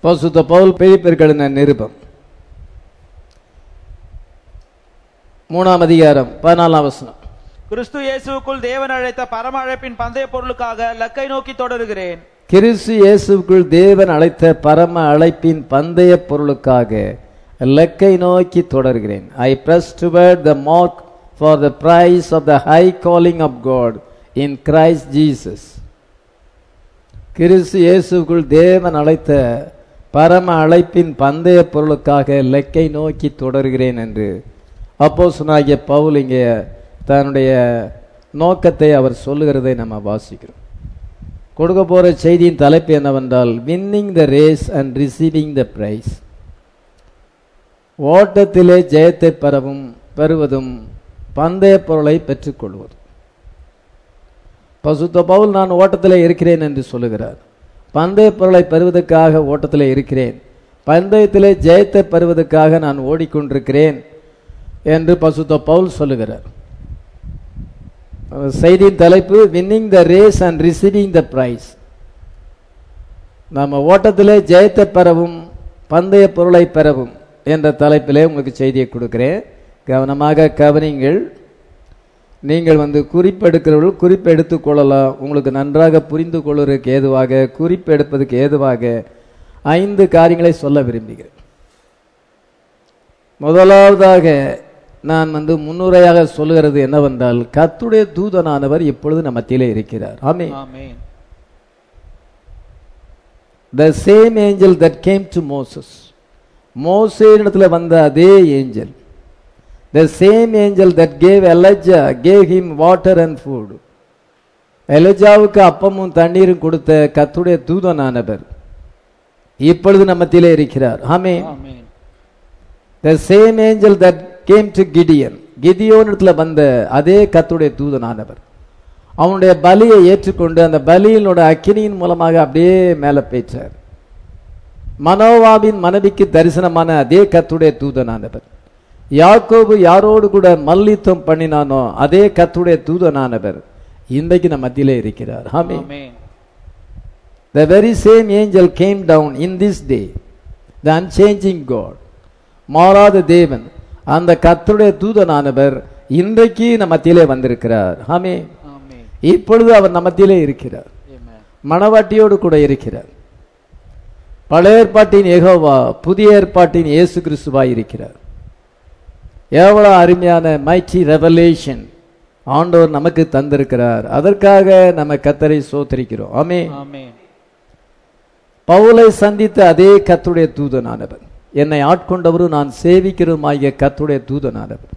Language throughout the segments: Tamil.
பரிசுத்த பவுல் பிலிப்பியர்களின் நிருபம் 3ஆம் அதிகாரம் 14ஆம் வசனம். கிறிஸ்து இயேசுவுக்குள் தேவன் அழைத்த பரம அழைப்பின் பந்தய பொருளுக்காக லக்கை நோக்கி தொடருகிறேன். கிறிஸ்து இயேசுவுக்குள் தேவன் அழைத்த பரம அழைப்பின் பந்தய பொருளுக்காக லக்கை நோக்கி தொடர்கிறேன். I press toward the mark for the prize of the high calling of God in Christ Jesus. கிறிஸ்து இயேசுவுக்குள் தேவன் அழைத்த பரம அழைப்பின் பந்தய பொருளுக்காக லக்கை நோக்கி தொடர்கிறேன் என்று அப்போஸ்தலனாகிய பவுல் இங்கே தன்னுடைய நோக்கத்தை அவர் சொல்லுகிறதை நம்ம வாசிக்கிறோம். கொடுக்க போற செய்தியின் தலைப்பு என்னவென்றால் winning the race and receiving the prize. ஓட்டத்திலே ஜெயத்தை பெறுவதும் பந்தய பொருளை பெற்றுக்கொள்வது. பரிசுத்த பவுல் நான் ஓட்டத்திலே இருக்கிறேன் என்று சொல்லுகிறார். பந்தய பொருளை பெறுவதற்காக ஓட்டத்திலே இருக்கிறேன், பந்தயத்திலே ஜெயத்தை பெறுவதற்காக நான் ஓடிக்கொண்டிருக்கிறேன் என்று பரிசுத்த பவுல் சொல்லுகிறார். செய்தியின் தலைப்பு winning the race and receiving the prize. நம்ம ஓட்டத்திலே ஜெயத்தை பெறவும் பந்தய பொருளை பெறவும் என்ற தலைப்பிலே உங்களுக்கு செய்தியை கொடுக்கிறேன். கவனமாக கவனிங்கள். நீங்கள் குறிப்பெடுக்கிறவர்கள் குறிப்பெடுத்துக் கொள்ளலாம். உங்களுக்கு நன்றாக புரிந்து கொள்வதற்கு ஏதுவாக, குறிப்பெடுப்பதற்கு ஏதுவாக 5 காரியங்களை சொல்ல விரும்புகிறேன். முதலாவதாக நான் முன்னுரையாக சொல்லுகிறது என்னவென்றால் கர்த்தருடைய தூதனானவர் இப்பொழுது நம்ம மத்தியிலே இருக்கிறார். ஆமென். The same angel that came to Moses. மோசேயிடத்தில் வந்த அதே angel. The same angel that gave Elijah gave him water and food. எலிஜாவுக்கு அப்பமும் தண்ணீரும் கொடுத்த கர்த்தருடைய தூதனானவர் இப்பொழுது நம்ம மத்தியிலே இருக்கிறார். ஆமென். The same angel that came to Gideon. கிதியோனிடத்தில் வந்த அதே கர்த்தருடைய தூதனானவர் அவனுடைய பலியை ஏற்றுக்கொண்டு அந்த பலியினோட அக்கினியின் மூலமாக அப்படியே மேலே பேச்சார். மனோவாவின் மனைவிக்கு தரிசனமான அதே கர்த்தருடைய தூதனானவர். யாக்கோபு யாரோடு கூட மல்யுத்தம் பண்ணினானோ அதே கர்த்தருடைய தூதனானவர் இன்றைக்கு நம்ம மத்தியிலே இருக்கிறார். ஆமென். The very same angel came down in this day. The unchanging God. மாறாத தேவன் அந்த கர்த்தருடைய தூதனானவர் இன்றைக்கு நம்ம மத்தியிலே வந்திருக்கிறார். ஆமென். இப்பொழுது அவர் நம்ம மத்தியிலே இருக்கிறார். மணவாட்டியோடு கூட இருக்கிறார். பழைய ஏற்பாட்டின் யெகோவா புதிய ஏற்பாட்டின் இயேசு கிறிஸ்துவாய் இருக்கிறார். எவ்வளவு அருமையான மைட்டி ரெவலேஷன் ஆண்டவர் நமக்கு தந்திருக்கிறார். அதற்காக நம்ம கர்த்தரை ஸ்தோத்திரிக்கிறோம். ஆமென். பவுலை சந்தித்த அதே கர்த்தருடைய தூதனானவர், என்னை ஆட்கொண்டவரும் நான் சேவிக்கிறதுமாகிய கர்த்தருடைய தூதனானவர்,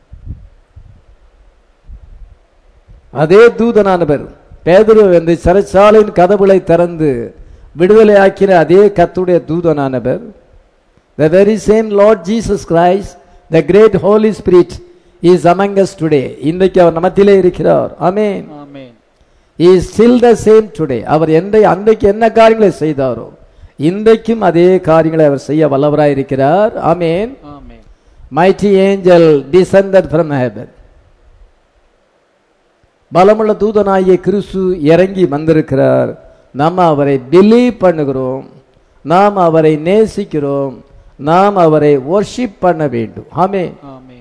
அதே தூதனானவர் பேதுரு சிறைச்சாலையின் கதவுகளை திறந்து விடுதலை ஆக்கிற அதே கர்த்தருடைய தூதனானவர், the very same Lord Jesus Christ, the great Holy Spirit is among us today. இன்றைக்கு அவர் நமத்திலே இருக்கிறார். ஆமென். He is still the same today. அவர் அன்றைக்கு என்ன காரியங்களை செய்தாரோ இன்றைக்கும் அதே காரியங்களை அவர் செய்ய வல்லவராய் இருக்கிறார். ஆமென். Mighty angel descended from heaven. பலமுள்ள தூதனாகிய கிறிஸ்து இறங்கி வந்திருக்கிறார். நாம் அவரை பிலீவ் பண்ணுகிறோம், நாம் அவரை நேசிக்கிறோம், நாம் அவரை வொர்ஷிப் பண்ண வேண்டும். ஆமென்.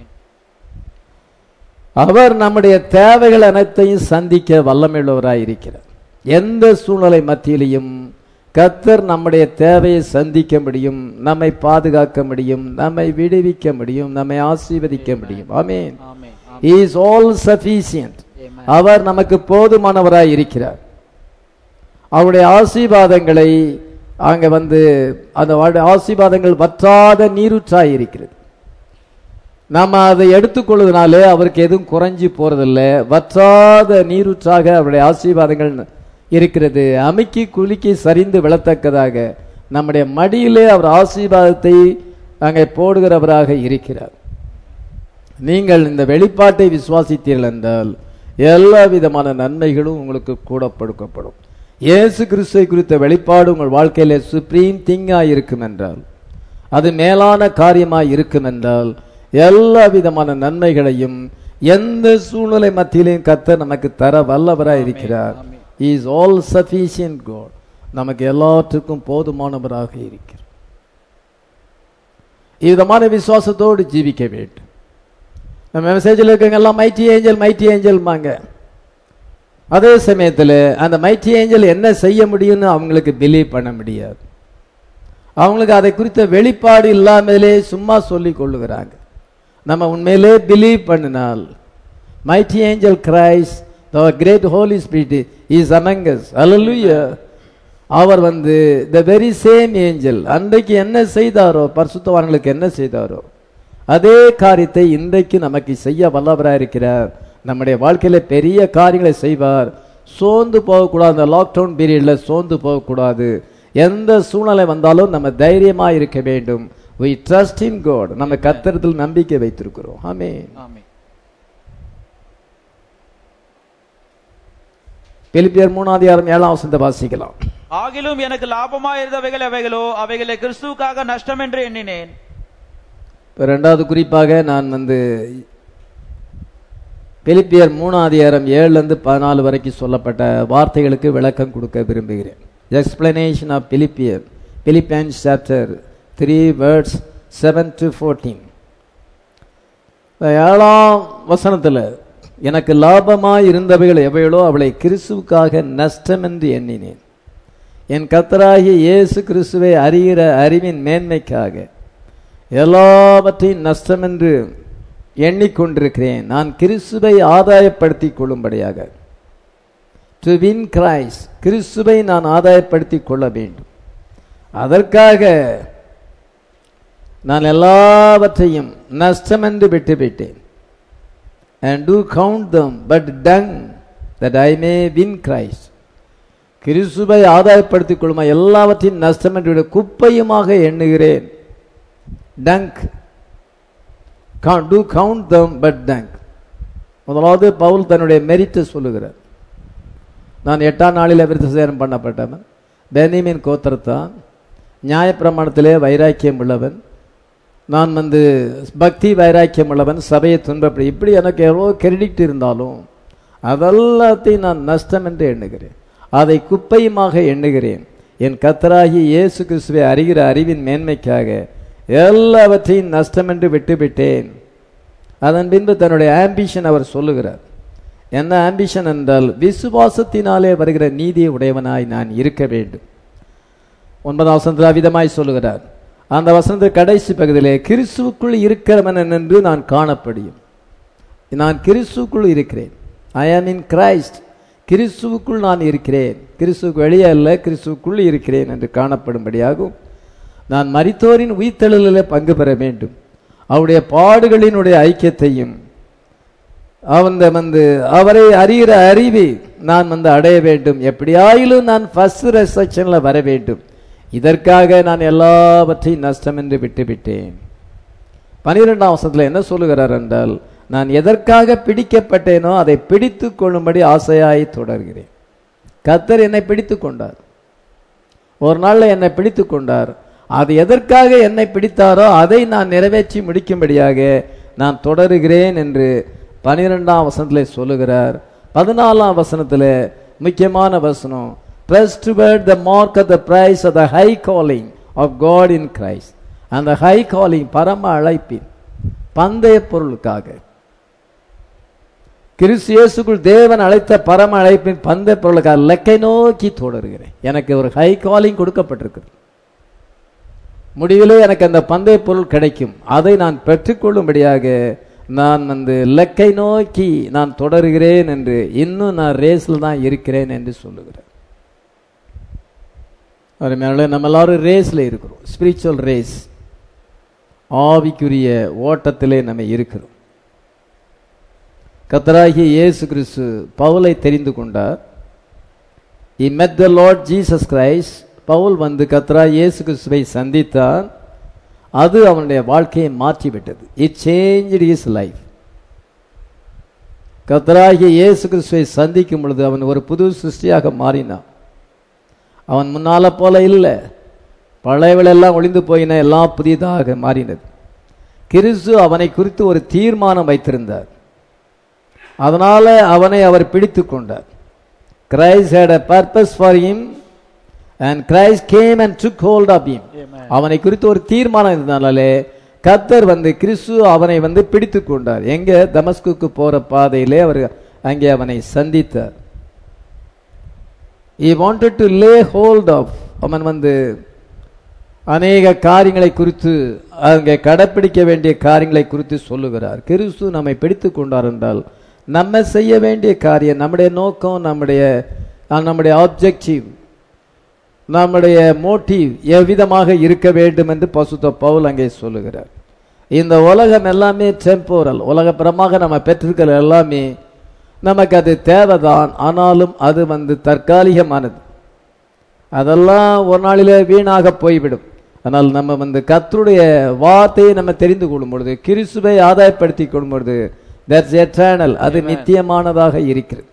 அவர் நம்முடைய தேவைகள் அனைத்தையும் சந்திக்க வல்லமையுள்ளவராய் இருக்கிறார். எந்த சூழ்நிலை மத்தியிலையும் கர்த்தர் நம்முடைய தேவையை சந்திக்க முடியும், நம்மை பாதுகாக்க முடியும், நம்மை விடுவிக்க முடியும், நம்மை ஆசீர்வதிக்க முடியும். ஆமென். He is all sufficient. அவர் நமக்கு போதுமானவராய் இருக்கிறார். அவருடைய ஆசீர்வாதங்களை அங்க அந்த ஆசீர்வாதங்கள் வற்றாத நீரூற்றாய் இருக்கிறது. நம்ம அதை எடுத்துக்கொள்வதனாலே அவருக்கு எதுவும் குறைஞ்சி போறதில்லை. வற்றாத நீரூற்றாக அவருடைய ஆசீர்வாதங்கள் இருக்கிறது. அமுக்கி குலுக்கி சரிந்து விழத்தக்கதாக நம்முடைய மடியிலே அவர் ஆசீர்வாதத்தை அங்கே போடுகிறவராக இருக்கிறார். நீங்கள் இந்த வெளிப்பாட்டை விசுவாசித்தீர்கள் என்றால் எல்லா விதமான நன்மைகளும் உங்களுக்கு கூட கொடுக்கப்படும். இயேசு கிறிஸ்துவை குறித்த வெளிப்பாடு உங்கள் வாழ்க்கையில சுப்ரீம் திங்காய் இருக்கும் என்றால், அது மேலான காரியமாய் இருக்கும் என்றால், எல்லா விதமான நன்மைகளையும் எந்த சூழ்நிலை மத்தியிலையும் கர்த்தர் நமக்கு தர வல்லவராய் இருக்கிறார். He is all sufficient God. நமக்கு எல்லாற்றுக்கும் போதுமானவராக இருக்கிறார். விதமான விசுவாசத்தோடு ஜீவிக்க வேண்டும். நம்ம மெசேஜில் இருக்கவங்க எல்லாம் மைட்டி ஏஞ்சல்மாங்க. அதே சமயத்தில் அந்த மைட்டி ஏஞ்சல் என்ன செய்ய முடியும்னு அவங்களுக்கு பிலீவ் பண்ண முடியாது. அவங்களுக்கு அதை குறித்த வெளிப்பாடு இல்லாமலே சும்மா சொல்லிக் கொள்ளுகிறாங்க. நம்ம உண்மையிலே பிலீவ் பண்ணினால் mighty angel Christ the great holy spirit is among us. Hallelujah. அவர் the very same angel அன்றைக்கு என்ன செய்தாரோ, பரிசுத்தவான்களுக்கு என்ன செய்தாரோ அதே காரியத்தை இன்றைக்கு நமக்கு செய்ய வல்லவராக இருக்கிறார். நம்முடைய வாழ்க்கையில பெரிய காரியங்களை செய்வார். சோர்ந்து போகக்கூடாது. அந்த லாக்டவுன் பீரியட்ல சோர்ந்து போகக்கூடாது. எந்த சூழ்நிலை வந்தாலும் நம்ம தைரியமா இருக்க வேண்டும். we trust in God. நம்ம கர்த்தரில் நம்பிக்கை வைத்திருக்கிறோம். ஆமென். பிலிப்பியர் 3:7 வாசிக்கலாம். ஆகிலும் எனக்கு லாபமாய் இருந்தவைகள் எவைகளோ அவைகளை கிறிஸ்துவுக்காக நஷ்டம் என்று எண்ணினேன். இரண்டாவது குறிப்பாக நான் பிலிப்பியர் 3:7 வரைக்கும் சொல்லப்பட்ட வார்த்தைகளுக்கு விளக்கம் கொடுக்க விரும்புகிறேன். Explanation of Philippians chapter 3 verse 7 to 14. 7 எனக்கு லாபமாய் இருந்தவைகள் எவைகளோ அவளை கிறிஸ்துவுக்காக நஷ்டம் என்று எண்ணினேன். என் கர்த்தராகிய இயேசு கிறிஸ்துவை அறிகிற அறிவின் மேன்மைக்காக எல்லாவற்றையும் நஷ்டம் என்று எண்ணிக்கொண்டிருக்கிறேன். நான் கிறிஸ்துவை ஆதாயப்படுத்திக் கொள்ளும்படியாக. டு வின் கிரைஸ்ட், கிறிஸ்துவை நான் ஆதாயப்படுத்திக் கொள்ள வேண்டும். அதற்காக நான் எல்லாவற்றையும் நஷ்டம் என்று விட்டுவிட்டேன். and do count them but dung that I may win Christ. கிறிஸ்துவை ஆதாயப்படுத்திக் கொள்ளுமா எல்லாவற்றையும் நஷ்டம் என்று குப்பையுமாக எண்ணுகிறேன். Dung, do count them but dung. முதலாவது பவுல் தன்னுடைய மெரிட்டை சொல்லுகிறார். நான் 8ஆம் நாளில் விருத்தசேதனம் பண்ணப்பட்டவன், பென்யமீன் கோத்திரத்தான், நியாயப்பிரமாணத்திலே வைராக்கியம் உள்ளவன், நான் பக்தி வைராக்கியம் உள்ளவன், சபையை துன்பப்படி, இப்படி எனக்கு எவ்வளோ கிரெடிட் இருந்தாலும் அதெல்லாத்தையும் நான் நஷ்டம் என்று எண்ணுகிறேன். அதை குப்பையுமாக எண்ணுகிறேன். என் கர்த்தராகிய இயேசு கிறிஸ்துவை அறிகிற அறிவின் மேன்மைக்காக எல்லாவற்றையும் நஷ்டம் என்று விட்டுவிட்டேன். அதன் பின்பு தன்னுடைய ஆம்பிஷன் அவர் சொல்லுகிறார். என்ன ஆம்பிஷன் என்றால், விசுவாசத்தினாலே வருகிற நீதியை உடையவனாய் நான் இருக்க வேண்டும். 9ஆம் வசனத்தில் அவ்விதமாய் சொல்லுகிறார். அந்த வசனத்தின் கடைசி பகுதியிலே கிறிஸ்துவுக்குள் இருக்கிறவன் என்று நான் காணப்படியும். நான் கிறிஸ்துவுக்குள் இருக்கிறேன். ஐ ஆம் இன் கிரைஸ்ட். கிறிஸ்துவுக்குள் நான் இருக்கிறேன். கிறிஸ்துவுக்கு வெளியே அல்ல, கிறிஸ்துவுக்குள் இருக்கிறேன் என்று காணப்படும்படியாகும். நான் மரித்தோரின் உயிர்த்தெழுதலிலே பங்கு பெற வேண்டும். அவருடைய பாடுகளினுடைய ஐக்கியத்தையும் அவரை அறிகிற அறிவை நான் அடைய வேண்டும். எப்படியாயிலும் நான் ஃபர்ஸ்ட் ரெசக்ஷன்ல வர வேண்டும். இதற்காக நான் எல்லாவற்றையும் நஷ்டம் என்று விட்டுவிட்டேன். 12ஆம் வசனத்தில் என்ன சொல்லுகிறார் என்றால், நான் எதற்காக பிடிக்கப்பட்டேனோ அதை பிடித்து கொள்ளும்படி ஆசையாய் தொடர்கிறேன். கர்த்தர் என்னை பிடித்து கொண்டார். ஒரு நாள்ல என்னை பிடித்து கொண்டார். அது எதற்காக என்னை பிடித்தாரோ அதை நான் நிறைவேற்றி முடிக்கும்படியாக நான் தொடருகிறேன் என்று 12ஆம் வசனத்திலே சொல்லுகிறார். 14ஆம் வசனத்தில் முக்கியமான வசனம், press toward the mark of the prize of the high calling of God in Christ. அந்த ஹை காலிங், பரம அழைப்பின் பந்தய பொருளுக்காக, கிறிஸ்து இயேசுக்குள் தேவன் அழைத்த பரம அழைப்பின் பந்தய பொருளுக்காக லக்கை நோக்கி தொடர்கிறேன். எனக்கு ஒரு ஹை காலிங் கொடுக்கப்பட்டிருக்கிறது. முடிவிலே எனக்கு அந்த பந்தய பொருள் கிடைக்கும். அதை நான் பெற்றுக்கொள்ளும்படியாக நான் லக்கை நோக்கி நான் தொடர்கிறேன் என்று, இன்னும் நான் ரேஸ்ல தான் இருக்கிறேன் என்று சொல்லுகிறேன். நம்ம எல்லாரும் ரேஸ்ல இருக்கிறோம். ஸ்பிரிச்சுவல் ரேஸ், ஆவிக்குரிய ஓட்டத்திலே நம்ம இருக்கிறோம். கர்த்தராகிய இயேசு கிறிஸ்து பவுலை தெரிந்து கொண்டார். He met the Lord Jesus Christ. Pavul கர்த்தராகிய இயேசு கிறிஸ்துவை சந்தித்தான். அது அவனுடைய வாழ்க்கையை மாற்றிவிட்டது. It changed his life. கர்த்தராகிய இயேசு கிறிஸ்துவை சந்திக்கும் பொழுது அவன் ஒரு புது சிருஷ்டியாக மாறினான். அவன் முன்னால போல இல்லை. பழையவளெல்லாம் ஒளிந்து போயின, எல்லாம் புதிதாக மாறினது. கிறிஸ்து அவனை குறித்து ஒரு தீர்மானம் வைத்திருந்தார். அதனால அவனை அவர் பிடித்து கொண்டார். Christ had a purpose for him and Christ came and took hold of him. அவனை குறித்து ஒரு தீர்மானம் இருந்தனாலே கர்த்தர் கிறிஸ்து அவனை பிடித்து கொண்டார். எங்க? தமஸ்குக்கு போற பாதையிலே அவர் அங்கே அவனை சந்தித்தார். he wanted to lay hold of, அவன் அநேக காரியங்களை குறித்து அங்கே கடைப்பிடிக்க வேண்டிய காரியங்களை குறித்து சொல்லுகிறார். கிறிஸ்து நம்மை பிடித்து கொண்டார் என்றால் நம்ம செய்ய வேண்டிய காரியம், நம்முடைய நோக்கம், நம்முடைய ஆப்ஜெக்டிவ், நம்முடைய மோட்டிவ் எவ்விதமாக இருக்க வேண்டும் என்று பரிசுத்த பவுல் அங்கே சொல்லுகிறார். இந்த உலகம் எல்லாமே டெம்போரல், உலகப்புறமாக நம்ம பெற்றிருக்கிற எல்லாமே நமக்கு அது தேவைதான். ஆனாலும் அது தற்காலிகமானது, அதெல்லாம் ஒரு நாளிலே வீணாக போய்விடும். ஆனால் நம்ம கர்த்தருடைய வார்த்தையை நம்ம தெரிந்து கொள்ளும் பொழுது, கிறிஸ்துவை ஆதாயப்படுத்திக் கொள்ளும் பொழுது, தட்ஸ் எட்டர்னல், அது நித்தியமானதாக இருக்கிறது.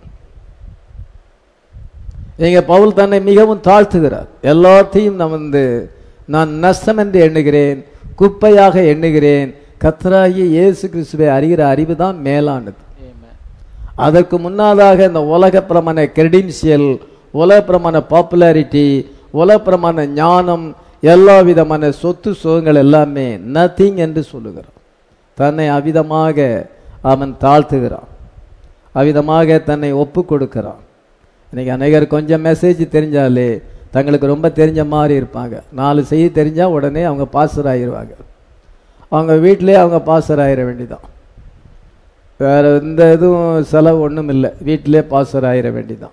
இங்க பவுல் தன்னை மிகவும் தாழ்த்துகிறார். எல்லாத்தையும் நான் நஷ்டம் என்று எண்ணுகிறேன், குப்பையாக எண்ணுகிறேன். கர்த்தராகிய இயேசு கிறிஸ்துவை அறிகிற அறிவு தான் மேலானது. அதற்கு முன்னதாக இந்த உலகப்பிரமான கிரெடென்ஷியல், உலகப்பிரமான பாப்புலாரிட்டி, உலகப்பிரமான ஞானம், எல்லா விதமான சொத்து சுகங்கள் எல்லாமே நத்திங் என்று சொல்லுகிறான். தன்னை அவிதமாக அவன் தாழ்த்துகிறான், அவிதமாக தன்னை ஒப்பு கொடுக்கிறான். இன்னைக்கு அநேகர் கொஞ்சம் மெசேஜ் தெரிஞ்சாலே தங்களுக்கு ரொம்ப தெரிஞ்ச மாதிரி இருப்பாங்க. 4 செய்தி தெரிஞ்சா உடனே அவங்க பாஸ்டர் ஆகிடுவாங்க. அவங்க வீட்டிலே அவங்க பாஸ்டர் ஆகிட வேண்டிதான், வேற எந்த இதுவும் செலவு ஒன்றும் இல்லை, வீட்டிலே பாஸ்டர் ஆகிட வேண்டிதான்.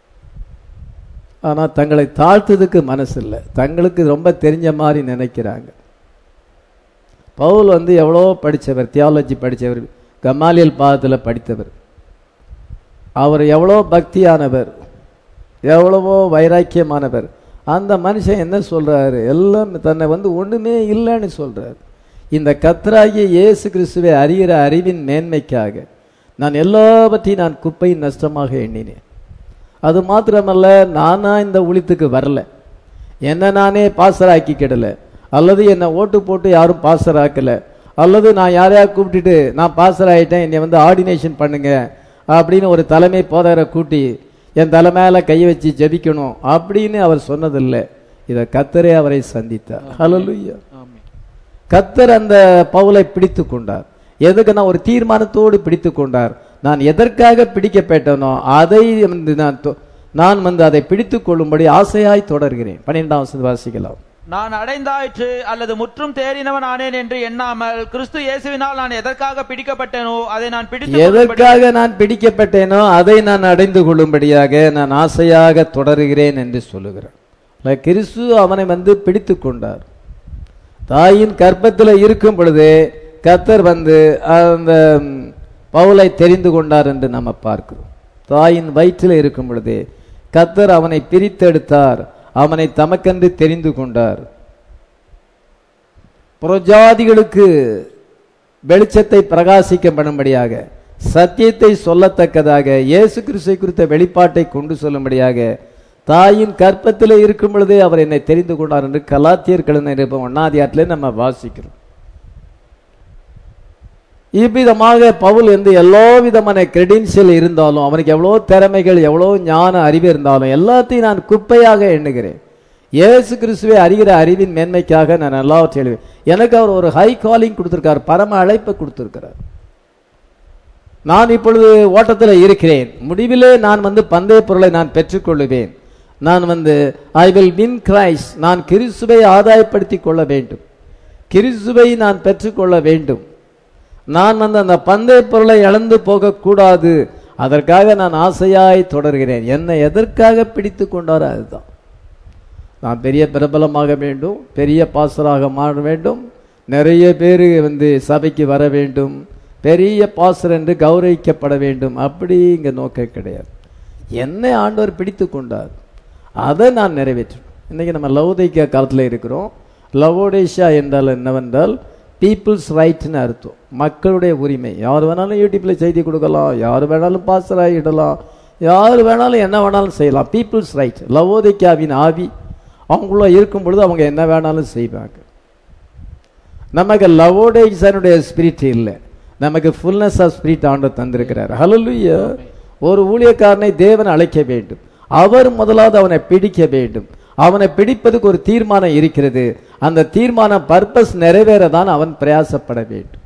ஆனால் தங்களை தாழ்த்ததுக்கு மனசு இல்லை, தங்களுக்கு ரொம்ப தெரிஞ்ச மாதிரி நினைக்கிறாங்க. பவுல் எவ்வளோ படித்தவர், தியாலஜி படித்தவர், கமாலியல் பாதத்தில் படித்தவர். அவர் எவ்வளோ பக்தியானவர், எவ்வளவோ வைராக்கியமானவர். அந்த மனுஷன் என்ன சொல்றாரு? எல்லாம் தன்னை ஒண்ணுமே இல்லைன்னு சொல்றாரு. இந்த கர்த்தராகிய இயேசு கிறிஸ்துவை அறிகிற அறிவின் மேன்மைக்காக நான் எல்லாவற்றையும் நான் குப்பை நஷ்டமாக எண்ணினேன். அது மாத்திரமல்ல, நானா இந்த ஊழியத்துக்கு வரல, என்ன நானே பாஸ்டர் ஆக்கிக்கிடல, அல்லது என்னை ஓட்டு போட்டு யாரும் பாஸ்டர் ஆக்கல, அல்லது நான் யாரையா கூப்பிட்டுட்டு நான் பாஸ்டர் ஆகிட்டேன், என்னை ஆர்டினேஷன் பண்ணுங்க அப்படின்னு ஒரு தலைமை போதகரை கூட்டி என் தலை மேல கையை வச்சு ஜெபிக்கணும் அப்படின்னு அவர் சொன்னதில்லை. இதை கர்த்தரே அவரை சந்தித்தார். ஹல்லேலூயா. கர்த்தர் அந்த பவுலை பிடித்து கொண்டார். எதுக்கு? நான் ஒரு தீர்மானத்தோடு பிடித்து கொண்டார். நான் எதற்காக பிடிக்கப்பட்டனோ அதை நான் அதை பிடித்துக் கொள்ளும்படி ஆசையாய் தொடர்கிறேன். 12ஆம் வசனம் வாசிக்கலாம். நான் அடைந்தாயிற்று அல்லது முற்றும் தேறினவன் ஆனேன் என்று எண்ணாமல், கிறிஸ்து இயேசுவினால் நான் எதற்காக பிடிக்கப்பட்டேனோ அதை நான் பிடிக்கப்பட்டேனோ அதை நான் அடைந்து கொள்ளும்படியாக நான் ஆசையாக தொடர்கிறேன் என்று சொல்லுகிறார். கிறிஸ்து அவனை பிடித்து கொண்டார். தாயின் கர்ப்பத்தில் இருக்கும் பொழுதே கர்த்தர் அந்த பவுலை தெரிந்து கொண்டார் என்று நம்ம பார்க்கிறோம். தாயின் வயிற்றில் இருக்கும் பொழுதே கர்த்தர் அவனை பிரித்தெடுத்தார், அவனை தமக்கென்று தெரிந்து கொண்டார். புறஜாதிகளுக்கு வெளிச்சத்தை பிரகாசிக்கப்படும்படியாக, சத்தியத்தை சொல்லத்தக்கதாக, இயேசு கிறிஸ்துவை குறித்த வெளிப்பாட்டை கொண்டு சொல்லும்படியாக தாயின் கற்பத்திலே இருக்கும் பொழுதே அவர் என்னை தெரிந்து கொண்டார் என்று கலாத்தியர் 1 நம்ம வாசிக்கிறோம். இவ்விதமாக பவுல் எல்லா விதமான கிரெடென்ஷியல் இருந்தாலும், அவனுக்கு எவ்வளோ திறமைகள், எவ்வளோ ஞான அறிவு இருந்தாலும் எல்லாத்தையும் நான் குப்பையாக எண்ணுகிறேன். இயேசு கிறிஸ்துவை அறிகிற அறிவின் மேன்மைக்காக நான் எல்லாவற்றையும் எழுவேன். எனக்கு அவர் ஒரு ஹை காலிங் கொடுத்திருக்கார், பரம அழைப்பை கொடுத்திருக்கிறார். நான் இப்பொழுது ஓட்டத்தில் இருக்கிறேன், முடிவிலே நான் பந்தய பொருளை நான் பெற்றுக்கொள்ளுவேன். நான் ஐ வில் வின் கிரைஸ்ட், நான் கிறிஸ்துவை ஆதாயப்படுத்திக் கொள்ள வேண்டும், கிறிஸ்துவை நான் பெற்றுக்கொள்ள வேண்டும். நான் அந்த பந்தய பொருளை இழந்து போகக்கூடாது, அதற்காக நான் ஆசையாய் தொடர்கிறேன். என்னை எதற்காக பிடித்து கொண்டாரோ அதுதான். நான் பெரிய பிரபலமாக வேண்டும், பெரிய பாஸ்டராக மாற வேண்டும், நிறைய பேர் சபைக்கு வர வேண்டும், பெரிய பாஸ்டர் என்று கௌரவிக்கப்பட வேண்டும், அப்படி இங்க நோக்கம் கிடையாது. என்னை ஆண்டவர் பிடித்து கொண்டார், அதை நான் நிறைவேற்றணும். இன்னைக்கு நம்ம லவோதிக்கா காலத்தில் இருக்கிறோம். லவோடேஷியா என்றால் என்னவென்றால் பீப்புள்ஸ் ரைட்னு அர்த்தம், மக்களுடைய உரிமை. யார் வேணாலும் யூடியூப்ல செய்தி கொடுக்கலாம், யார் வேணாலும் பாஸ்டர் ஆகிடலாம், யார் வேணாலும் என்ன வேணாலும் செய்யலாம். Peoples right. லவோதிக்காவின் ஆவி அவங்கள இருக்கும் பொழுது அவங்க என்ன வேணாலும் செய்வாங்க. நமக்கு லவோடேஷனுடைய ஸ்பிரிட் இல்லை, நமக்கு ஃபுல்னஸ் ஆஃப் ஸ்பிரிட் ஆண்டவர் தந்திருக்கிறார். ஹல்லேலூயா. ஒரு ஊழியக்காரனை தேவன் அழைக்க வேண்டும், அவர் முதலாவது அவனை பிடிக்க வேண்டும், அவனை பிடிப்பதுக்கு ஒரு தீர்மானம் இருக்கிறது. அந்த தீர்மானம் பர்பஸ் நிறைவேற தான் அவன் பிரயாசப்பட வேண்டும்.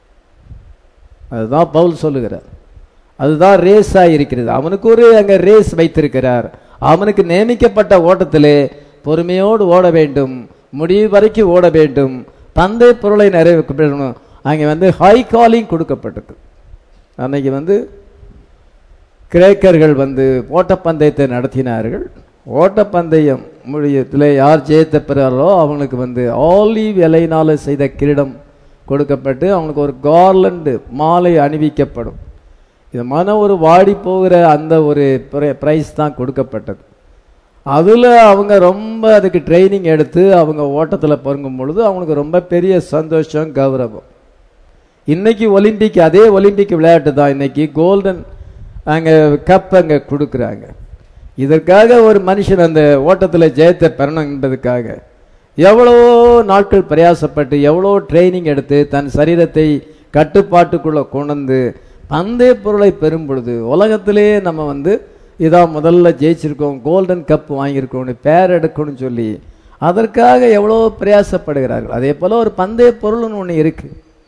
அதுதான் பவுல் சொல்லுகிறார். அதுதான் ரேஸா இருக்கிறது. அவனுக்கு ஒரு அங்க ரேஸ் வைத்திருக்கிறார். அவனுக்கு நியமிக்கப்பட்ட ஓட்டத்திலே பொறுமையோடு ஓட வேண்டும், முடிவு வரைக்கும் ஓட வேண்டும், தந்தை பொருளை நிறைவேற்றணும். அங்கே ஹை காலிங் கொடுக்கப்பட்டது. அன்னைக்கு கிரேக்கர்கள் ஓட்டப்பந்தயத்தை நடத்தினார்கள். ஓட்டப்பந்தயம் முடியத்தில் யார் ஜெயித்த பிறாரோ அவங்களுக்கு ஆலிவ் இலையினால செய்த கிரீடம் கொடுக்கப்பட்டு அவங்களுக்கு ஒரு கார்லண்டு மாலை அணிவிக்கப்படும். இது ஒரு வாடி போகிற அந்த ஒரு பிரைஸ் தான் கொடுக்கப்பட்டது. அதில் அவங்க ரொம்ப அதுக்கு ட்ரைனிங் எடுத்து அவங்க ஓட்டத்தில் பருங்கும் பொழுது அவங்களுக்கு ரொம்ப பெரிய சந்தோஷம், கௌரவம். இன்னைக்கு ஒலிம்பிக், அதே ஒலிம்பிக் விளையாட்டு தான் இன்னைக்கு கோல்டன் அங்கே கப் அங்கே கொடுக்குறாங்க. இதற்காக ஒரு மனுஷன் அந்த ஓட்டத்தில் ஜெயத்தை பெறணும் என்பதுக்காக எவ்வளோ நாட்கள் பிரயாசப்பட்டு எவ்வளோ ட்ரைனிங் எடுத்து தன் சரீரத்தை கட்டுப்பாட்டுக்குள்ளே கொண்டு பந்தய பொருளை பெறும் பொழுது உலகத்திலே நம்ம இதான் முதல்ல ஜெயிச்சிருக்கோம், கோல்டன் கப் வாங்கியிருக்கோம்னு பேர் எடுக்கணும்னு சொல்லி அதற்காக எவ்வளோ பிரயாசப்படுகிறார்கள். அதே போல் ஒரு பந்தய பொருள்னு ஒன்று இருக்கு.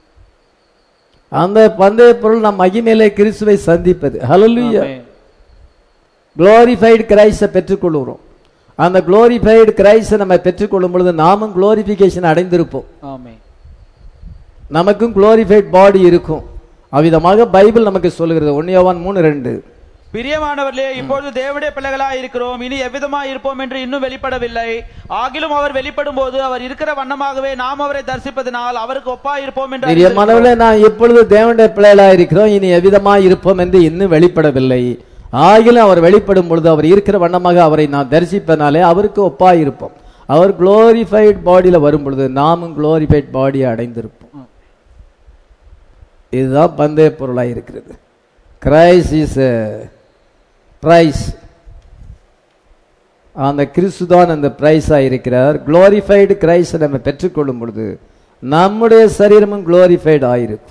அந்த பந்தய பொருள் நம் மகிமையிலே கிறிஸ்துவை சந்திப்பது. ஹல்லேலூயா. குளோரிஃபைடு கிரைஸ்டை பெற்றுக்கொள்கிறோம். அந்த குளோரிஃபைடு கிரைஸ்டை நம்ம பெற்றுக்கொள்ளும் பொழுது நாமும் குளோரிஃபிகேஷன் அடைந்திருப்போம். நமக்கும் குளோரிஃபைடு பாடி இருக்கும். அவ்விதமாக பைபிள் நமக்கு சொல்லுகிறது. 1 யோவான் 3:2. பிரியமானவர்களே, இப்பொழுது தேவனுடைய பிள்ளைகளாய் இருக்கிறோம், இனி எவ்விதமாய் இருப்போம் என்று இன்னும் வெளிப்படவில்லை. ஆகிலும் அவர் வெளிப்படும் போது அவர் இருக்கிற வண்ணமாகவே நாம் அவரை தரிசிப்பதனால் அவருக்கு ஒப்பாய் இருப்போம் என்று. பிரியமானவர்களே, நான் இப்பொழுது தேவனுடைய பிள்ளைகளாய் இருக்கிறோம், இனி எவ்விதமாய் இருப்போம் என்று இன்னும் வெளிப்படவில்லை. ஆகிலும் அவர் வெளிப்படும் பொழுது அவர் இருக்கிற வண்ணமாக அவரை நான் தரிசிப்பதனாலே அவருக்கு ஒப்பாய் இருப்போம். அவர் குளோரிஃபைட் பாடியில வரும் பொழுது நாமும் குளோரிஃபைட் பாடியை அடைந்திருப்போம். இதுதான் பந்தய பொருளாய் இருக்கிறது. Christ is prize. அந்த கிறிஸ்து தான் அந்த பிரைஸா இருக்கிறார். குளோரிஃபைடு கிரைஸ்ட் நம்ம பெற்றுக்கொள்ளும் பொழுது நம்முடைய சரீரமும் குளோரிஃபைடு ஆயிருக்கும்.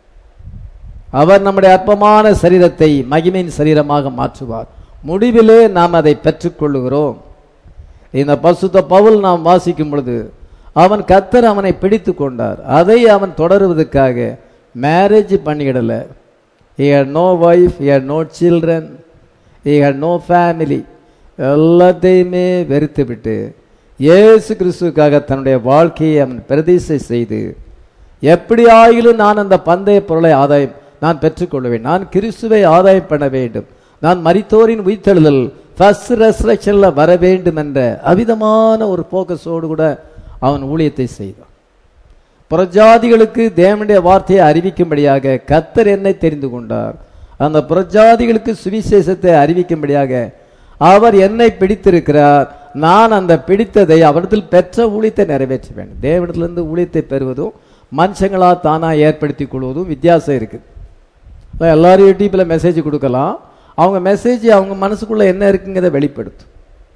அவர் நம்முடைய அற்பமான சரீரத்தை மகிமையின் சரீரமாக மாற்றுவார். முடிவிலே நாம் அதை பெற்றுக்கொள்ளுகிறோம். இந்த பரிசுத்த பவுல் நாம் வாசிக்கும் பொழுது அவன் கர்த்தர் அவனை பிடித்து கொண்டார். அதை அவன் தொடருவதற்காக மேரேஜ் பண்ணிக்கிடல. he had no wife, he had no children, he had no family. எல்லாத்தையுமே வெறுத்து விட்டு இயேசு கிறிஸ்துவுக்காக தன்னுடைய வாழ்க்கையை அவன் பிரதிஷ்டை செய்து எப்படி ஆகிலும் நான் அந்த பந்தய பொருளை நான் பெற்றுக்கொள்வேன், நான் கிறிஸ்துவை ஆதாயம் பண்ண வேண்டும், நான் மரித்தோரின் உயிர்த்தெழுதல் ஃபர்ஸ்ட் ரெசரக்ஷன்ல வர வேண்டும் என்ற அவிதமான ஒரு போக்கஸோடு கூட அவன் ஊழியத்தை செய்தான். புறஜாதிகளுக்கு தேவனுடைய வார்த்தையை அறிவிக்கும்படியாக கர்த்தர் என்னை தெரிந்து கொண்டார். அந்த புறஜாதிகளுக்கு சுவிசேஷத்தை அறிவிக்கும்படியாக அவர் என்னை பிடித்திருக்கிறார். நான் அந்த பிடித்ததை அவரிடத்தில் பெற்ற ஊழியத்தை நிறைவேற்ற வேண்டும். தேவனிடத்திலிருந்து ஊழியத்தை பெறுவதும் மனுஷங்களா தானா ஏற்படுத்திக் கொள்வதும் வித்தியாசம் இருக்குது. எல்லாரும் யூடியூப்ல மெசேஜ் கொடுக்கலாம். அவங்க மெசேஜ் அவங்க மனசுக்குள்ள என்ன இருக்குங்கிறத வெளிப்படுத்தும்.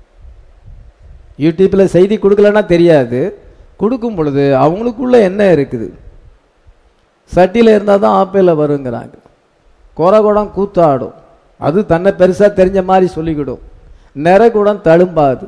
யூடியூப்ல செய்தி கொடுக்கலன்னா தெரியாது. கொடுக்கும் பொழுது அவங்களுக்குள்ள என்ன இருக்குது, சட்டியில் இருந்தால் தான் ஆப்பையில் வருங்கிறாங்க. குடம் கூத்தாடும், அது தன்னை பெருசாக தெரிஞ்ச மாதிரி சொல்லிக்கிடும். நிறகுடம் தழும்பாது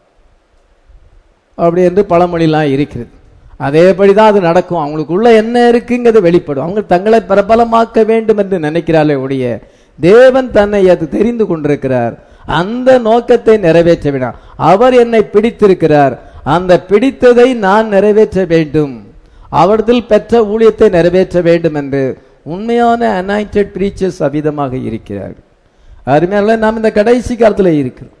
அப்படி என்று பழமொழிலாம் இருக்கிறது. அதேபடி தான் அது நடக்கும். அவங்களுக்குள்ள என்ன இருக்குங்கிறது வெளிப்படும். அவங்க தங்களை பிரபலமாக்க வேண்டும் என்று நினைக்கிறாளே ஒழிய தேவன் தன்னை அது தெரிந்து கொண்டிருக்கிறார். அந்த நோக்கத்தை நிறைவேற்ற வேண்டாம். அவர் என்னை பிடித்திருக்கிறார், அந்த பிடித்ததை நான் நிறைவேற்ற வேண்டும், அவரிடத்தில் பெற்ற ஊழியத்தை நிறைவேற்ற வேண்டும் என்று உண்மையான அனாயிண்டட் பிரீச்சர்ஸ் அவிதமாக இருக்கிறார்கள். அருமையான நாம் இந்த கடைசி காலத்தில் இருக்கிறோம்.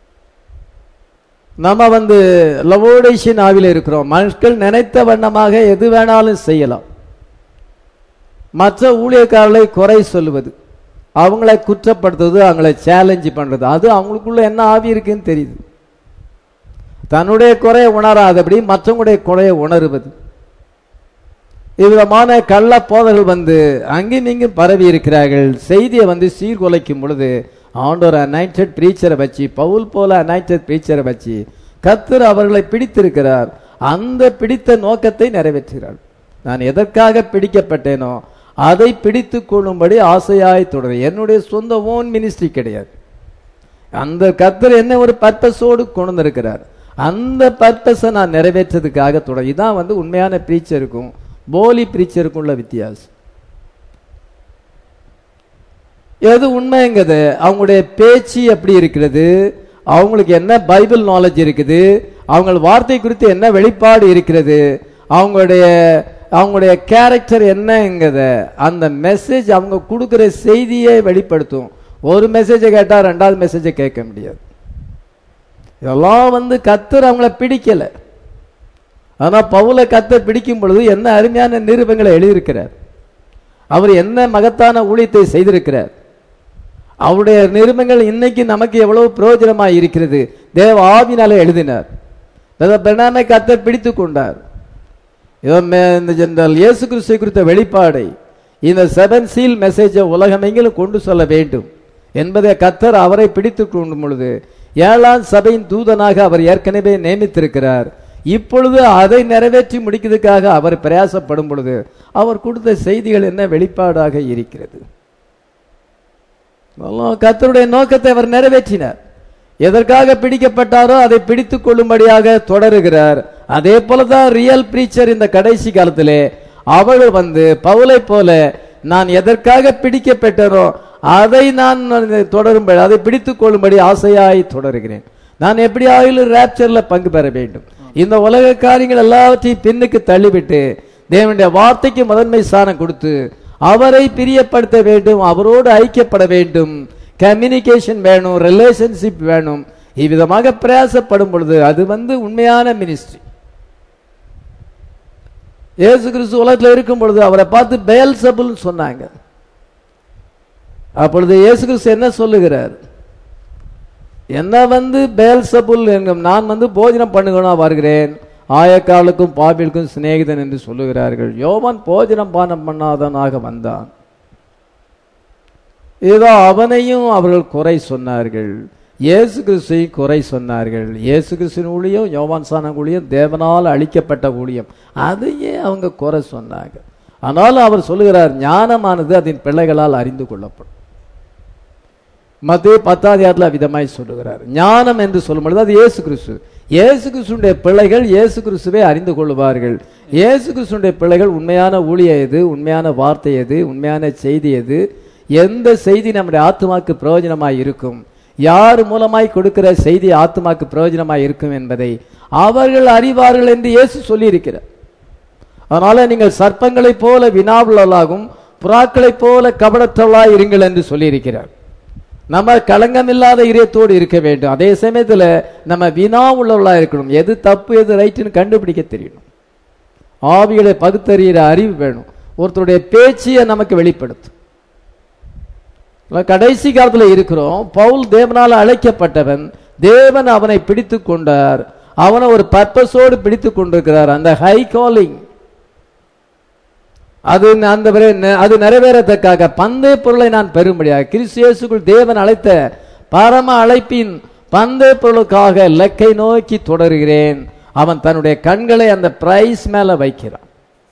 நம்ம லவோடேஷியன் ஆவில இருக்கிறோம். மக்கள் நினைத்த வண்ணமாக எது வேணாலும் செய்யலாம். மற்ற ஊழியக்காரர்களை குறை சொல்லுவது, அவங்களை குற்றப்படுத்துவது, அவங்களை சேலஞ்ச் பண்றது, அது அவங்களுக்குள்ள என்ன ஆவி இருக்குன்னு தெரியுது. தன்னுடைய குறையை உணராதபடி மற்றவங்களுடைய குறையை உணருவது. இவ்விதமான கள்ள போதர்கள் அங்கும் இங்கும் பரவி இருக்கிறார்கள். செய்தியை சீர்குலைக்கும் பொழுது ஆண்டவர் அனாயிண்டட் பிரீச்சரை வச்சு, பவுல் போல அனாயிண்டட் பிரீச்சரை வச்சு கர்த்தர் அவர்களை பிடித்திருக்கிறார். அந்த பிடித்த நோக்கத்தை நிறைவேற்றுகிறார். நான் எதற்காக பிடிக்கப்பட்டேனோ அதை பிடித்து கொள்ளும்படி ஆசையாய் தொடர். என்னுடைய சொந்த ஓன் மினிஸ்ட்ரி கிடையாது. அந்த கர்த்தர் என்ன ஒரு பர்பஸோடு கொண்டு இருக்கிறார். அந்த பர்பஸை நான் நிறைவேற்றதுக்காக இதான் வந்து உண்மையான பிரீச்சருக்கும் போலி பிரீச்சருக்கும் உள்ள வித்தியாசம். எது உண்மைங்கிறது அவங்களுடைய பேச்சு எப்படி இருக்கிறது, அவங்களுக்கு என்ன பைபிள் நாலேஜ் இருக்குது, அவங்க வார்த்தை குறித்து என்ன வெளிப்பாடு இருக்கிறது, அவங்களுடைய கேரக்டர் என்னங்கிறத அந்த மெசேஜ் அவங்க கொடுக்கிற செய்தியை வெளிப்படுத்தும். ஒரு மெசேஜை கேட்டால் ரெண்டாவது மெசேஜை கேட்க முடியாது. இதெல்லாம் வந்து கர்த்தர் அவங்கள பிடிக்கல. ஆனா பவுலை கர்த்தர் பிடிக்கும் பொழுது என்ன அருமையான நிருபங்களை எழுதியிருக்கிறார், அவர் என்ன மகத்தான ஊழியத்தை செய்திருக்கிறார். அவருடைய நிருபங்கள் இன்னைக்கு நமக்கு எவ்வளவு பிரயோஜனமாய் இருக்கிறது. தேவ ஆவினாலே எழுதினார். பெர்னாமை கர்த்தர் பிடித்து கொண்டார். இந்த ஜெனரல் இயேசு கிறிஸ்துவை குறித்த வெளிப்பாடை இந்த 7 சீல் மெசேஜை உலகமெங்கிலும் கொண்டு சொல்ல வேண்டும் என்பதை கர்த்தர் அவரை பிடித்து கொண்டும் பொழுது 7ஆம் சபையின் தூதனாக அவர் ஏற்கனவே நியமித்திருக்கிறார். இப்பொழுது அதை நிறைவேற்றி முடிக்கிறதுக்காக அவர் பிரயாசப்படும் பொழுது அவர் கொடுத்த செய்திகள் என்ன வெளிப்பாடாக இருக்கிறது. கர்த்தருடைய நோக்கத்தை அவர் நிறைவேற்றினார். எதற்காக பிடிக்கப்பட்டாரோ அதை பிடித்துக் கொள்ளும்படியாக தொடருகிறார். அதே போலதான் ரியல் பிரீச்சர் இந்த கடைசி காலத்திலே அவர்கள் வந்து பவுலை போல நான் எதற்காக பிடிக்கப்பட்டனோ அதை நான் தொடரும்படி அதை பிடித்துக் கொள்ளும்படி ஆசையாய் தொடருகிறேன். நான் எப்படி ஆயிலும் ராப்சர்ல பங்கு பெற வேண்டும். இந்த உலக காரியங்கள் எல்லாவற்றையும் பின்னுக்கு தள்ளிவிட்டு தேவனுடைய வார்த்தைக்கு முதன்மை ஸ்தானம் கொடுத்து அவரை பிரியப்படுத்த வேண்டும், அவரோடு ஐக்கியப்பட வேண்டும், கம்யூனிகேஷன் வேணும், ரிலேஷன்ஷிப் வேணும். இவ்விதமாக பிரயாசப்படும் பொழுது அது வந்து உண்மையான மினிஸ்ட்ரி. இயேசு கிறிஸ்து உலகத்தில் இருக்கும் பொழுது அவரை பார்த்து பெயல்செபூல் சொன்னாங்க. அப்பொழுது இயேசு கிறிஸ்து என்ன சொல்லுகிறார், என்ன வந்து பெயல்செபூல் நான் வந்து போஜனம் பண்ணுகணும் வருகிறேன், ஆயக்காலுக்கும் பாபிலுக்கும் சிநேகிதன் என்று சொல்லுகிறார்கள். யோவான் போஜனம் பானம் பண்ணாதனாக வந்தான். ஏதோ அவனையும் அவர்கள் குறை சொன்னார்கள், இயேசு கிறிஸ்துவை குறை சொன்னார்கள். இயேசு கிறிஸ்துவின் ஊழியம் யோவான் சான ஊழியம் தேவனால் அளிக்கப்பட்ட ஊழியம், அதையே அவங்க குறை சொன்னாங்க. ஆனாலும் அவர் சொல்லுகிறார் ஞானமானது அதன் பிள்ளைகளால் அறிந்து கொள்ளப்படும். மத்தேயு 10 விதமாய் சொல்லுகிறார். ஞானம் என்று சொல்லும் பொழுது அது இயேசு கிறிஸ்து. இயேசு கிறிஸ்துடைய பிள்ளைகள் இயேசு கிறிஸ்துவை அறிந்து கொள்வார்கள். இயேசு கிறிஸ்துடைய பிள்ளைகள் உண்மையான ஊழியம் எது, உண்மையான வார்த்தை எது, உண்மையான செய்தி எது, எந்த செய்தி நம்முடைய ஆத்மாக்கு பிரயோஜனமாய் இருக்கும், யார் மூலமாய் கொடுக்கிற செய்தி ஆத்மாக்கு பிரயோஜனமாய் இருக்கும் என்பதை அவர்கள் அறிவார்கள் என்று இயேசு சொல்லி இருக்கிறார். அதனால நீங்கள் சர்ப்பங்களைப் போல வினாவுள்ளவர்களாகவும் புறாக்களைப் போல கபடற்றவர்களாய் இருங்கள் என்று சொல்லி இருக்கிறார். நம்ம களங்கமில்லாத இதயத்தோடு இருக்க வேண்டும். அதே சமயத்தில் நம்ம வினா உள்ளவர்களா இருக்கணும். எது தப்பு எது ரைட்டுன்னு கண்டுபிடிக்க தெரியணும். ஆவிகளை பகுத்தறிகிற அறிவு வேணும். ஒருத்தருடைய பேச்சியை நமக்கு வெளிப்படுத்தும். கடைசி காலத்தில் இருக்கிறோம். பவுல் தேவனால் அழைக்கப்பட்டவன், தேவன் அவனை பிடித்து கொண்டார், அவனை ஒரு பர்பஸோடு பிடித்து கொண்டிருக்கிறார். அந்த ஹை காலிங் அது நிறைவேறத்தக்காக பந்தய பொருளை நான் பெறும்படியாக கிறிஸ்து இயேசுக்குள் தேவன் அழைத்த பரம அழைப்பின் பந்தய பொருளுக்காக லக்கை நோக்கி தொடர்கிறேன். அவன் தன்னுடைய கண்களை அந்த பிரைஸ் மேல வைக்கிறான்.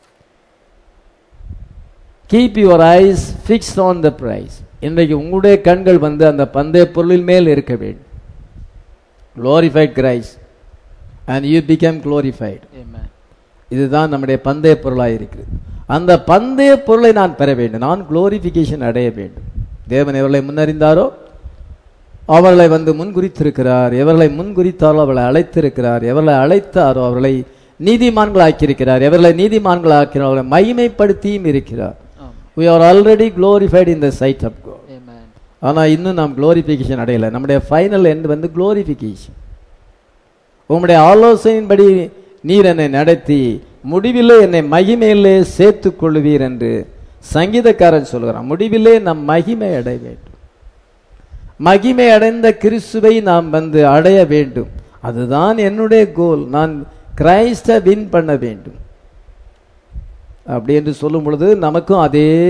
Keep your eyes fixed on the prize. இன்றைக்கு உங்களுடைய கண்கள் வந்து அந்த பந்தய பொருளின் மேல் இருக்க வேண்டும். glorified Christ and you become glorified. Amen. இதுதான் நம்முடைய பந்தய பொருளாக இருக்கிறது. அந்த பந்தய பொருளை நான் பெற வேண்டும், நான் குளோரிஃபிகேஷன் அடைய வேண்டும். தேவன் எவர்களை முன்னறிந்தாரோ அவர்களை வந்து முன்குறித்திருக்கிறார், எவர்களை முன்குறித்தாரோ அவர்களை அழைத்திருக்கிறார், எவர்களை அழைத்தாரோ அவர்களை நீதிமான்கள் ஆக்கியிருக்கிறார், எவர்களை நீதிமான்கள் ஆக்கினார் அவர்களை மகிமைப்படுத்தியும் இருக்கிறார். We are already glorified in the sight of God. Amen. ஆனா இன்னும் நாம் குளோரிஃபிகேஷன் அடையல. நம்முடைய ஃபைனல் எண்ட் வந்து குளோரிஃபிகேஷன். உம்முடைய ஆலோசனையின்படி நீர் என்னை நடத்தி முடிவிலே என்னை மகிமையிலே சேர்த்து கொள்வீர் என்று சங்கீதக்காரன் சொல்கிறான். முடிவிலே நாம் மகிமை அடைய வேண்டும். மகிமை அடைந்த கிறிஸ்துவை நாம் வந்து அடைய வேண்டும். அதுதான் என்னுடைய கோல். நான் கிரைஸ்ட வின் பண்ண வேண்டும். அப்படி என்று சொல்லும் பொழுது நமக்கும்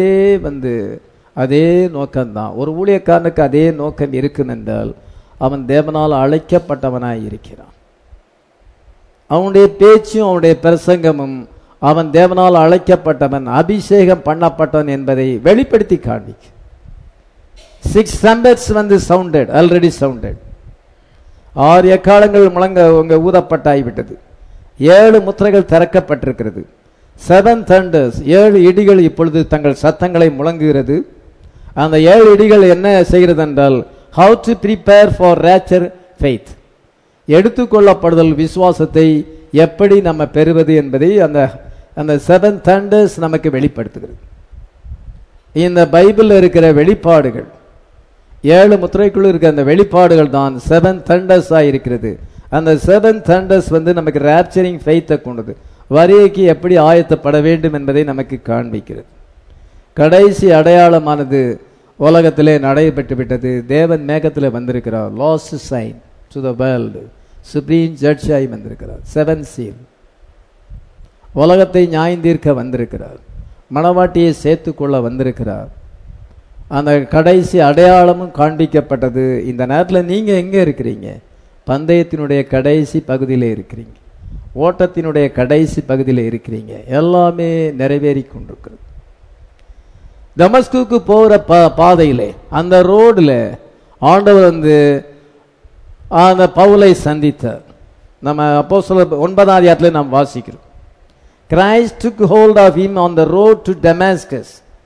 அதே நோக்கம்தான். ஒரு ஊழியக்காரனுக்கு அதே நோக்கம் இருக்கும் என்றால் அவன் தேவனால் அழைக்கப்பட்டவனாய் இருக்கிறான். அவனுடைய பேச்சும் அவனுடைய பிரசங்கமும் அவன் தேவனால் அழைக்கப்பட்டவன், அபிஷேகம் பண்ணப்பட்டவன் என்பதை வெளிப்படுத்தி காண்பிக்கும். 6 trumpets வந்து சவுண்டட், ஆல்ரெடி சவுண்டட். 6 எக்காலங்கள் முழங்க ஊதப்பட்டாய்விட்டது. 7 முத்திரைகள் திறக்கப்பட்டிருக்கிறது. 7 thunders, 7 இடிகள் இப்பொழுது தங்கள் சத்தங்களை முழங்குகிறது. அந்த 7 இடிகள் என்ன செய்கிறது என்றால், how to prepare for rapture faith, எடுத்துக்கொள்ளப்படுதல் விசுவாசத்தை எப்படி நம்ம பெறுவது என்பதை அந்த 7 thunders நமக்கு வெளிப்படுத்துகிறது. இந்த பைபிள்ல இருக்கிற வெளிப்பாடுகள் 7 முத்திரைக்குள்ள இருக்க அந்த வெளிப்பாடுகள் தான் 7 thunders இருக்கிறது. அந்த 7 thunders நமக்கு ராப்சரிங் ஃபெய்த்தை கொண்டது, வரியைக்கு எப்படி ஆயத்தப்பட வேண்டும் என்பதை நமக்கு காண்பிக்கிறது. கடைசி அடையாளமானது உலகத்திலே நடைபெற்று விட்டது. தேவன் மேகத்தில் வந்திருக்கிறார். Last sign to the world, supreme ஜட்ஜாய் வந்திருக்கிறார். 7 seal, உலகத்தை நியாயந்தீர்க்க வந்திருக்கிறார். மணவாட்டியை சேர்த்துக்கொள்ள வந்திருக்கிறார். அந்த கடைசி அடையாளமும் காண்பிக்கப்பட்டது. இந்த நேரத்தில் நீங்க எங்க இருக்கிறீங்க? பந்தயத்தினுடைய கடைசி பகுதியில் இருக்கிறீங்க, ஓட்டத்தினுடைய கடைசி பகுதியில் இருக்கிறீங்க. எல்லாமே நிறைவேறி கொண்டிருக்கிறது. தமஸ்குக்கு போகிற பாதையிலே அந்த ரோடுல ஆண்டவர் அந்த பவுலை சந்தித்தார். நம்ம அப்போஸ்தலர் 9ஆம் அதிகாரத்தில் நாம் வாசிக்கிறோம். Christ took hold of him on the road to Damascus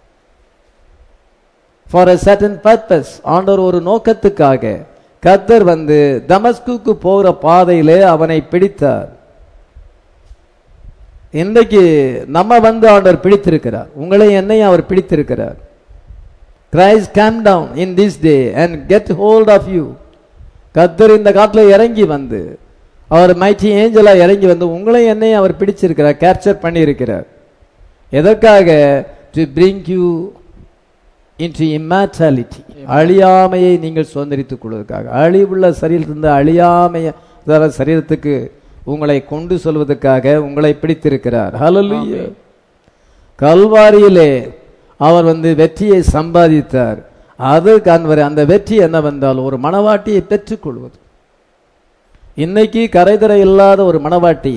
for a certain purpose. ஆண்டவர் ஒரு நோக்கத்துக்காக கர்த்தர் தமஸ்குக்கு போகிற பாதையிலே அவனை பிடித்தார். இன்றைக்கு நம்ம ஆண்டவர் பிடித்திருக்கிறார். உங்களை என்னையும் அவர் பிடித்திருக்கிறார். Christ come down in this day and get hold of you. கர்த்தர் இந்த காட்டில் இறங்கி அவர் மைட்டி ஏஞ்சலா இறங்கி உங்களை என்னையும் அவர் பிடிச்சிருக்கிறார், கேப்சர் பண்ணி இருக்கிறார். எதற்காக? To bring you into immortality, அழியாமையை நீங்கள் சுதந்திரித்துக் கொள்வதற்காக. அழிவுள்ள சரீரத்திலிருந்து அழியாமைய சரீரத்துக்கு உங்களை கொண்டு சொல்வதற்காக உங்களை பிடித்திருக்கிறார். ஹல்லேலூயா. கல்வாரியிலே அவர் வெற்றியை சம்பாதித்தார். அது அந்த வெற்றி என்னவென்றால் ஒரு மணவாட்டியை பெற்றுக் கொள்வது. இன்னைக்கு கரைதரை இல்லாத ஒரு மணவாட்டி,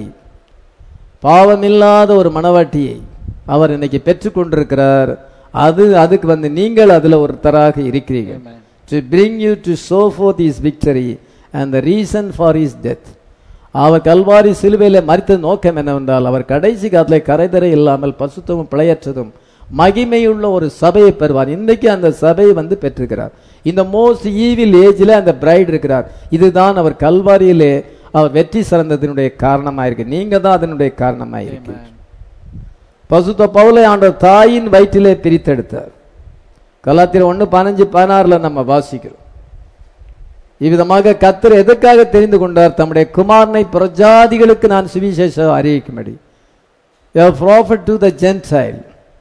பாவமில்லாத ஒரு மணவாட்டியை அவர் இன்னைக்கு பெற்றுக் கொண்டிருக்கிறார். அதுக்கு நீங்கள் அதுல ஒருத்தராக இருக்கிறீர்கள். To bring you to show forth his victory and the reason for his death. அவர் கல்வாரி சிலுவையில மரித்த நோக்கம் என்னவென்றால், அவர் கடைசி காலத்திலே கரைதரை இல்லாமல் பசுத்தமும் பிழையற்றதும் மகிமையுள்ள ஒரு சபையை பெறுவார். இன்றைக்கு அந்த சபையை பெற்றிருக்கிறார். இந்த மோஸ்ட் ஈவில் ஏஜ்ல அந்த பிரைட் இருக்கிறார். இதுதான் அவர் கல்வாரியிலே அவர் வெற்றி சிறந்ததனுடைய காரணமாயிருக்கு. நீங்க தான் அதனுடைய காரணமாயிருக்கு. பசுத்த பவுலை ஆண்டவர் தாயின் வயிற்றிலே பிரித்தெடுத்தார். கலாத்தியர் 1:15-16 நம்ம வாசிக்கிறோம். இவ்விதமாக கர்த்தர் எதற்காக தெரிந்து கொண்டார்? தம்முடைய குமாரனை பிரஜாதிகளுக்கு நான் சுவிசேஷம் அறிவிக்கும்படி. A prophet to the Gentile,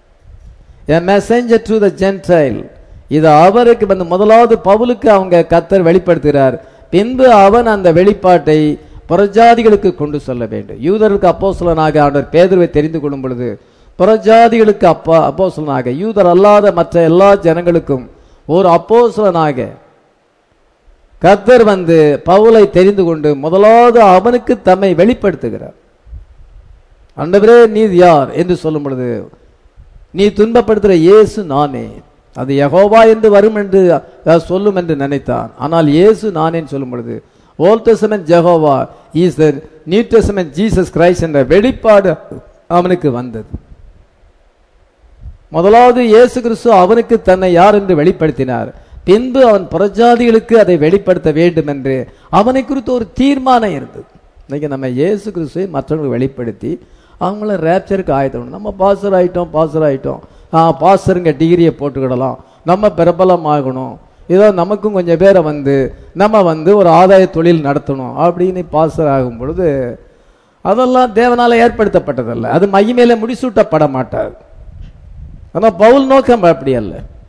a messenger to the Gentile. இது அவருக்கு முதலாவது பவுலுக்கு கர்த்தர் வெளிப்படுத்துகிறார். பின்பு அவன் அந்த வெளிப்பாட்டை பிரஜாதிகளுக்கு கொண்டு சொல்ல வேண்டும். யூதருக்கு அப்போஸ்தலனாக ஆண்டவர் பேதுருவை தெரிந்து கொள்ளும் பொழுது பிரஜாதிகளுக்கு அப்போஸ்தலனாக, யூதர் அல்லாத மற்ற எல்லா ஜனங்களுக்கும் ஒரு அப்போஸ்தலனாக கர்த்தர் பவுலை தெரிந்து கொண்டு முதலாவது அவனுக்கு தம்மை வெளிப்படுத்துகிறார். ஆண்டவரே நீர் யார் என்று சொல்லும் பொழுது, நீ துன்பப்படுத்துகிற இயேசு நானே. அது யெகோவா என்று வரும் என்று சொல்லும் என்று நினைத்தான். ஆனால் இயேசு நானேன்னு சொல்லும் பொழுது, Old Testament Jehovah is the New Testament Jesus Christ என்ற வெளிப்பாடு அவனுக்கு வந்தது. முதலாவது இயேசு கிறிஸ்து அவனுக்கு தன்னை யார் என்று வெளிப்படுத்தினார். பின்பு அவன் பிரஜாதிகளுக்கு அதை வெளிப்படுத்த வேண்டும் என்று அவனை குறித்து ஒரு தீர்மானம் இருந்தது. இன்னைக்கு நம்ம இயேசு கிறிஸ்துவை மற்றவங்களுக்கு வெளிப்படுத்தி அவங்கள ரேப்சருக்கு ஆயத்தம். நம்ம பாஸ்டர் ஆயிட்டோம் பாஸ்டருங்க டிகிரியை போட்டுக்கிடலாம், நம்ம பிரபலம் ஆகணும், ஏதோ நமக்கும் கொஞ்சம் பேரை நம்ம ஒரு ஆதாய தொழில் நடத்தணும் அப்படின்னு பாஸ்டர் ஆகும் பொழுது அதெல்லாம் தேவனால ஏற்படுத்தப்பட்டதல்ல. அது மகிமையில முடிசூட்டப்பட மாட்டார். ஆனா பவுல் நோக்கம் அப்படி அல்ல.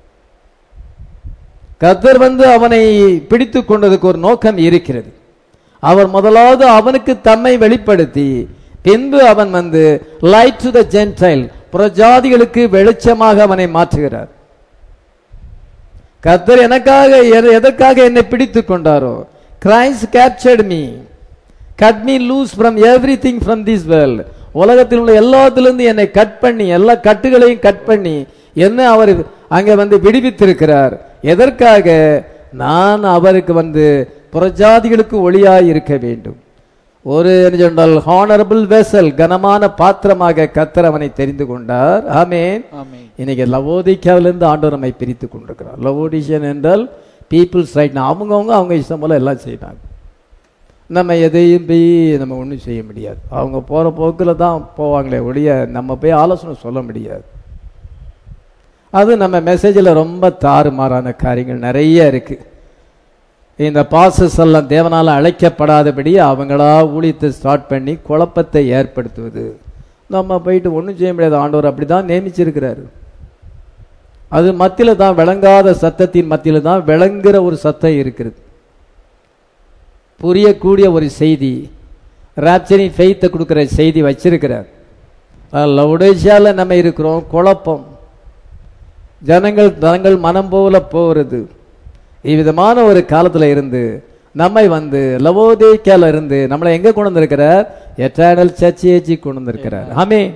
கர்த்தர் அவனை பிடித்து கொண்டதுக்கு ஒரு நோக்கம் இருக்கிறது. அவர் முதலாவது அவனுக்கு தம்மை வெளிப்படுத்தி பின்பு அவன் லைட் டு த ஜென்டைல், பிரஜாதிகளுக்கு வெளிச்சமாக அவனை மாற்றுகிறார். கர்த்தர் எனக்காக எதற்காக என்னை பிடித்து கொண்டாரோ, Christ captured me, cut me loose from everything from this world. உலகத்தில் உள்ள எல்லாத்திலிருந்து என்னை கட் பண்ணி, எல்லா கட்டுகளையும் கட் பண்ணி என்ன அவர் அங்கே விடுவித்திருக்கிறார். எதற்காக? நான் அவருக்கு புறஜாதிகளுக்கு ஒளியாய் இருக்க வேண்டும். ஒரு என்ன சொன்னால் ஹானரபிள் வெசல், கனமான பாத்திரமாக கர்த்தர் அவனை தெரிந்து கொண்டார். ஆமென். இன்னைக்கு லவோதிக்காவிலிருந்து ஆண்டவர் நம்மை பிரித்து கொண்டிருக்கிறார். லவோடிஷியன் என்றால் பீப்புள்ஸ் ரைட். அவங்கவுங்க அவங்க இஷ்டம் போல எல்லாம் செய்யறாங்க. நம்ம எதையும் போய் நம்ம ஒன்றும் செய்ய முடியாது. அவங்க போகிற போக்கில் தான் போவாங்களே ஒழிய நம்ம போய் ஆலோசனை சொல்ல முடியாது. அது நம்ம மெசேஜில் ரொம்ப தாறுமாறான காரியங்கள் நிறைய இருக்கு. இந்த பாசஸ் எல்லாம் தேவனால் அழைக்கப்படாதபடி அவங்களா ஊழியத்தை ஸ்டார்ட் பண்ணி குழப்பத்தை ஏற்படுத்துவது. நம்ம போயிட்டு ஒன்றும் செய்ய முடியாது. ஆண்டவர் அப்படி தான் நியமிச்சிருக்கிறாரு. அது மத்தியில் தான், விளங்காத சத்தத்தின் மத்தியில் தான் விளங்குகிற ஒரு சத்தம் இருக்கிறது. புரியக்கூடிய ஒரு செய்தி, ராப்சரிங் ஃபெய்த்தை கொடுக்குற செய்தி வச்சிருக்கிறார். லவோடிக்கியாவில் நம்ம இருக்கிறோம். குழப்பம், ஜனங்கள் தங்கள் மனம் போல போகிறது. இவ்விதமான ஒரு காலத்தில் இருந்து நம்மை லவோதிக்கால இருந்து நம்மளை எங்க கொண்டு வந்திருக்கிறார்? எட்டர்னல் சர்ச் ஏஜ் கொண்டு வந்திருக்கிறார். ஆமென்.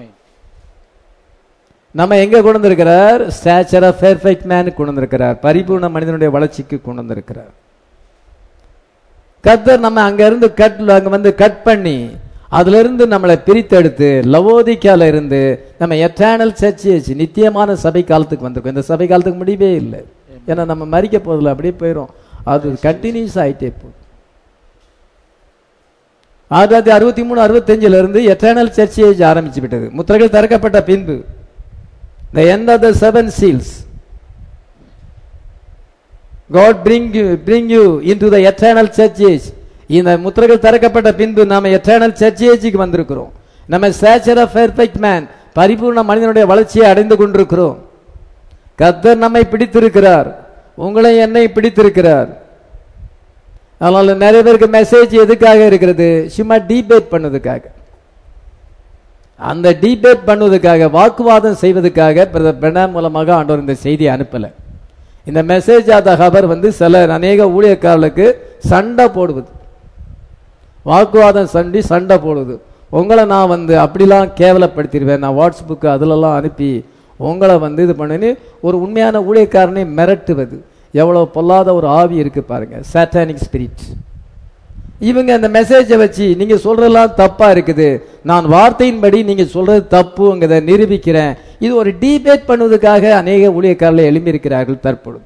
நம்ம எங்க கொண்டு வந்திருக்கிறார்? ஸ்டாச்சர் ஆஃப் பெர்ஃபெக்ட் மேன் கொண்டு வந்திருக்கிறார். பரிபூர்ண மனிதனுடைய வளர்ச்சிக்கு கொண்டு வந்திருக்கிறார். கர்த்தர் நம்ம அங்க இருந்து கட் பண்ணி அதுல இருந்து நம்மளை பிரித்தெடுத்து லவோதிக்கால இருந்து நம்ம எட்டர்னல் சர்ச் ஏஜ் நித்தியமான சபை காலத்துக்கு வந்திருக்கோம். இந்த சபை காலத்துக்கு முடியவே இல்லை. ஏன்னா நம்ம மறிக்க போதில்லை, அப்படியே போயிடும். அது கண்டினியூஸ் ஆயிட்டே போகுது. 1963-65 இருந்து எட்டர்னல் சர்ச் ஏஜ் ஆரம்பிச்சு விட்டது. முத்திரைகள் திறக்கப்பட்ட பின்பு the end of the seven seals, God bring you into the eternal church age. இந்த முத்திரைகள் திறக்கப்பட்ட பின்பு நாம எட்டர்னல் சர்ச் ஏஜுக்கு வந்திருக்கிறோம். நம்ம ஸ்டாச்சர் ஆஃப் பெர்ஃபெக்ட் மேன், பரிபூர்ண மனிதனுடைய வளர்ச்சியை அடைந்து கொண்டிருக்கிறோம். கர்த்தர் நம்மை பிடித்திருக்கிறார், உங்களை என்னை பிடித்திருக்கிறார். அதனால நிறைய பேருக்கு மெசேஜ் எதுக்காக இருக்கிறது? சும்மா டிபேட் பண்ணதுக்காக. அந்த டிபேட் பண்ணுவதற்காக, வாக்குவாதம் செய்வதற்காக பிரதர் பிரணாம் மூலமாக ஆண்டவர் இந்த செய்தியை அனுப்பல. இந்த மெசேஜ் ஆத ஹபர் சில அநேக ஊழியக்காரர்களுக்கு சண்டை போடுவது, வாக்குவாதம் சண்டை போடுவது. உங்களை நான் அப்படிலாம் கேவலப்படுத்திடுவேன், நான் வாட்ஸ்அப்புக்கு அதிலெல்லாம் அனுப்பி உங்களை இது பண்ணி ஒரு உண்மையான ஊழியக்காரனை மிரட்டுவது. எவ்வளவு பொல்லாத ஒரு ஆவி இருக்கு பாருங்க, சாட்டானிக் ஸ்பிரிட். இவங்க அந்த மெசேஜை வச்சு நீங்க சொல்றதெல்லாம் தப்பா இருக்குது, நான் வார்த்தையின்படி நீங்க சொல்றது தப்புங்கிறத நிரூபிக்கிறேன். இது ஒரு டிபேட் பண்ணுவதற்காக அநேக ஊழியக்காரர்கள் எழும்பி இருக்கிறார்கள் தற்பொழுது.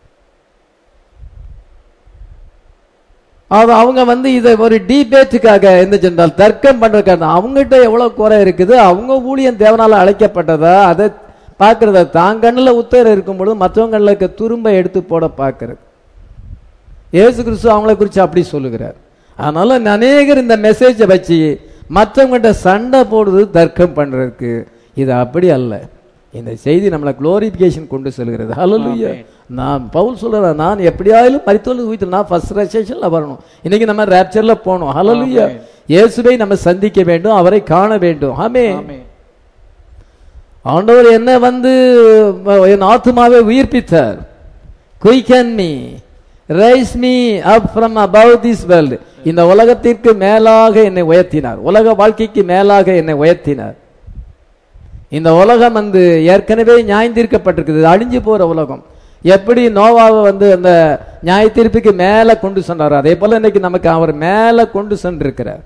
அவங்க இதை ஒரு டிபேட்டுக்காக என்ன சென்றால் தர்க்கம் பண்றதுக்காக, அவங்ககிட்ட எவ்வளவு குறை இருக்குது, அவங்க ஊழியம் தேவனால அழைக்கப்பட்டதா அதை பார்க்கறத, தான் கண்ணில் உத்தர இருக்கும் பொழுது மற்றவங்க கண்ணுக்கு துரும்ப எடுத்து போட பார்க்கறது. இயேசு கிறிஸ்து அவங்களை குறித்து அப்படி சொல்லுகிறார். அதனால அநேகர் இந்த மெசேஜை வச்சு மற்றவங்கிட்ட சண்டை போடுறது, தர்க்கம் பண்றதுக்கு. இது அப்படி அல்ல. இந்த செய்தி நம்மளை குளோரிபிகேஷன் கொண்டு செல்கிறது. ஹல்லேலூயா. நான் பவுல் சொல்றேன், நான் எப்படியாயிலும் மரித்தோருக்கு உயிர்த்து நான் ஃபர்ஸ்ட் ரெசரக்ஷன்ல வரணும். இன்னைக்கு நம்ம ராப்சர்ல போகணும். ஹல்லேலூயா. இயேசுவை நம்ம சந்திக்க வேண்டும், அவரை காண வேண்டும். ஆமென். ஆண்டவர் என்ன என் ஆத்துமாவை உயிர்ப்பித்தார். Quicken me, raise me up from above this world. இந்த உலகத்திற்கு மேலாக என்னை உயர்த்தினார், உலக வாழ்க்கைக்கு மேலாக என்னை உயர்த்தினார். இந்த உலகம் ஏற்கனவே நியாயந்தீர்க்கப்பட்டிருக்குது, அழிஞ்சு போற உலகம். எப்படி நோவாவை அந்த நியாய தீர்ப்புக்கு மேல கொண்டு சென்றார், அதே போல இன்னைக்கு நமக்கு அவர் மேல கொண்டு சென்றிருக்கிறார்.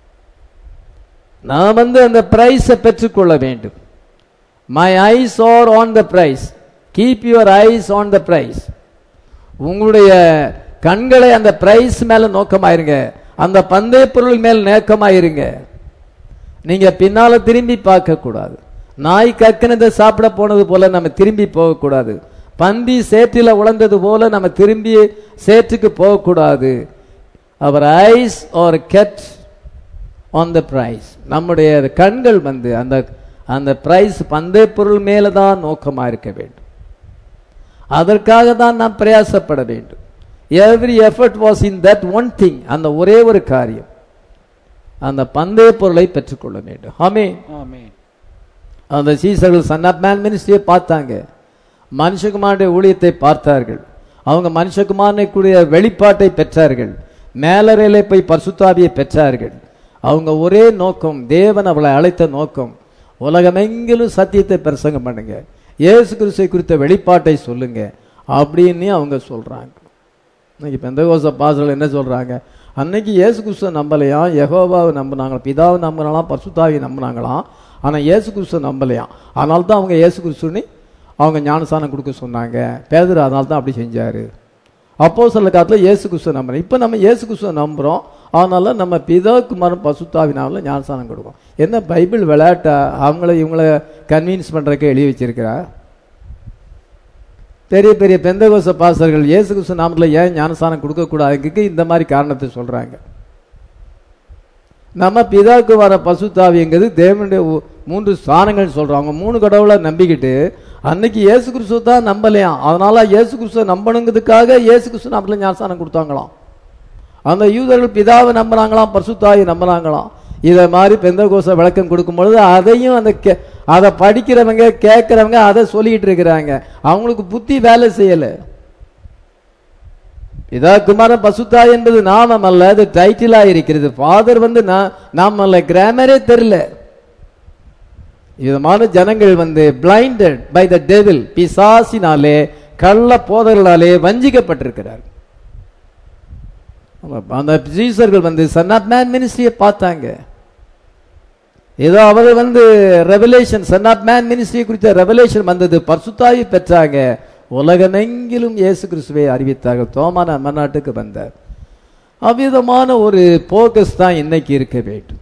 நான் அந்த பிரைஸை பெற்றுக்கொள்ள வேண்டும். My eyes are on the prize. Keep your eyes on the prize. உங்களுடைய கண்களை அந்த பிரைஸ் மேல நோக்கமாயிருங்க, அந்த பந்தய பொருள் மேல் நோக்கமாயிருங்க. நீங்க பின்னால திரும்பி பார்க்க கூடாது. நாய் கக்கினதை சாப்பிட போனது போல நம்ம திரும்பி போகக்கூடாது. பந்தி சேற்றில உழந்தது போல நம்ம திரும்பி சேற்றுக்கு போகக்கூடாது. அவர் eyes are kept on the prize. நம்முடைய கண்கள் அந்த பிரைஸ் பந்தய பொருள் மேல தான் நோக்கமா இருக்க வேண்டும். அதற்காக தான் நாம் பிரயாசப்பட வேண்டும். Every effort was in that one thing. அந்த ஒரே ஒரு காரியம், அந்த பந்தய பொருளை பெற்றுக்கொள்ள வேண்டும். ஆமென். அந்த சீசர்கள் சன் ஆஃப் மேன் மினிஸ்ட்ரியை பார்த்தாங்க, மனுஷகுமாரனுடைய ஊழியத்தை பார்த்தார்கள். அவங்க மனுஷகுமாரனுடைய வெளிப்பாட்டை பெற்றார்கள், மேலறையிலே போய் பரிசுத்தாவியை பெற்றார்கள். அவங்க ஒரே நோக்கம், தேவன் அவளை அழைத்த நோக்கம், உலகமெங்கிலும் சத்தியத்தை பிரசங்கம் பண்ணுங்க, இயேசு கிறிஸ்துவை குறித்த வெளிப்பாட்டை சொல்லுங்க அப்படின்னு அவங்க சொல்றாங்க. இன்னைக்கு பெந்தகோஸ்த பாஸ்டர்கள் என்ன சொல்றாங்க, அன்னைக்கு இயேசு கிறிஸ்துவை நம்பலையாம், யெகோவாவை நம்பினாங்க, பிதாவை நம்பினாலாம், பரிசுத்தாவியை நம்பினாங்களாம், ஆனா இயேசு கிறிஸ்துவை நம்பலையாம். அதனால தான் அவங்க இயேசு கிறிஸ்துன்னு அவங்க ஞானஸ்தானம் கொடுக்க சொன்னாங்க. பேதுரு அதனால தான் அப்படி செஞ்சாரு. அப்போஸ்தலர் காலத்துல இயேசு கிறிஸ்துவை நம்புறோம். இப்ப நம்ம இயேசு கிறிஸ்துவை நம்புறோம், அதனால நம்ம பிதா குமாரன் பரிசுத்தாவினால ஞானஸ்தானம் கொடுக்கும். என்ன பைபிள் விளையாட்டா? அவங்கள இவங்கள கன்வின்ஸ் பண்றதுக்கு எழுதி வச்சிருக்கிறா. பெரிய பெரிய பெந்தகோஸ்த பாஸ்டர்கள் இயேசு கிறிஸ்து நாமத்துல ஏன் ஞானஸ்தானம் கொடுக்க கூடாதுக்கு இந்த மாதிரி காரணத்தை சொல்றாங்க. நம்ம பிதாவுக்கு வர பசுத்தாவிங்கிறது தேவனுடைய 3 ஸ்தானங்கள் சொல்றோம். அவங்க 3 கடவுளை நம்பிக்கிட்டு அன்னைக்கு இயேசு கிறிஸ்துவ தான் நம்பலையாம். அதனால இயேசு கிறிஸ்துவ நம்பணுங்கிறதுக்காக இயேசு கிறிஸ்து நாமத்துல ஞானஸ்தானம் கொடுத்தாங்களாம். அந்த யூதர்கள் பிதாவை நம்பினாங்களாம், பரிசுத்தாவியை நம்பினாங்களாம். இதை மாதிரி பெந்தகோஸ்த விளக்கம் கொடுக்கும் பொழுது அதையும் அதை படிக்கிறவங்க கேட்கிறவங்க அதை சொல்லிட்டு இருக்கிறாங்க. அவங்களுக்கு புத்தி வேலை செய்யல. இதா குமாரன் பசுத்தாய் என்பது நாமம் அல்ல, அது டைட்டிலா இருக்கிறது. ஃபாதர் நாம அல்ல, கிராமரே தெரியல. விதமான ஜனங்கள் பிளைண்டட் பை த டெவில், பிசாசினாலே கள்ள போதர்களாலே வஞ்சிக்கப்பட்டிருக்கிறார். அந்த ஜீசர்கள் சன் ஆஃப் மேன் மினிஸ்ட்ரியை பார்த்தாங்க. ஏதோ அவர் ரெவலேஷன், சன் ஆஃப் மேன் மினிஸ்ட்ரியை குறித்த ரெவலேஷன் வந்தது, பரிசுத்தாவி பெற்றாங்க. உலகமெங்கிலும் இயேசு கிறிஸ்துவை அறிவித்தார்கள். தோமான மன்னாட்டுக்கு வந்தார். அவ்விதமான ஒரு போக்கஸ் தான் இன்னைக்கு இருக்க வேண்டும்.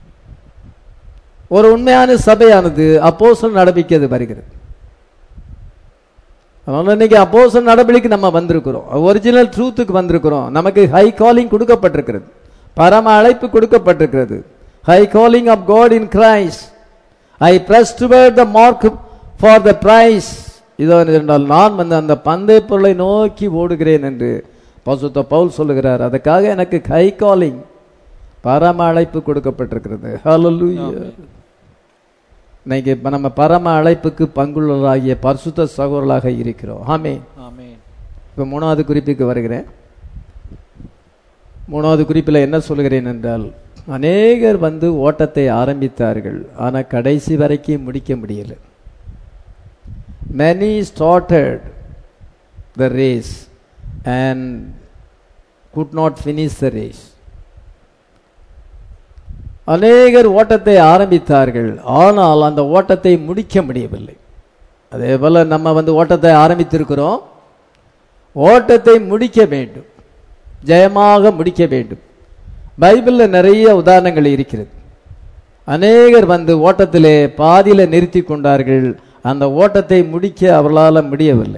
ஒரு உண்மையான சபையானது அப்போஸ்தலர் நடவடிக்கை வருகிறது. அதனால இன்னைக்கு அப்போஸ்தலர் நடவடிக்கைக்கு நம்ம வந்திருக்கிறோம், ஒரிஜினல் ட்ரூத்துக்கு வந்திருக்கிறோம். நமக்கு ஹை காலிங் கொடுக்கப்பட்டிருக்கிறது, பரம அழைப்பு கொடுக்கப்பட்டிருக்கிறது. High calling of God in Christ, I press toward the mark for the prize. இதோ என்றால் நான் அந்த பந்தய பொருளை நோக்கி ஓடுகிறேன் என்று பரிசுத்த பவுல் சொல்லுகிறார். அதுக்காக எனக்கு ஹை காலிங், பரம அழைப்பு கொடுக்கப்பட்டிருக்கிறது. ஹல்லேலூயா. இன்னைக்கு நம்ம பரம அழைப்புக்கு பங்குள்ளவராகிய பரிசுத்த சகோதரர்களாக இருக்கிறோம். ஆமென். இப்ப 3வது குறிப்புக்கு வருகிறேன். 3வது குறிப்பில் என்ன சொல்கிறேன் என்றால், அநேகர் ஓட்டத்தை ஆரம்பித்தார்கள், ஆனா கடைசி வரைக்கும் முடிக்க முடியல. Many started the race and could not finish the race. அநேகர் ஓட்டத்தை ஆரம்பித்தார்கள், ஆனால் அந்த ஓட்டத்தை முடிக்க முடியவில்லை. அதே போல நம்ம ஓட்டத்தை ஆரம்பித்திருக்கிறோம், ஓட்டத்தை முடிக்க வேண்டும், ஜெயமாக முடிக்க வேண்டும். பைபிள்ல நிறைய உதாரணங்கள் இருக்கிறது. அநேகர் ஓட்டத்திலே பாதியில நிறுத்தி கொண்டார்கள், அந்த ஓட்டத்தை முடிக்க அவர்களால் முடியவில்லை.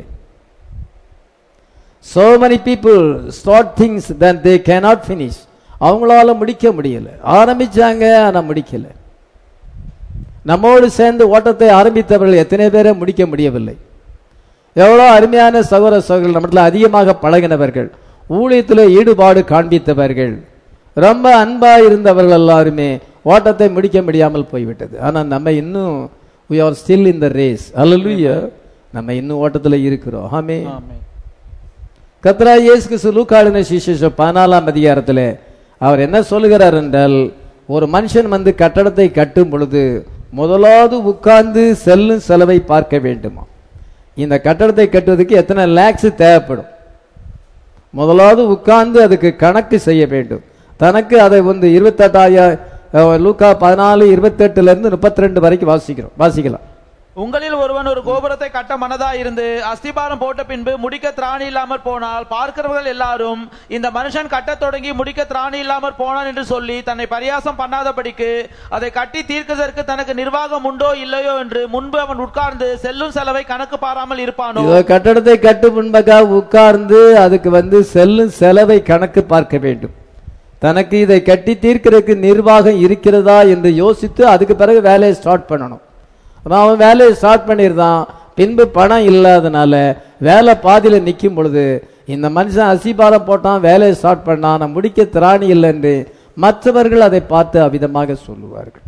So many people start things that they cannot finish. அவங்களால முடிக்க முடியல. ஆரம்பிச்சாங்க, ஆனா முடிக்கல. நம்மோடு சேர்ந்து ஓட்டத்தை ஆரம்பித்தவர்கள் எத்தனை பேரை முடிக்க முடியவில்லை. எவ்வளோ அருமையான சகோதர சகோதரர்கள், நம்மள அதிகமாக பழகினவர்கள், ஊழியத்தில் ஈடுபாடு காண்பித்தவர்கள், ரொம்ப அன்பா இருந்தவர்கள் எல்லாருமே ஓட்டத்தை முடிக்க முடியாமல் போய்விட்டது. ஆனா நம்ம இன்னும் we are still in the race. Hallelujah. நம்ம இன்னும் ஓட்டத்தில் இருக்கிறோம். ஆமென். கர்த்தராகிய இயேசு கிறிஸ்து லூக்கா எழுதின சுவிசேஷம் 14ஆம் அதிகாரத்திலே அவர் என்ன சொல்லுகிறார் என்றால், ஒரு மனுஷன் கட்டடத்தை கட்டும் பொழுது முதலாவது உட்கார்ந்து செல்லும் செலவை பார்க்க வேண்டுமா. இந்த கட்டடத்தை கட்டுவதற்கு எத்தனை லேக்ஸ் தேவைப்படும், முதலாவது உட்கார்ந்து அதுக்கு கணக்கு செய்ய வேண்டும். தனக்கு அதை 28,000 லூக்கா 14:28 32 வரைக்கும் வாசிக்கலாம். உங்களில் ஒருவன் ஒரு கோபுரத்தை கட்ட மனதா இருந்து அஸ்திபாரம் போட்ட பின்பு முடிக்க திராணி இல்லாமற் போனால் பார்க்கிறவர்கள் எல்லாரும் இந்த மனுஷன் கட்டத் தொடங்கி முடிக்க திராணி இல்லாமற் போனான் என்று சொல்லி தன்னை பரியாசம் பண்ணாதபடிக்கு அதை கட்டி தீர்க்கதற்கு தனக்கு நிர்வாகம் உண்டோ இல்லையோ என்று முன்பு அவன் உட்கார்ந்து செல்லும் செலவை கணக்கு பாராமல் இருப்பானோ. கட்டடத்தை கட்டு முன்பதாக உட்கார்ந்து அதுக்கு செல்லும் செலவை கணக்கு பார்க்க வேண்டும். தனக்கு இதை கட்டி தீர்க்கிறதுக்கு நிர்வாகம் இருக்கிறதா என்று யோசித்து அதுக்கு பிறகு வேலையை ஸ்டார்ட் பண்ணணும். அவன் வேலையை ஸ்டார்ட் பண்ணிருந்தான், பின்பு பணம் இல்லாதனால வேலை பாதியில நிற்கும் பொழுது இந்த மனுஷன் அசிபாரம் போட்டான், வேலையை ஸ்டார்ட் பண்ணான், நான் முடிக்க திராணி இல்லை என்று மற்றவர்கள் அதை பார்த்து அவ்விதமாக சொல்லுவார்கள்.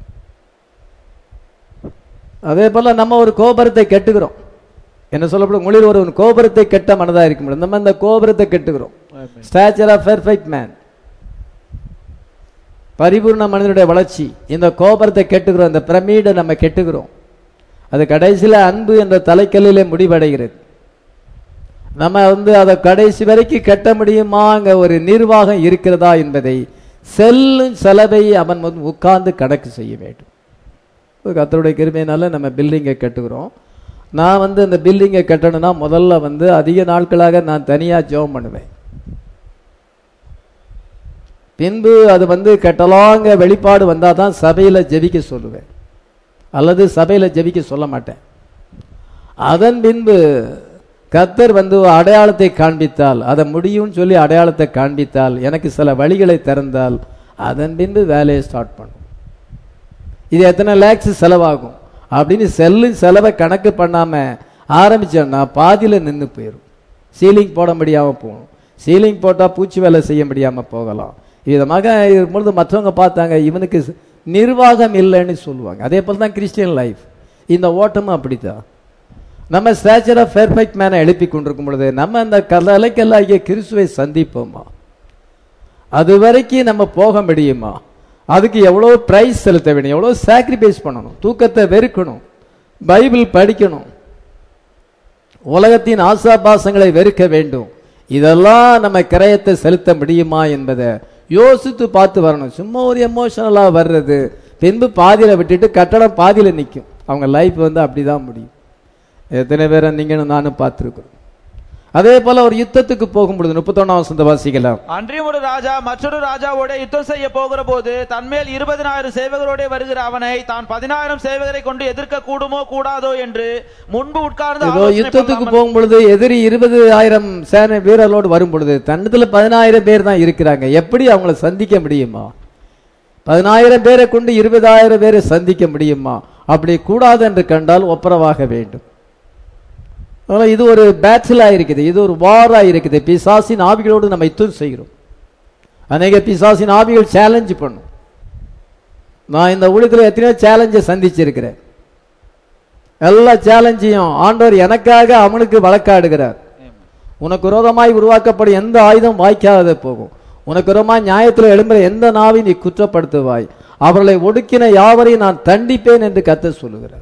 அதே போல நம்ம ஒரு கோபுரத்தை கட்டுகிறோம். என்ன சொல்லப்படும், உங்களில் ஒரு கோபுரத்தை கட்ட மனதா இருக்க முடியும். நம்ம இந்த கோபுரத்தை கட்டுகிறோம். ஸ்டாச்சர் ஆஃப் பெர்ஃபெக்ட் மேன், பரிபூர்ண மனிதனுடைய வளர்ச்சி. இந்த கோபுரத்தை கெட்டுகிறோம், இந்த பிரமிடை நம்ம கெட்டுகிறோம். அது கடைசியில் அன்பு என்ற தலைக்கல்லிலே முடிவடைகிறது. நம்ம அதை கடைசி வரைக்கும் கட்ட முடியுமாங்க ஒரு நிர்வாகம் இருக்கிறதா என்பதை செல்லும் செலவை அவன் உட்கார்ந்து கணக்கு செய்ய வேண்டும். கர்த்தருடைய கிருபையினால நம்ம பில்டிங்கை கட்டுகிறோம். நான் அந்த பில்டிங்கை கட்டணும்னா முதல்ல அதிக நாட்களாக நான் தனியாக ஜெபம் பண்ணுவேன். பின்பு அது கட்டலாங்க வெளிப்பாடு வந்தால் தான் சபையில் ஜெபிக்க சொல்லுவேன், அல்லது சபையில் ஜெபிக்க சொல்ல மாட்டேன். அதன் பின்பு கர்த்தர் அடையாளத்தை காண்பித்தால், அதை முடியும்னு சொல்லி அடையாளத்தை காண்பித்தால், எனக்கு சில வழிகளை திறந்தால், அதன் பின்பு வேலையை ஸ்டார்ட் பண்ணும். இது எத்தனை லேக்ஸ் செலவாகும் அப்படின்னு செலவை கணக்கு பண்ணாம ஆரம்பிச்சோம்னா பாதியில் நின்று போயிடும். சீலிங் போட முடியாம போகணும், சீலிங் போட்டால் பூச்சி வேலை செய்ய முடியாம போகலாம். விதமாக இருக்கும்பொழுது மற்றவங்க பார்த்தாங்க இவனுக்கு நிர்வாகம் இல்லைன்னு சொல்லுவாங்க. அதே போல தான் கிறிஸ்டியன் லைஃப், இந்த ஓட்டமும் அப்படித்தான். நம்ம ஸ்டாச்சர் ஆஃப் பெர்ஃபெக்ட் மேனை எழுப்பி கொண்டிருக்கும் பொழுது நம்ம அந்த கலைக்கல்லாகிய கிறிஸ்துவை சந்திப்போமா? அது வரைக்கும் நம்ம போக முடியுமா? அதுக்கு எவ்வளோ பிரைஸ் செலுத்த வேண்டும், எவ்வளோ சாக்ரிஃபைஸ் பண்ணணும், தூக்கத்தை வெறுக்கணும், பைபிள் படிக்கணும், உலகத்தின் ஆசாபாசங்களை வெறுக்க வேண்டும். இதெல்லாம் நம்ம கிரயத்தை செலுத்த முடியுமா என்பதை யோசித்து பார்த்து வரணும். சும்மா ஒரு எமோஷனலாக வர்றது, பின்பு பாதியில் விட்டுட்டு கட்டடம் பாதியில் நிற்கும். அவங்க லைஃப் அப்படிதான் முடியும். எத்தனை பேரை நீங்களும் நானும் பார்த்துருக்கிறோம். அதே போல ஒரு யுத்தத்துக்கு போகும்பொழுது 31ஆம் வசனத்தை வாசிக்கலாம். அன்றியும் ஒரு ராஜா மற்றொரு ராஜாவோட யுத்தம் செய்ய போகிற போது தன்மேல் 20,000 சேவகரோட வருகிற அவனை தான் 10,000 சேவகரை கொண்டு எதிர்க்க கூடுமோ கூடாதோ என்று முன்பு உட்கார்ந்து யுத்தத்துக்கு போகும்பொழுது எதிரி 20,000 சேனை வீரர்களோடு வரும் பொழுது தன்னத்துல 10,000 பேர் தான் இருக்கிறாங்க. எப்படி அவங்களை சந்திக்க முடியுமா? 10,000 பேரை கொண்டு 20,000 பேரை சந்திக்க முடியுமா? அப்படி கூடாது என்று கண்டால் ஒப்புரவாக வேண்டும். இது ஒரு பேட்டிலா இருக்குது, இது ஒரு வாரா இருக்குது. பிசாசின் ஆவிகளோடு நம்ம யுத்தம் செய்கிறோம். அநேக பிசாசின் ஆவிகள் சேலஞ்ச் பண்ணும். நான் இந்த ஊழியத்தில் எத்தனையோ சேலஞ்சை சந்திச்சிருக்கிறேன். எல்லா சேலஞ்சையும் ஆண்டவர் எனக்காக அவனுக்கு வழக்காடுகிறார். உனக்கு விரோதமாய் உருவாக்கப்படும் எந்த ஆயுதம் வாய்க்காத போகும், உனக்கு விரோதமாய் நியாயத்தில் எழும்புற எந்த நாவை நீ குற்றப்படுத்துவாய், அவர்களை ஒடுக்கின யாவரையும் நான் தண்டிப்பேன் என்று கர்த்தர் சொல்லுகிறார்.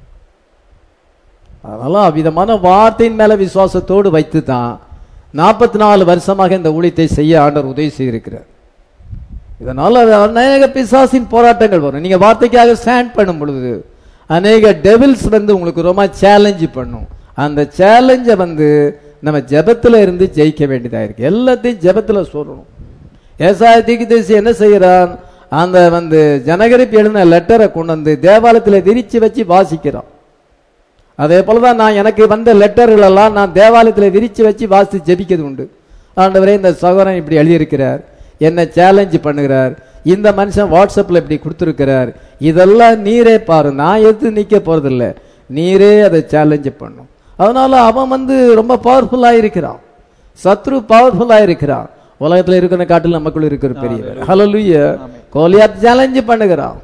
அதனால அவ்விதமான வார்த்தையின் மேல விசுவாசத்தோடு வைத்து தான் 44 வருஷமாக இந்த ஊழியத்தை செய்ய ஆண்டவர் உதவி செய்திருக்கிறார். இதனால அநேக பிசாசின் போராட்டங்கள் வரும். நீங்க வார்த்தைக்காக ஸ்டாண்ட் பண்ணும் பொழுது அநேக டெவில்ஸ் உங்களுக்கு ரொம்ப சேலஞ்ச் பண்ணும். அந்த சேலஞ்சை நம்ம ஜெபத்துல இருந்து ஜெயிக்க வேண்டியதா இருக்கு. எல்லாத்தையும் ஜெபத்துல சொல்லணும். ஏசாயா தீர்க்கதரிசி என்ன செய்யறான்? அந்த ஜனகரிப்பு எழுதின லெட்டரை கொண்டு தேவாலயத்தில் விரிச்சு வச்சு வாசிக்கிறான். அதே போலதான் நான் எனக்கு வந்த லெட்டர்கள் எல்லாம் நான் தேவாலயத்தில் விரிச்சு வச்சு வாசித்து ஜெபிக்கிறது உண்டு. ஆண்டவரே, இந்த சகோதரன் இப்படி எழுதியிருக்கிறார், என்ன சேலஞ்சு பண்ணுகிறார், இந்த மனுஷன் வாட்ஸ்அப்ல இப்படி கொடுத்துருக்கிறார், இதெல்லாம் நீரே பாரு, நான் எது நிக்க போறதில்ல, நீரே அதை சேலஞ்சு பண்ணும். அதனால அவன் ரொம்ப பவர்ஃபுல்லா இருக்கிறான், சத்ரு பவர்ஃபுல்லா இருக்கிறான். உலகத்துல இருக்கிற காட்டில் நமக்குள்ள இருக்கிற பெரியவர். ஹல்லேலூயா. கோலியாத் சேலஞ்சு பண்ணுகிறான்,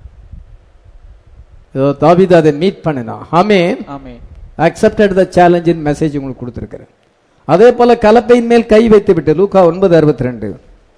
தாவீது அதை மீட் பண்ணினான். ஆமென். Accepted the challenge in message உங்களுக்கு கொடுத்திருக்கிறேன். அதே போல கலப்பையின் மேல் கை வைத்து விட்டு லூக்கா 9:62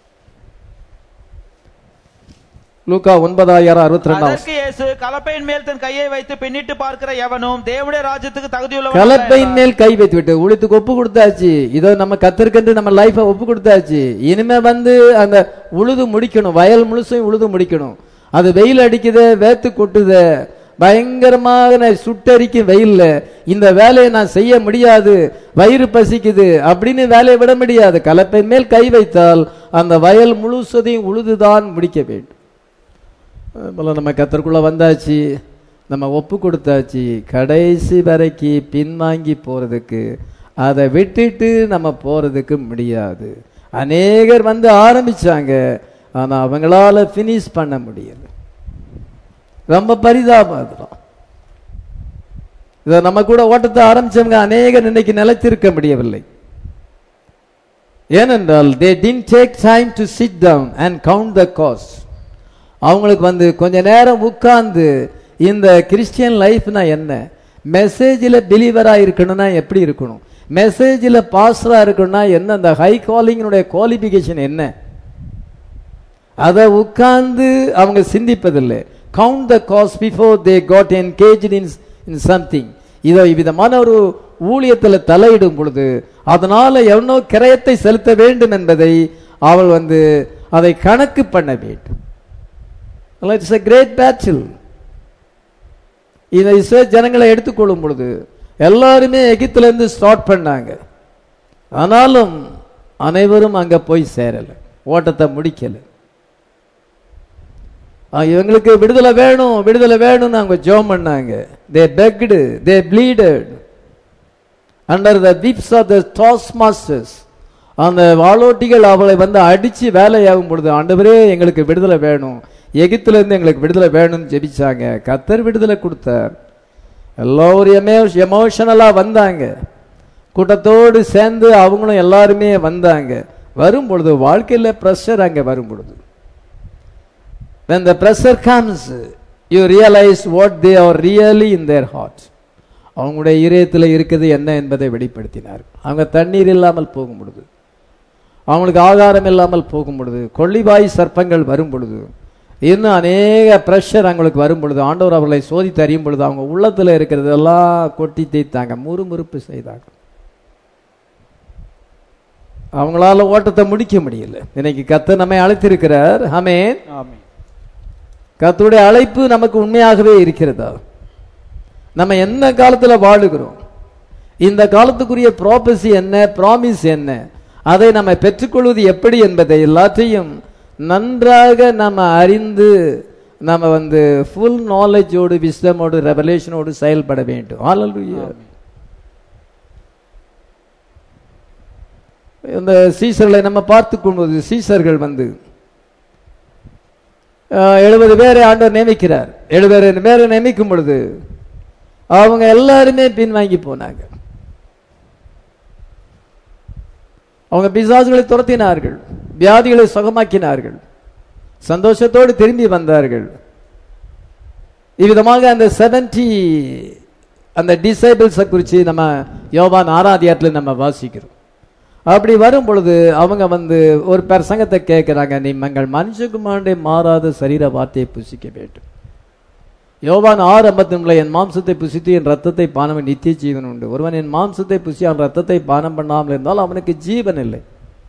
லூக்கா 9:62 அதற்கு இயேசு கலப்பையின் மேல் தன் கையை வைத்து பின்னிட்டு பார்க்கிற எவனும் தேவனுடைய ராஜ்யத்துக்கு தகுதியுள்ளவன். கலப்பையின் மேல் கை வைத்து விட்டு ஊழியத்துக்கு ஒப்பு கொடுத்தாச்சு, இதோ நம்ம கத்தருக்கு நம்ம லைஃபை ஒப்பு கொடுத்தாச்சு. இனிமே அந்த உழுது முடிக்கணும், வயல் முழுசும் உழுது முடிக்கணும். அது வெயில் அடிக்குது, வேத்து கொட்டுது, பயங்கரமாக சுட்டரிக்கும் வெயில்ல இந்த வேலையை நான் செய்ய முடியாது, வயிறு பசிக்குது அப்படின்னு வேலையை விட முடியாது. கலப்பை மேல் கை வைத்தால் அந்த வயல் முழுசதையும் உழுதுதான் முடிக்க வேண்டும். நம்ம கத்தருக்குள்ள வந்தாச்சு, நம்ம ஒப்பு கொடுத்தாச்சு. கடைசி வரைக்கும் பின்வாங்கி போறதுக்கு, அதை விட்டுட்டு நம்ம போறதுக்கு முடியாது. அநேகர் ஆரம்பிச்சாங்க, ஆனா அவங்களால பினிஷ் பண்ண முடியல. ரொம்ப பரிதாபம். இதை நம்ம கூட ஓட்டத்தை ஆரம்பிச்சவங்க அநேகர் இன்னைக்கு நிலைத்திருக்க முடியவில்லை. ஏனென்றால் they didn't take time to sit down and count the cost. அவங்களுக்கு கொஞ்ச நேரம் உட்கார்ந்து இந்த கிறிஸ்டியன் லைஃப்னா என்ன, மெசேஜில் பிலீவரா இருக்கணும்னா எப்படி இருக்கணும், மெசேஜில் பாஸ்டரா இருக்கணும்னா என்ன, அந்த ஹை காலிங்கினுடைய குவாலிஃபிகேஷன் என்ன, அதை உட்கார்ந்து அவங்க சிந்திப்பதில்லை. Count the cost before they got engaged in something. இதோ இவ்விதமான ஒரு ஊழியத்தில் தலையிடும் பொழுது அதனால எவனோ கிரயத்தை செலுத்த வேண்டும் என்பதை அவள் அதை கணக்கு பண்ண வேண்டும். It's a great battle. இதை ஜனங்களை எடுத்துக்கொள்ளும் பொழுது எல்லாருமே எகிப்திலிருந்து ஸ்டார்ட் பண்ணாங்க. ஆனாலும் அனைவரும் அங்க போய் சேரல, ஓட்டத்தை முடிக்கல. இவங்களுக்கு விடுதலை வேணும் விடுதலை வேணும்னு அவங்க ஜெபம் பண்ணாங்க. they begged, they pleaded under the whips of the taskmasters. அந்த வாளோட்டிகள் அவளை அடிச்சு வேலையாகும் பொழுது, ஆண்டவரே எங்களுக்கு விடுதலை வேணும், எகிப்துல இருந்து எங்களுக்கு விடுதலை வேணும்னு ஜெபிச்சாங்க. கர்த்தர் விடுதலை கொடுத்தார். எல்லோரும் எமோஷனலா வந்தாங்க, கூட்டத்தோடு சேர்ந்து அவங்களும் எல்லாருமே வந்தாங்க. வரும் பொழுது வாழ்க்கையில பிரஷர் அங்க வரும் பொழுது, when the pressure comes you realize what they are really in their heart. அவங்களுடைய இதயத்தில் இருக்குது என்ன என்பதை வெளிப்படுத்தினார். அவங்க தண்ணீர் இல்லாமல் போகும் பொழுது, அவங்களுக்கு ஆகாரம் இல்லாமல் போகும் பொழுது, கொள்ளிவாய் சர்ப்பங்கள் வரும் பொழுது, இன்னும் அநேக பிரஷர் அவங்களுக்கு வரும் பொழுது, ஆண்டவர் அவர்களை சோதித்து அறியும் பொழுது அவங்க உள்ளத்தில் இருக்கிறது எல்லாம் கொட்டி தேய்த்தாங்க, முறுமுறுப்பு செய்தாங்க. அவங்களால ஓட்டத்தை முடிக்க முடியல. இன்னைக்கு கர்த்தர் நம்மை அழைத்திருக்கிறார். ஆமென். கர்த்தருடைய அழைப்பு நமக்கு உண்மையாகவே இருக்கிறதா? நம்ம என்ன காலத்துல வாழுகிறோம், இந்த காலத்துக்குரிய ப்ராபசி என்ன, ப்ராமிஸ் என்ன, அதை நம்ம பெற்றுக்கொள்வது எப்படி என்பதை எல்லாத்தையும் நன்றாக நம்ம அறிந்து நம்ம ஃபுல் நாலேஜோடு விஸ்டமோடு ரெவலேஷனோடு செயல்பட வேண்டும். ஹல்லேலூயா. இந்த சீசர்களை நம்ம பார்த்து கொள்வது, சீசர்கள் 70 பேரை ஆண்டவர் நியமிக்கிறார். 70 பேரை நியமிக்கும் பொழுது அவங்க எல்லாருமே பின்வாங்கி போனாங்க. அவங்க பிசாசுகளை துரத்தினார்கள், வியாதிகளை சுகமாக்கினார்கள், சந்தோஷத்தோடு திரும்பி வந்தார்கள். இவ்விதமாக அந்த 70 அந்த டிசைபிள்ஸை குறித்து நம்ம யோவான் 6ஆம் அதிகாரத்தில் நம்ம வாசிக்கிறோம். அப்படி வரும் பொழுது அவங்க ஒரு பிரசங்கத்தை கேட்கிறாங்க, நீங்கள் மனுஷகுமாரனுடைய மாறாத சரீர வார்த்தையை புசிக்க வேண்டும். யோவான் 6:53 என் மாம்சத்தை புசித்து என் ரத்தத்தை பானம் நித்திய ஜீவன் உண்டு. ஒருவன் என் மாம்சத்தை புசி அவன் ரத்தத்தை பானம் பண்ணாமல் இருந்தால் அவனுக்கு ஜீவன் இல்லை.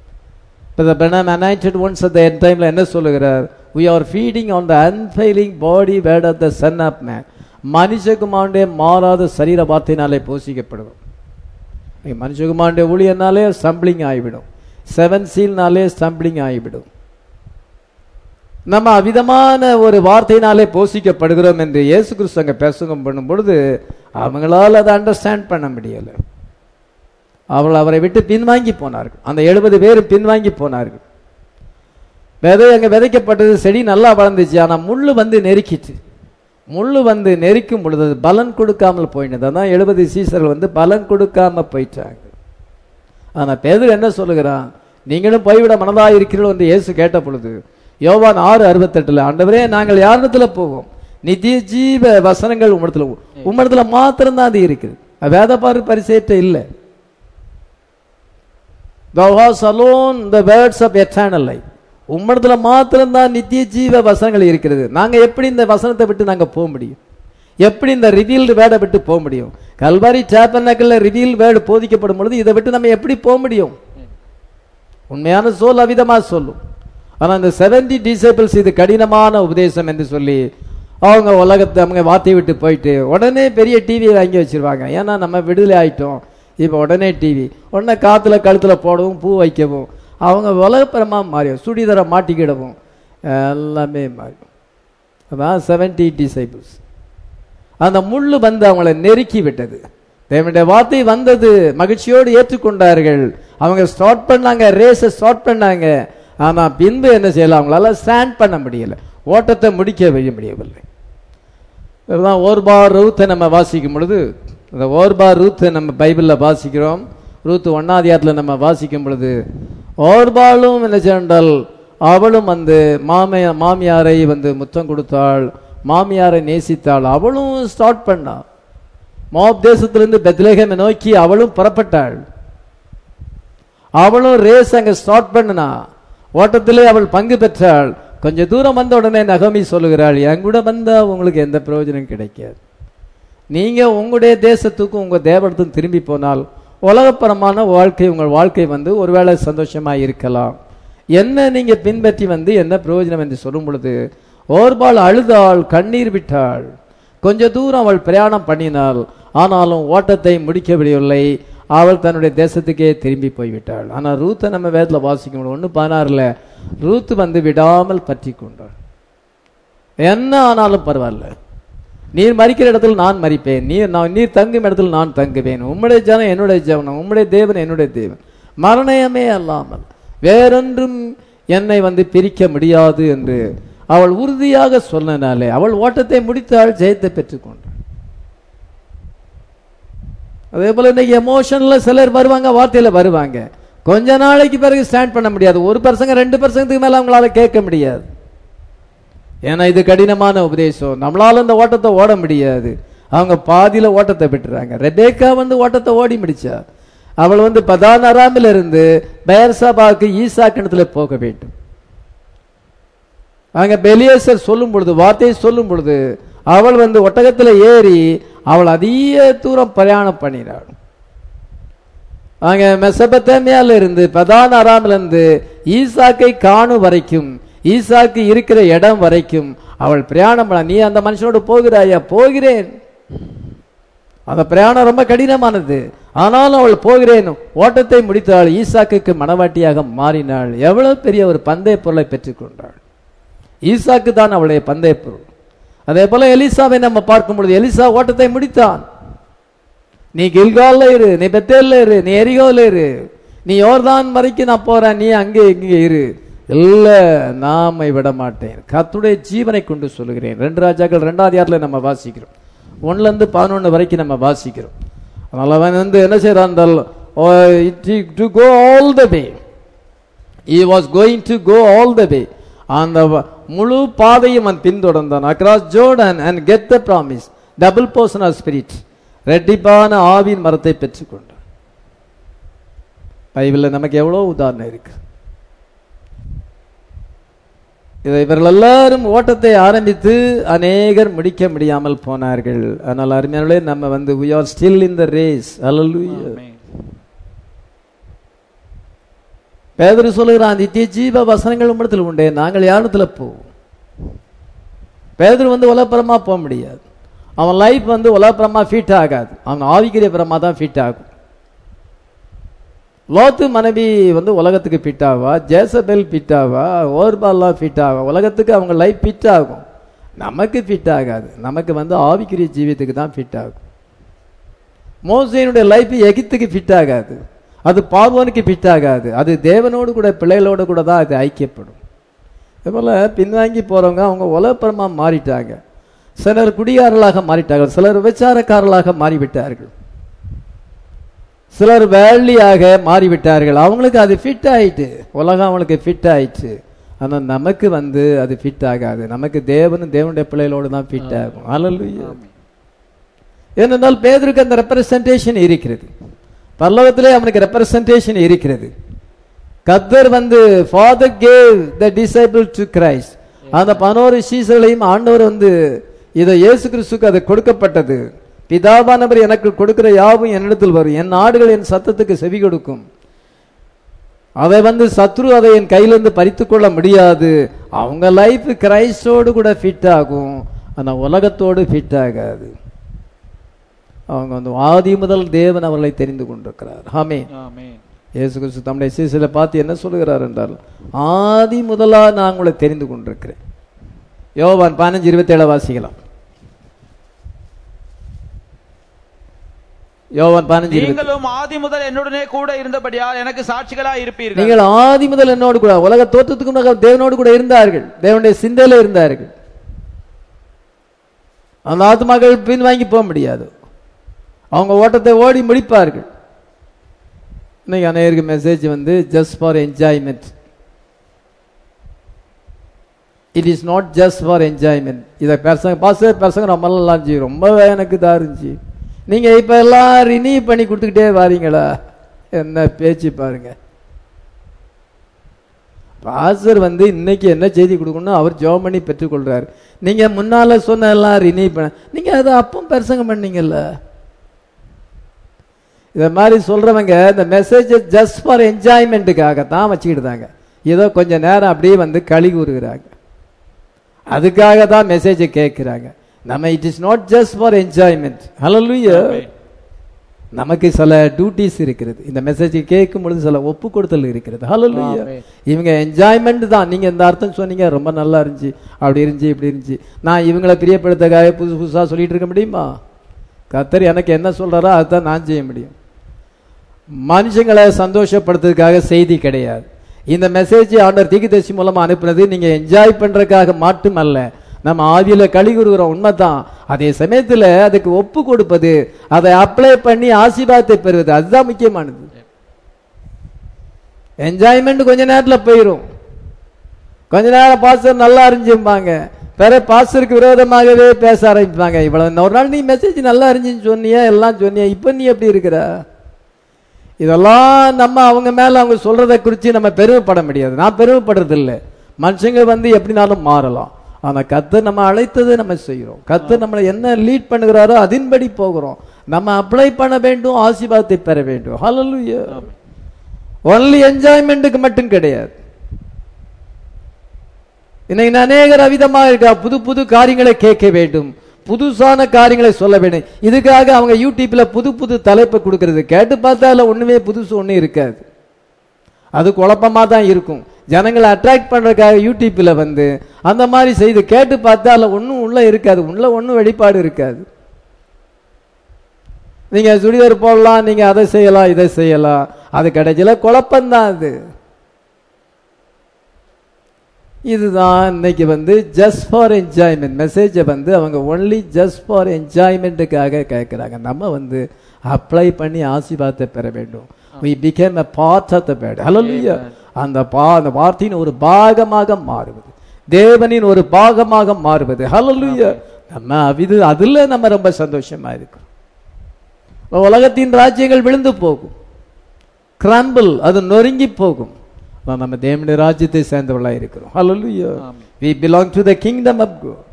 என்ன சொல்லுகிறார்? we are feeding on the unfailing body word of the son of man. மனுஷகுமாரனுடைய மாறாத சரீர வார்த்தையினாலே போஷிக்கப்படுவோம். மனுஷகுமாரனுடைய ஊழியனாலே ஸ்டம்பிளிங் ஆகிவிடும், 7 சீல்னாலே ஸ்டம்பிளிங் ஆகிவிடும். நம்ம அவிதமான ஒரு வார்த்தையினாலே போஷிக்கப்படுகிறோம் என்று இயேசு கிறிஸ்து அங்க பிரசங்கம் பண்ணும் பொழுது அவங்களால் அதை அண்டர்ஸ்டாண்ட் பண்ண முடியல. அவரை விட்டு பின்வாங்கி போனார்கள். அந்த 70 பேர் பின்வாங்கி போனார்கள். விதை அங்க விதைக்கப்பட்டது, செடி நல்லா வளர்ந்துச்சு. ஆனா முள்ளு நெருக்கிச்சு. முள்ளு நெரிக்கும் பொழுது பலன் கொடுக்காமல் போயினது. அதான் 70 சீசர்கள் பலன் கொடுக்காம போயிட்டாங்க. ஆனா பேதுரு என்ன சொல்லுகிறான்? நீங்களும் போய்விட மனதாக இருக்கிறீர்கள் என்று இயேசு கேட்ட பொழுது யோவான் 6:68 ஆண்டவரே நாங்கள் யாரிடத்துல போவோம்? நித்திய ஜீவ வசனங்கள் உம்மிடத்துல மாத்திரம்தான் அது இருக்குது, வேத பரிசேற்ற இல்லை. Thou hast alone the words of eternal life. உம்மிடத்துல மாத்திரம்தான் நித்திய ஜீவ வசனங்கள் இருக்கிறது. நாங்க எப்படி இந்த வசனத்தை விட்டு நாங்க போக முடியும்? எப்படி இந்த ரிவீல்டு வேர்டை விட்டு போக முடியும்? கல்வாரி டேபர்னக்கிள்ல ரிவீல் வேர்டு போதிக்கப்படும் பொழுது இதை விட்டு நம்ம எப்படி போக முடியும்? உண்மையான சொல் அவிதமா சொல்லும். ஆனா இந்த 70 டிசைபிள்ஸ் இது கடினமான உபதேசம் என்று சொல்லி அவங்க உலகத்தை அவங்க வார்த்தையை விட்டு போயிட்டு உடனே பெரிய டிவியை வாங்கி வச்சிருவாங்க. ஏன்னா நம்ம விடுதலை ஆயிட்டோம், இப்போ உடனே டிவி, உடனே காத்துல கழுத்துல போடவும் பூ வைக்கவும் அவங்க உலகப்பரமா மாறிடும், சுடிதரை மாட்டிக்கிடவும் எல்லாமே மாறிடும். அதான் 70 டிசைபிள்ஸ். அந்த முள்ளு அவங்களை நெருக்கி விட்டது. தேவனுடைய வார்த்தை வந்தது, மகிழ்ச்சியோடு ஏற்றுக்கொண்டார்கள். அவங்க ஸ்டார்ட் பண்ணாங்க, ரேஸை ஸ்டார்ட் பண்ணாங்க. ஆனா பின்பு என்ன செய்யலாம்? அவங்களால ஸ்டாண்ட் பண்ண முடியல, ஓட்டத்தை முடிக்க முடியவில்லை. ஓர்பா ரூத்தை நம்ம வாசிக்கும் பொழுது, இந்த ஓர்பா ரூத்தை நம்ம பைபிள்ல வாசிக்கிறோம். ரூத் 1ஆம் அதிகாரத்துல நம்ம வாசிக்கும் பொழுது ஓர்பாலும் என்ன சென்றால் அவளும் மாமியாரை முத்தம் கொடுத்தாள், மாமியாரை நேசித்தாள். அவளும் ஸ்டார்ட் பண்ணா, மோப் தேசத்திலிருந்து பெத்லகேமை நோக்கி அவளும் புறப்பட்டாள். அவளும் ரேஸ் அங்க ஸ்டார்ட் பண்ணினா, ஓட்டத்திலே அவள் பங்கு பெற்றாள். கொஞ்ச தூரம் வந்த உடனே நகோமி சொல்லுகிறாள், என் கூட வந்தா உங்களுக்கு எந்த பிரயோஜனம் கிடைக்காது, நீங்க உங்களுடைய தேசத்துக்கும் உங்க தேவனத்துக்கும் திரும்பி போனால் உலகப்பரமான வாழ்க்கை உங்கள் வாழ்க்கை வந்து ஒருவேளை சந்தோஷமா இருக்கலாம். என்ன நீங்க பின்பற்றி வந்து என்ன பிரயோஜனம் என்று சொல்லும் பொழுது, ஓர்பாள் அழுதாள், கண்ணீர் விட்டாள், கொஞ்ச தூரம் அவள் பிரயாணம் பண்ணினாள், ஆனாலும் ஓட்டத்தை முடிக்கவில்லை. அவள் தன்னுடைய தேசத்துக்கே திரும்பி போய்விட்டாள். ஆனால் ரூத்தை நம்ம வேதத்தில் வாசிக்க முடியும். 1:16 ரூத் வந்து விடாமல் பற்றி கொண்டாள். என்ன ஆனாலும் பரவாயில்ல, நீர் மறிக்கிற இடத்துல நான் மறிப்பேன், நீர் தங்கும் இடத்துல நான் தங்குவேன், உம்முடைய ஜனம் என்னுடைய ஜனம், உம்முடைய தேவன் என்னுடைய தேவன், மரணயமே அல்லாமல் வேறொன்றும் என்னை வந்து பிரிக்க முடியாது என்று அவள் உறுதியாக சொன்னனாலே அவள் ஓட்டத்தை முடித்தாள், ஜெயத்தை பெற்றுக்கொண்டாள். அதே போல இன்னைக்கு எமோஷன்ல சிலர் வருவாங்க, வார்த்தையில வருவாங்க, கொஞ்ச நாளைக்கு பிறகு ஸ்டாண்ட் பண்ண முடியாது. 1% 2% மேல அவங்களால கேட்க முடியாது. ஏன்னா இது கடினமான உபதேசம், நம்மளால இந்த ஓட்டத்தை ஓட முடியாது. அவங்க பாதியில ஓட்டத்தை விட்டுறாங்க. ரெபேக்கா வந்து ஓட்டத்தை ஓடி முடிச்சா. அவள் வந்து பதான் அராமில் இருந்து பெயர்சாபாவுக்கு ஈசா கிணத்துல போக வேண்டும். அங்க பெலியேசர் சொல்லும் பொழுது, வார்த்தையை சொல்லும் பொழுது, அவள் வந்து ஒட்டகத்துல ஏறி அவள் அதிக தூரம் பிரயாணம் பண்ணினாள். அங்க மெசபத்தேமியால இருந்து பதான் அராமில் இருந்து ஈசாக்கை காணும் வரைக்கும், ஈசாக்கு இருக்கிற இடம் வரைக்கும் அவள் பிரயாணம் பண்ண. நீ அந்த மனுஷனோடு போகிறாயா? போகிறேன். அந்த பிரயாணம் ரொம்ப கடினமானது, ஆனாலும் அவள் போகிறேன். ஓட்டத்தை முடித்தாள், ஈசாக்குக்கு மனவாட்டியாக மாறினாள். எவ்வளவு பெரிய ஒரு பந்தய பொருளை பெற்றுக்கொண்டாள். ஈசாக்கு தான் அவளுடைய பந்தய பொருள். அதே போல எலிசாவை நம்ம பார்க்கும் பொழுது, எலிசா ஓட்டத்தை முடித்தான். நீ கில்கால்ல இரு, நீ பெத்தேல்ல இரு, நீ எரிகோல இரு, நீ யோர்தான் வரைக்கும் நான் போறேன், நீ அங்கே இங்கே இரு. இல்ல, நாமை விட மாட்டேன், கர்த்தருடைய ஜீவனை கொண்டு சொல்லுகிறேன். 2 ராஜாக்கள் 2ஆம் அதிகாரத்துல நம்ம வாசிக்கிறோம். 1-11 வரைக்கும் நம்ம வாசிக்கிறோம். அதனால அவன் வந்து என்ன செய்யறான், to go all the way. He was going to go all the way. அந்த முழு பாதையும் அவன் பின்தொடர்ந்தான். across Jordan and get the promise, double portion of spirit, ரெட்டிப்பான ஆவியின் மரத்தை பெற்றுக்கொண்டான். பைபிள்ல நமக்கு எவ்வளவு உதாரணம் இருக்கு. இவர்கள் எல்லாரும் ஓட்டத்தை ஆரம்பித்து அநேகர் முடிக்க முடியாமல் போனார்கள். அதனால் அருமையானவர்களே, நம்ம வந்து we are still in the race. Hallelujah. பேதுரு சொல்லுகிறான், நித்திய ஜீவ வசனங்கள் உம்மிடத்தில் உண்டே, நாங்கள் யாரிடத்துல போவோம்? பேதுரு வந்து உலகப்புறமா போக முடியாது. அவன் லைஃப் வந்து உலகப்புறமா ஃபிட் ஆகாது, அவன் ஆவிக்குரிய புறமா தான் ஃபிட் ஆகும். லோத்து மனைவி வந்து உலகத்துக்கு ஃபிட் ஆவா, ஜேசபெல் ஃபிட் ஆவா, ஓர்பால்லாம் ஃபிட் ஆவா, உலகத்துக்கு அவங்க லைஃப் ஃபிட் ஆகும். நமக்கு ஃபிட் ஆகாது, நமக்கு வந்து ஆவிக்குரிய ஜீவியத்துக்கு தான் ஃபிட் ஆகும். மோசேனுடைய லைஃப் எகிப்துக்கு ஃபிட் ஆகாது, அது பார்வோனுக்கு ஃபிட் ஆகாது, அது தேவனோடு கூட பிள்ளைகளோடு கூட தான் அது ஐக்கியப்படும். இதுபோல பின்வாங்கி போறவங்க அவங்க உலகப்புறமா மாறிட்டாங்க. சிலர் குடியாரர்களாக மாறிட்டார்கள், சிலர் விபச்சாரக்காரர்களாக மாறிவிட்டார்கள், சிலர் வேள்ளியாக மாறிவிட்டார்கள். அவங்களுக்கு அது ஃபிட் ஆயிட்டு, உலகம் அவங்களுக்கு ஃபிட் ஆயிடுச்சு. ஆனால் நமக்கு வந்து அது ஃபிட் ஆகாது. நமக்கு தேவனும் தேவனுடைய பிள்ளைகளோடு தான் ஃபிட் ஆகும். ஹல்லேலூயா. ஏனென்றால் பேதுருக்கு அந்த ரெப்ரசன்டேஷன் இருக்கிறது, பரலோகத்திலே அவனுக்கு ரெப்ரசன்டேஷன் இருக்கிறது. கர்த்தர் வந்து father gave the disciple to Christ. அந்த 11 சீசர்களையும் ஆண்டவர் வந்து இதை இயேசு கிறிஸ்துக்கு அது கொடுக்கப்பட்டது. பிதாவானவர் எனக்கு கொடுக்கிற யாவும் என்னிடத்தில் வரும், என் ஆடுகள் என் சத்தத்துக்கு செவி கொடுக்கும். அதை வந்து சத்ரு அதை என் கையிலிருந்து பறித்து கொள்ள முடியாது. அவங்க லைஃப் கிரைஸ்டோடு கூட ஃபிட் ஆகும், ஆனா உலகத்தோடு ஃபிட் ஆகாது. அவங்க வந்து ஆதி முதல் தேவன் அவர்களை தெரிந்து கொண்டிருக்கிறார். ஆமென். இயேசு கிறிஸ்து தம்முடைய சீசரை பார்த்து என்ன சொல்லுகிறார் என்றால், ஆதி முதலா நான் உங்களை தெரிந்து கொண்டிருக்கிறேன். யோவான் 15:27 வாசிக்கலாம். யோவான் 15:27. நீங்களும் ஆதி முதல் என்னுடனே கூட இருந்தபடியால் எனக்கு சாட்சிகளா இருப்பீர்கள். நீங்கள் ஆதி முதல் என்னோடு கூட, உலக தோற்றத்துக்கு முன்னாக தேவனோடு கூட இருந்தார்கள், தேவனுடைய சிந்தையில இருந்தார்கள். அந்த ஆத்மாக்கள் பின் வாங்கி போக முடியாது, அவங்க ஓட்டத்தை ஓடி முடிப்பார்கள். இன்னைக்கு அநேகருக்கு மெசேஜ் வந்து just for enjoyment. It is not just for enjoyment. இதை பசங்க ரொம்ப நல்லா இருந்துச்சு, ரொம்பவே எனக்கு இதா இருந்துச்சு. நீங்க இப்ப எல்லாம் ரினியூ பண்ணி கொடுத்துக்கிட்டே வாரீங்களா? என்ன பேச்சு பாருங்க. பாஸ்டர் வந்து இன்னைக்கு என்ன செய்தி கொடுக்கணும் அவர் ஜெபம் பண்ணி பெற்றுக்கொள்றாரு. நீங்க முன்னால சொன்ன எல்லாம் ரினீ பண்ண நீங்க அதை அப்போ பிரசங்கம் பண்ணீங்கல்ல. இத மாதிரி சொல்றவங்க இந்த மெசேஜ் ஜஸ்ட் ஃபார் என்ஜாய்மெண்ட்டுக்காக தான் வச்சுக்கிட்டாங்க. ஏதோ கொஞ்ச நேரம் அப்படியே வந்து களி கூறுகிறாங்க, அதுக்காக தான் மெசேஜை கேட்கிறாங்க. நம்ம it is not just for enjoyment. Hallelujah. நமக்கு சில டியூட்டிஸ் இருக்கிறது. இந்த மெசேஜ் கேட்கும் பொழுது சில ஒப்பு கொடுத்தல் இருக்கிறது. ஹல்லேலூயா. இவங்க என்ஜாய்மெண்ட் தான். நீங்க இந்த அர்த்தம் சொன்னீங்க, ரொம்ப நல்லா இருந்துச்சு, அப்படி இருந்துச்சு, இப்படி இருந்துச்சு. நான் இவங்களை பிரியப்படுத்தக்காக புதுசு புதுசா சொல்லிட்டு இருக்க முடியுமா? கர்த்தர் எனக்கு என்ன சொல்றாரோ அதுதான் நான் செய்ய முடியும். மனுஷங்களை சந்தோஷப்படுத்துறதுக்காக செய்தி கிடையாது. இந்த மெசேஜ் ஆண்டவர் தீர்க்கதரிசி மூலமா அனுப்புனது நீங்க என்ஜாய் பண்றதுக்காக மட்டுமல்ல. நம்ம ஆவியில களி கூறுகிறோம், உண்மைதான். அதே சமயத்துல அதுக்கு ஒப்பு கொடுப்பது, அதை அப்ளை பண்ணி ஆசீர்வாதத்தை பெறுவது, அதுதான் முக்கியமானது. என்ஜாய்மெண்ட் கொஞ்ச நேரத்துல போயிடும். கொஞ்ச நேரம் பாஸ்டர் நல்லா இருந்துச்சுப்பாங்க, வேற பாஸ்டருக்கு விரோதமாகவே பேச ஆரம்பிப்பாங்க. இவ்வளவு ஒரு நாள் நீ மெசேஜ் நல்லா இருந்துச்சுன்னு சொன்னியா, எல்லாம் சொன்னியா, இப்ப நீ எப்படி இருக்கிற? இதெல்லாம் நம்ம அவங்க மேல அவங்க சொல்றதை குறித்து நம்ம பெருமைப்பட முடியாது. நான் பெருமைப்படுறது இல்லை. மனுஷங்க வந்து எப்படினாலும் மாறலாம். ஆனா கர்த்தர் நம்ம அழைத்ததை நம்ம செய்கிறோம். கர்த்தர் நம்மளை என்ன லீட் பண்ணுகிறாரோ அதன்படி போகிறோம். நம்ம அப்ளை பண்ண வேண்டும், ஆசீர்வாதத்தை பெற வேண்டும். ஹல்லேலூயா. ஒன்லி என்ஜாய்மெண்ட்டுக்கு மட்டும் கிடையாது. இன்னைக்கு அநேகர் அவிதமாக இருக்கா, புது புது காரியங்களை கேட்க வேண்டும், புதுசான காரியங்களை சொல்ல வேண்டும். இதுக்காக அவங்க யூடியூப்ல புது புது தலைப்பை கொடுக்கறது. கேட்டு பார்த்தா அதுல ஒண்ணுமே புதுசு ஒண்ணு இருக்காது. அது குழப்பமா தான் இருக்கும். ஜனங்களை அட்ராக்ட் பண்றதுக்காக யூடியூப்ல வந்து அந்த மாதிரி செய்து கேட்டு பார்த்தா அதுல ஒன்னும் உள்ள இருக்காது, உள்ள ஒன்னும் வெளிப்பாடு இருக்காது. நீங்க சுடிதார் போடலாம், நீங்க அதை செய்யலாம், இதை செய்யலாம், அது கிடைச்சல குழப்பம்தான். அது இதுதான் இன்னைக்கு வந்து ஜஸ்ட் ஃபார் என்ஜாய்மெண்ட் மெசேஜை வந்து அவங்க ஒன்லி ஜஸ்ட் ஃபார் என்ஜாய்மெண்ட்டுக்காக கேட்குறாங்க. நம்ம வந்து அப்ளை பண்ணி ஆசீர்வாதத்தை பெற வேண்டும். we became a part of the bed. ஹல்லேலூயா. அந்த வார்த்தையின் ஒரு பாகமாக மாறுவது, தேவனின் ஒரு பாகமாக மாறுவது. ஹல்லேலூயா. நம்ம அதுல நம்ம ரொம்ப சந்தோஷமா இருக்கோம். உலகத்தின் ராஜ்யங்கள் விழுந்து போகும், கிரம்பிள், அது நொறுங்கி போகும். நம்ம தேவனுடைய ராஜ்யத்தை சேர்ந்தவர்களா இருக்கிறோம். Hallelujah. we belong to the kingdom of God.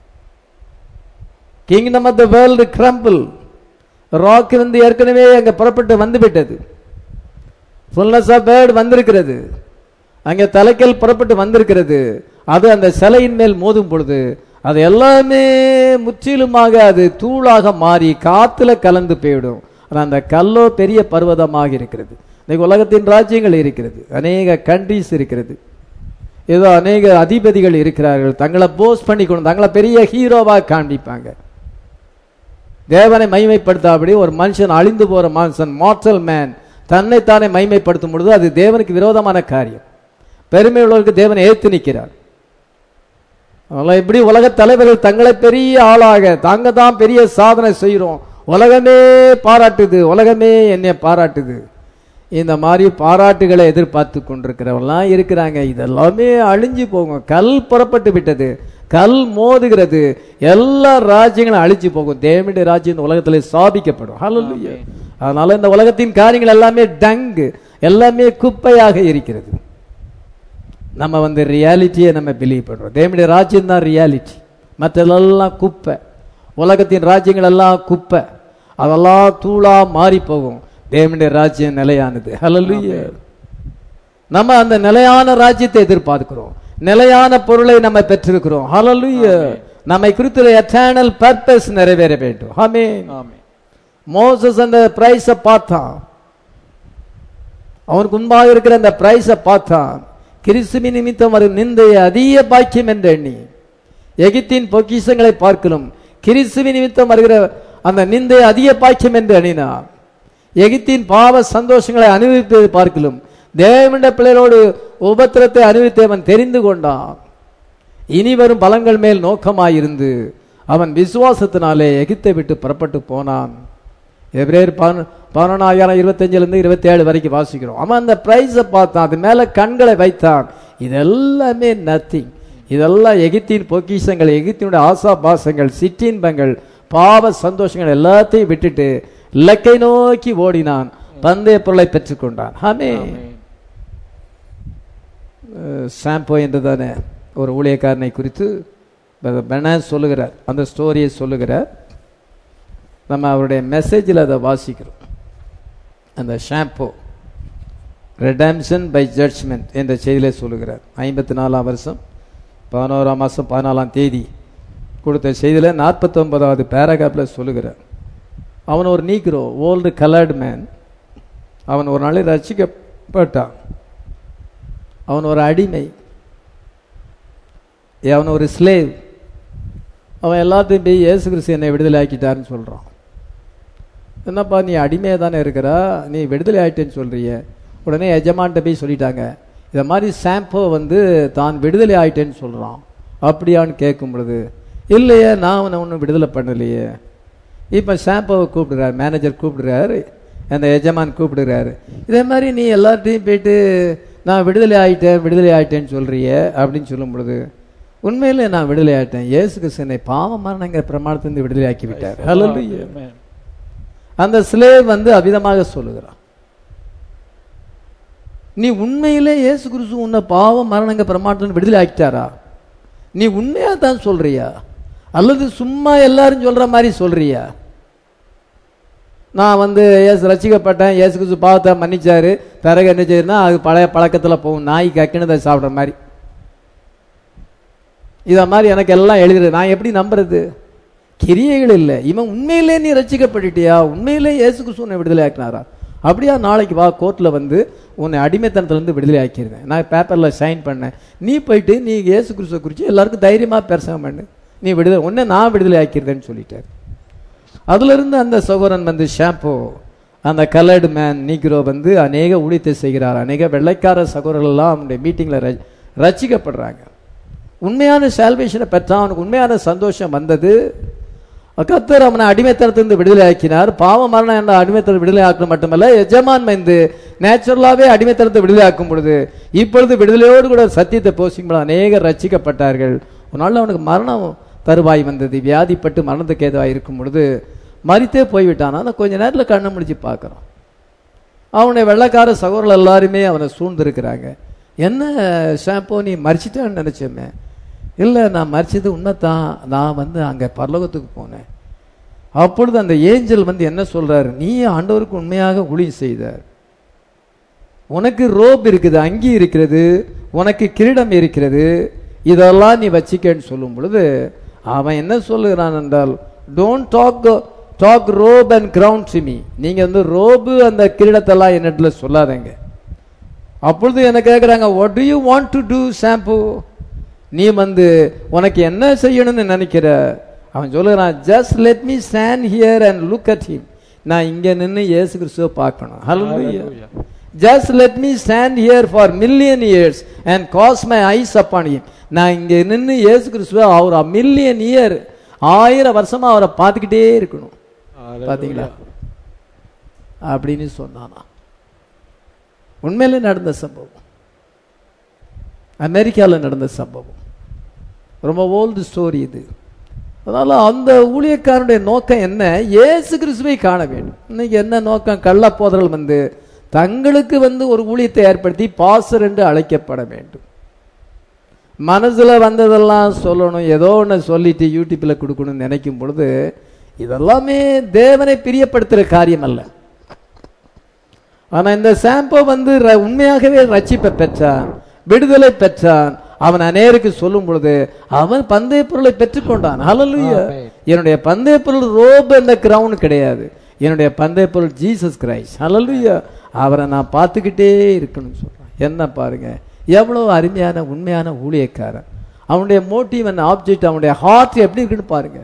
kingdom of the world crumble. Rock வந்து ஏற்கனவே அங்க புறப்பட்டு வந்து விட்டது. fullness of word வந்திருக்கிறது. அங்க தலைக்கல் புறப்பட்டு வந்திருக்கிறது. அது அந்த சிலையின் மேல் மோதும் பொழுது அது எல்லாமே முற்றிலுமாக அது தூளாக மாறி காத்துல கலந்து போயிடும். அந்த கல்லோ பெரிய பர்வதமாக இருக்கிறது. இன்னைக்கு உலகத்தின் ராஜ்யங்கள் இருக்கிறது, அநேக கண்ட்ரிஸ் இருக்கிறது, ஏதோ அநேக அதிபதிகள் இருக்கிறார்கள். தங்களை போஸ்ட் பண்ணிக்கணும், தங்களை பெரிய ஹீரோவா காண்பிப்பாங்க. தேவனை மைமைப்படுத்தாபடி ஒரு மனுஷன், அழிந்து போற மனுஷன், மார்டல் மேன், தன்னைத்தானே மைமைப்படுத்தும் பொழுது அது தேவனுக்கு விரோதமான காரியம். பெருமை உள்ளவருக்கு தேவனை ஏத்து நிற்கிறார். அதனால இப்படி உலக தலைவர்கள் தங்களை பெரிய ஆளாக, தாங்க தான் பெரிய சாதனை செய்யறோம், உலகமே பாராட்டுது, உலகமே என்னை பாராட்டுது, இந்த மாதிரி பாராட்டுகளை எதிர்பார்த்து கொண்டிருக்கிறவெல்லாம் இருக்கிறாங்க. இதெல்லாமே அழிஞ்சு போகும். கல் புறப்பட்டு விட்டது, கல் மோதுகிறது, எல்லா ராஜ்யங்களும் அழிச்சு போகும். தேவனுடைய ராஜ்யம் இந்த உலகத்திலே ஸ்தாபிக்கப்படும். ஹல்லேலூயா. அதனால இந்த உலகத்தின் காரியங்கள் எல்லாமே டங்கு, எல்லாமே குப்பையாக இருக்கிறது. நம்ம வந்து ரியாலிட்டியை நம்ம பிலீவ் பண்றோம். தேவனுடைய ராஜ்யம் தான் ரியாலிட்டி, மற்றெல்லாம் குப்பை. உலகத்தின் ராஜ்யங்கள் எல்லாம் குப்பை, அதெல்லாம் தூளா மாறி போகும். தேவனுடைய ராஜ்யம் நிலையானது. ஹல்லேலூயா. நம்ம அந்த நிலையான ராஜ்யத்தை எதிர்பார்க்கிறோம், நிலையான பொருளை நம்ம பெற்றிருக்கிறோம். ஹல்லேலூயா. நம்மை குறித்த எட்டர்னல் பர்பஸ் நிறைவேற வேண்டும். ஆமென். மோசஸ் அந்த பிரைஸை பார்த்தான், அவனுக்கு முன்பாக இருக்கிற அந்த பிரைஸை பார்த்தான். கிறிஸ்துவின் நிமித்தம் வரும் நிந்தைய அதிக பாக்கியம் என்று எண்ணி, எகிப்தின் பொக்கிஷங்களை பார்க்கலும் கிறிஸ்துவின் நிமித்தம் வருகிற அந்த நிந்தைய அதிக பாக்கியம் என்று எண்ணினான். எகிப்தின் பாவ சந்தோஷங்களை அனுபவிப்பதை பார்க்கலும் தேவனுடைய பிள்ளைகளோடு உபத்திரத்தை அனுபவித்தவன் தெரிந்து கொண்டான். இனி வரும் பலங்கள் மேல் நோக்கமாயிருந்து அவன் விசுவாசத்தினாலே எகிப்தை விட்டு புறப்பட்டு போனான். எபிரேயர் 11:25-27 வரைக்கும் வாசிக்கிறோம். அவன் அந்த பிரைஸை பார்த்தான், அது மேல கண்களை வைத்தான். இதெல்லாமே நத்திங். இதெல்லாம் எகிப்தின் பொக்கிஷங்கள், எகிப்தினுடைய ஆசா பாசங்கள், சிற்றின்பங்கள், பாவ சந்தோஷங்கள் எல்லாத்தையும் விட்டுட்டு இலக்கை நோக்கி ஓடினான், பந்தய பொருளை பெற்றுக்கொண்டான். ஆமென். ஷாம்போ என்றதானே ஒரு ஊழியக்காரனை குறித்து பெனாஸ் சொல்லுகிறார். அந்த ஸ்டோரியை சொல்லுகிறார். நம்ம அவருடைய மெசேஜில் அதை வாசிக்கிறோம். அந்த ஷாம்போ ரெடம்ஷன் பை ஜட்ஜ்மெண்ட் என்ற செய்தியிலே சொல்லுகிறார். 54ஆம் வருஷம் 11ஆம் மாதம் 14ஆம் தேதி கொடுத்த செய்தியில் 49வது பேராகிராஃபில் சொல்லுகிறார். அவன் ஒரு நீக்ரோ, ஓல்டு கலர்டு மேன். அவன் ஒரு நாளில் ரட்சிக்கப்பட்டான். அவன் ஒரு அடிமை, அவன் ஒரு ஸ்லேவ். அவன் எல்லாத்தையும் போய் இயேசு கிறிஸ்து என்னை விடுதலை ஆக்கிட்டாருன்னு சொல்கிறான். என்னப்பா நீ அடிமையாக தானே இருக்கிறா, நீ விடுதலை ஆகிட்டேன்னு சொல்கிறிய? உடனே எஜமான்கிட்ட போய் சொல்லிட்டாங்க, இதை மாதிரி ஷாம்போ தான் விடுதலை ஆகிட்டேன்னு சொல்கிறான். அப்படியான்னு கேட்கும் பொழுது, இல்லையே நான் அவனை ஒன்றும் விடுதலை பண்ணலையே. இப்போ ஷாம்போவை கூப்பிடுறாரு, மேனேஜர் கூப்பிடுறாரு, அந்த எஜமான் கூப்பிடுறாரு. இதே மாதிரி நீ எல்லார்ட்டையும் போயிட்டு நான் விடுதலை ஆகிட்டேன்னு சொல்கிறிய அப்படின்னு சொல்லும் பொழுது, உண்மையிலே நான் விடுதலை ஆகிட்டேன், இயேசு கிறிஸ்து என்னை பாவமானங்கிற பிரமாணத்திலிருந்து விடுதலை ஆக்கி விட்டார். ஹல்லேலூயா. அந்த ஸ்லேவ் அவிதமாக சொல்லுகிறான், நீ உண்மையிலே இயேசு கிறிஸ்து உன்னை பாவம் மரணங்க பிரமாணத்திலிருந்து விடுதலை ஆக்கிட்டாரா? நீ உண்மையா தான் சொல்றியா அல்லது சும்மா எல்லாரும் சொல்ற மாதிரி சொல்றியா? நான் இயேசு ரசிக்கப்பட்டேன், இயேசு கிறிஸ்து பாவத்தை மன்னிச்சாரு, பிறகு என்ன செய்யுதுன்னா அது பழைய பழக்கத்தில் போகும், நாய் கக்கினதை சாப்பிட்ற மாதிரி. இதை மாதிரி எனக்கு எல்லாம் எழுதுறது, நான் எப்படி நம்புறது? கிரியைகள் இல்லை. இவன் உண்மையிலே நீ ரசிக்கப்பட்டுட்டியா, உண்மையிலே இயேசு கிறிஸ்து உன்னை விடுதலை ஆக்கினாரா? அப்படியா, நாளைக்கு வா, கோர்ட்டில் உன்னை அடிமைத்தனத்திலேருந்து விடுதலை ஆக்கிடுவேன், நான் பேப்பரில் சைன் பண்ணேன், நீ போயிட்டு நீ இயேசு கிறிஸ்துவை குறித்து எல்லாருக்கும் தைரியமாக பிரசங்கம் பண்ணு, நீ விடுதலை, உன்னை நான் விடுதலை ஆக்கிடுறேன்னு சொல்லிட்டார். அதிலிருந்து அந்த சகோதரன் ஷாம்போ, அந்த கலர்டு மேன் நீக்ரோ அநேக ஊழியத்தை செய்கிறார். அநேக வெள்ளைக்கார சகோதரர்கள்லாம் அவனுடைய மீட்டிங்கில் ரசிக்கப்படுறாங்க. உண்மையான சால்வேஷனை பெற்றான், அவனுக்கு உண்மையான சந்தோஷம் வந்தது. கர்த்தர் அவனை அடிமைத்தனத்திலிருந்து விடுதலை ஆக்கினார். பாவ மரணம் என்ற அடிமைத்தனத்தை விடுதலை ஆக்கணும் மட்டுமல்ல, எஜமான் நேச்சுரலாகவே அடிமைத்தனத்தை விடுதலை ஆக்கும் பொழுது இப்பொழுது விடுதலையோடு கூட சத்தியத்தை போசிக்கும் அநேகர் ரட்சிக்கப்பட்டார்கள். ஒரு நாள் அவனுக்கு மரணம் தருவாய் வந்தது, வியாதிப்பட்டு மரணத்துக்கு ஏதுவாக இருக்கும் பொழுது மறித்தே போய்விட்டான். ஆனால் கொஞ்ச நேரத்தில் கண்ணை முடிச்சு பார்க்குறான், அவனுடைய வெள்ளைக்கார சகோதரர்கள் எல்லாருமே அவனை சூழ்ந்திருக்கிறாங்க. என்ன ஷாம்போ நீ மறிச்சிட்டான்னு நினச்சோமே? இல்லை, நான் மறிச்சது உண்மைத்தான், நான் அங்கே பரலோகத்துக்கு போனேன். அப்பொழுது அந்த ஏஞ்சல் என்ன சொல்றாரு, நீ ஆண்டவருக்கு உண்மையாக ஊழியம் செய்தார், உனக்கு ரோப் இருக்குது, அங்கி இருக்கிறது, உனக்கு கிரீடம் இருக்கிறது, இதெல்லாம் நீ வச்சிக்கன்னு சொல்லும் பொழுது அவன் என்ன சொல்லுகிறான் என்றால், don't talk robe and crown to me, நீங்க ரோபு அந்த கிரீடத்தெல்லாம் என்னிடத்துல சொல்லாதீங்க. அப்பொழுது என்ன கேட்குறாங்க, what do you want to do ஷாம்பு, நீ உனக்கு என்ன செய்யணும்னு நினைக்கிற? அவன் சொல்லுறான், just let me stand here and look at him, நான் இங்க நின்று இயேசு கிறிஸ்துவை பார்க்கணும். ஹல்லேலூயா. Just let me stand here for million years and gaze my eyes upon him, நான் இங்க நின்று இயேசு கிறிஸ்துவை அவர் மில்லியன் இயர் 1000 வருஷமா அவரை பார்த்துக்கிட்டே இருக்கணும். பாத்தீங்களா அப்படின்னு சொன்னானா? உண்மையில நடந்த சம்பவம், அமெரிக்காவில் நடந்த சம்பவம், ரொம்ப ஓல்டு ஸ்டோரி இது. அதனால அந்த ஊழியக்காரனுடைய நோக்கம் என்ன? இயேசு கிறிஸ்துவை காண வேண்டும். இன்னைக்கு என்ன நோக்கம்? கள்ளப்போதர்கள் தங்களுக்கு ஒரு ஊழியத்தை ஏற்படுத்தி பாஸ்டர் என்று அழைக்கப்பட வேண்டும், மனசுல வந்ததெல்லாம் சொல்லணும், ஏதோ ஒன்று சொல்லிட்டு யூடியூப்ல கொடுக்கணும்னு நினைக்கும் பொழுது இதெல்லாமே தேவனை பிரியப்படுத்துற காரியம் அல்ல. ஆனா இந்த ஷாம்போ உண்மையாகவே ரட்சிப்பை பெற்றான், விடுதலை பெற்றான். அவன் அநேருக்கு சொல்லும் பொழுது அவன் பந்தய பொருளை பெற்றுக்கொண்டான். ஹல்லேலூயா. என்னுடைய பந்தய பொருள் ரோப் என்ற கிரவுண்ட் கிடையாது, என்னுடைய பந்தய பொருள் ஜீசஸ் கிரைஸ்ட். ஹல்லேலூயா. அவரை நான் பார்த்துக்கிட்டே இருக்கணும்னு சொல்றான். என்ன பாருங்க, எவ்வளவு அருமையான உண்மையான ஊழியக்காரன். அவனுடைய மோட்டிவ் அண்ட் ஆப்ஜெக்ட், அவனுடைய ஹார்ட் எப்படி இருக்குன்னு பாருங்க.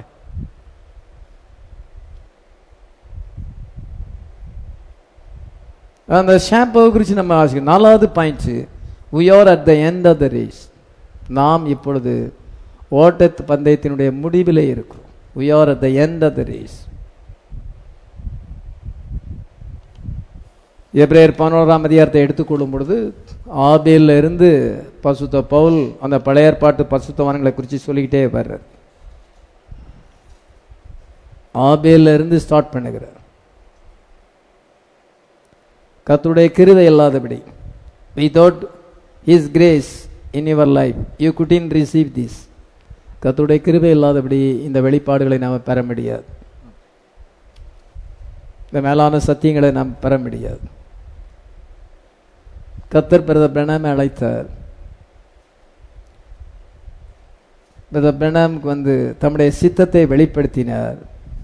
அந்த ஷாம்போ குறித்து நம்ம வாசிக்கணும். 4வது point, we are at the end of the race. நாம் இப்பொழுது ஓட்டத்து பந்தயத்தினுடைய முடிவிலே இருக்கிறோம். we are at the end of the race. எபிரேயர் 11ஆம் அதிகாரத்தை எடுத்துக்கொள்ளும் பொழுது ஆபேல்ல இருந்து பசுத்த பவுல் அந்த பழைய ஏற்பாட்டு பசுத்தவான்களை குறித்து சொல்லிக்கிட்டே வர்றார். ஆபேல்ல இருந்து ஸ்டார்ட் பண்ணுகிறார். கர்த்தருடைய கிருபை இல்லாதபடி, without His grace in your life, you couldn't receive this. கர்த்தருடைய கிருபை இல்லாதபடி இந்த வெளிப்பாடுகளை நாம் பெற முடியாது. இந்த மேலான சத்தியங்களை நாம் பெற முடியாது. கர்த்தர் பிரதர் பிரணாமை அழைத்தார். பிரதர் பிரணாமுக்கு வந்து தம்முடைய சித்தத்தை வெளிப்படுத்தினார்.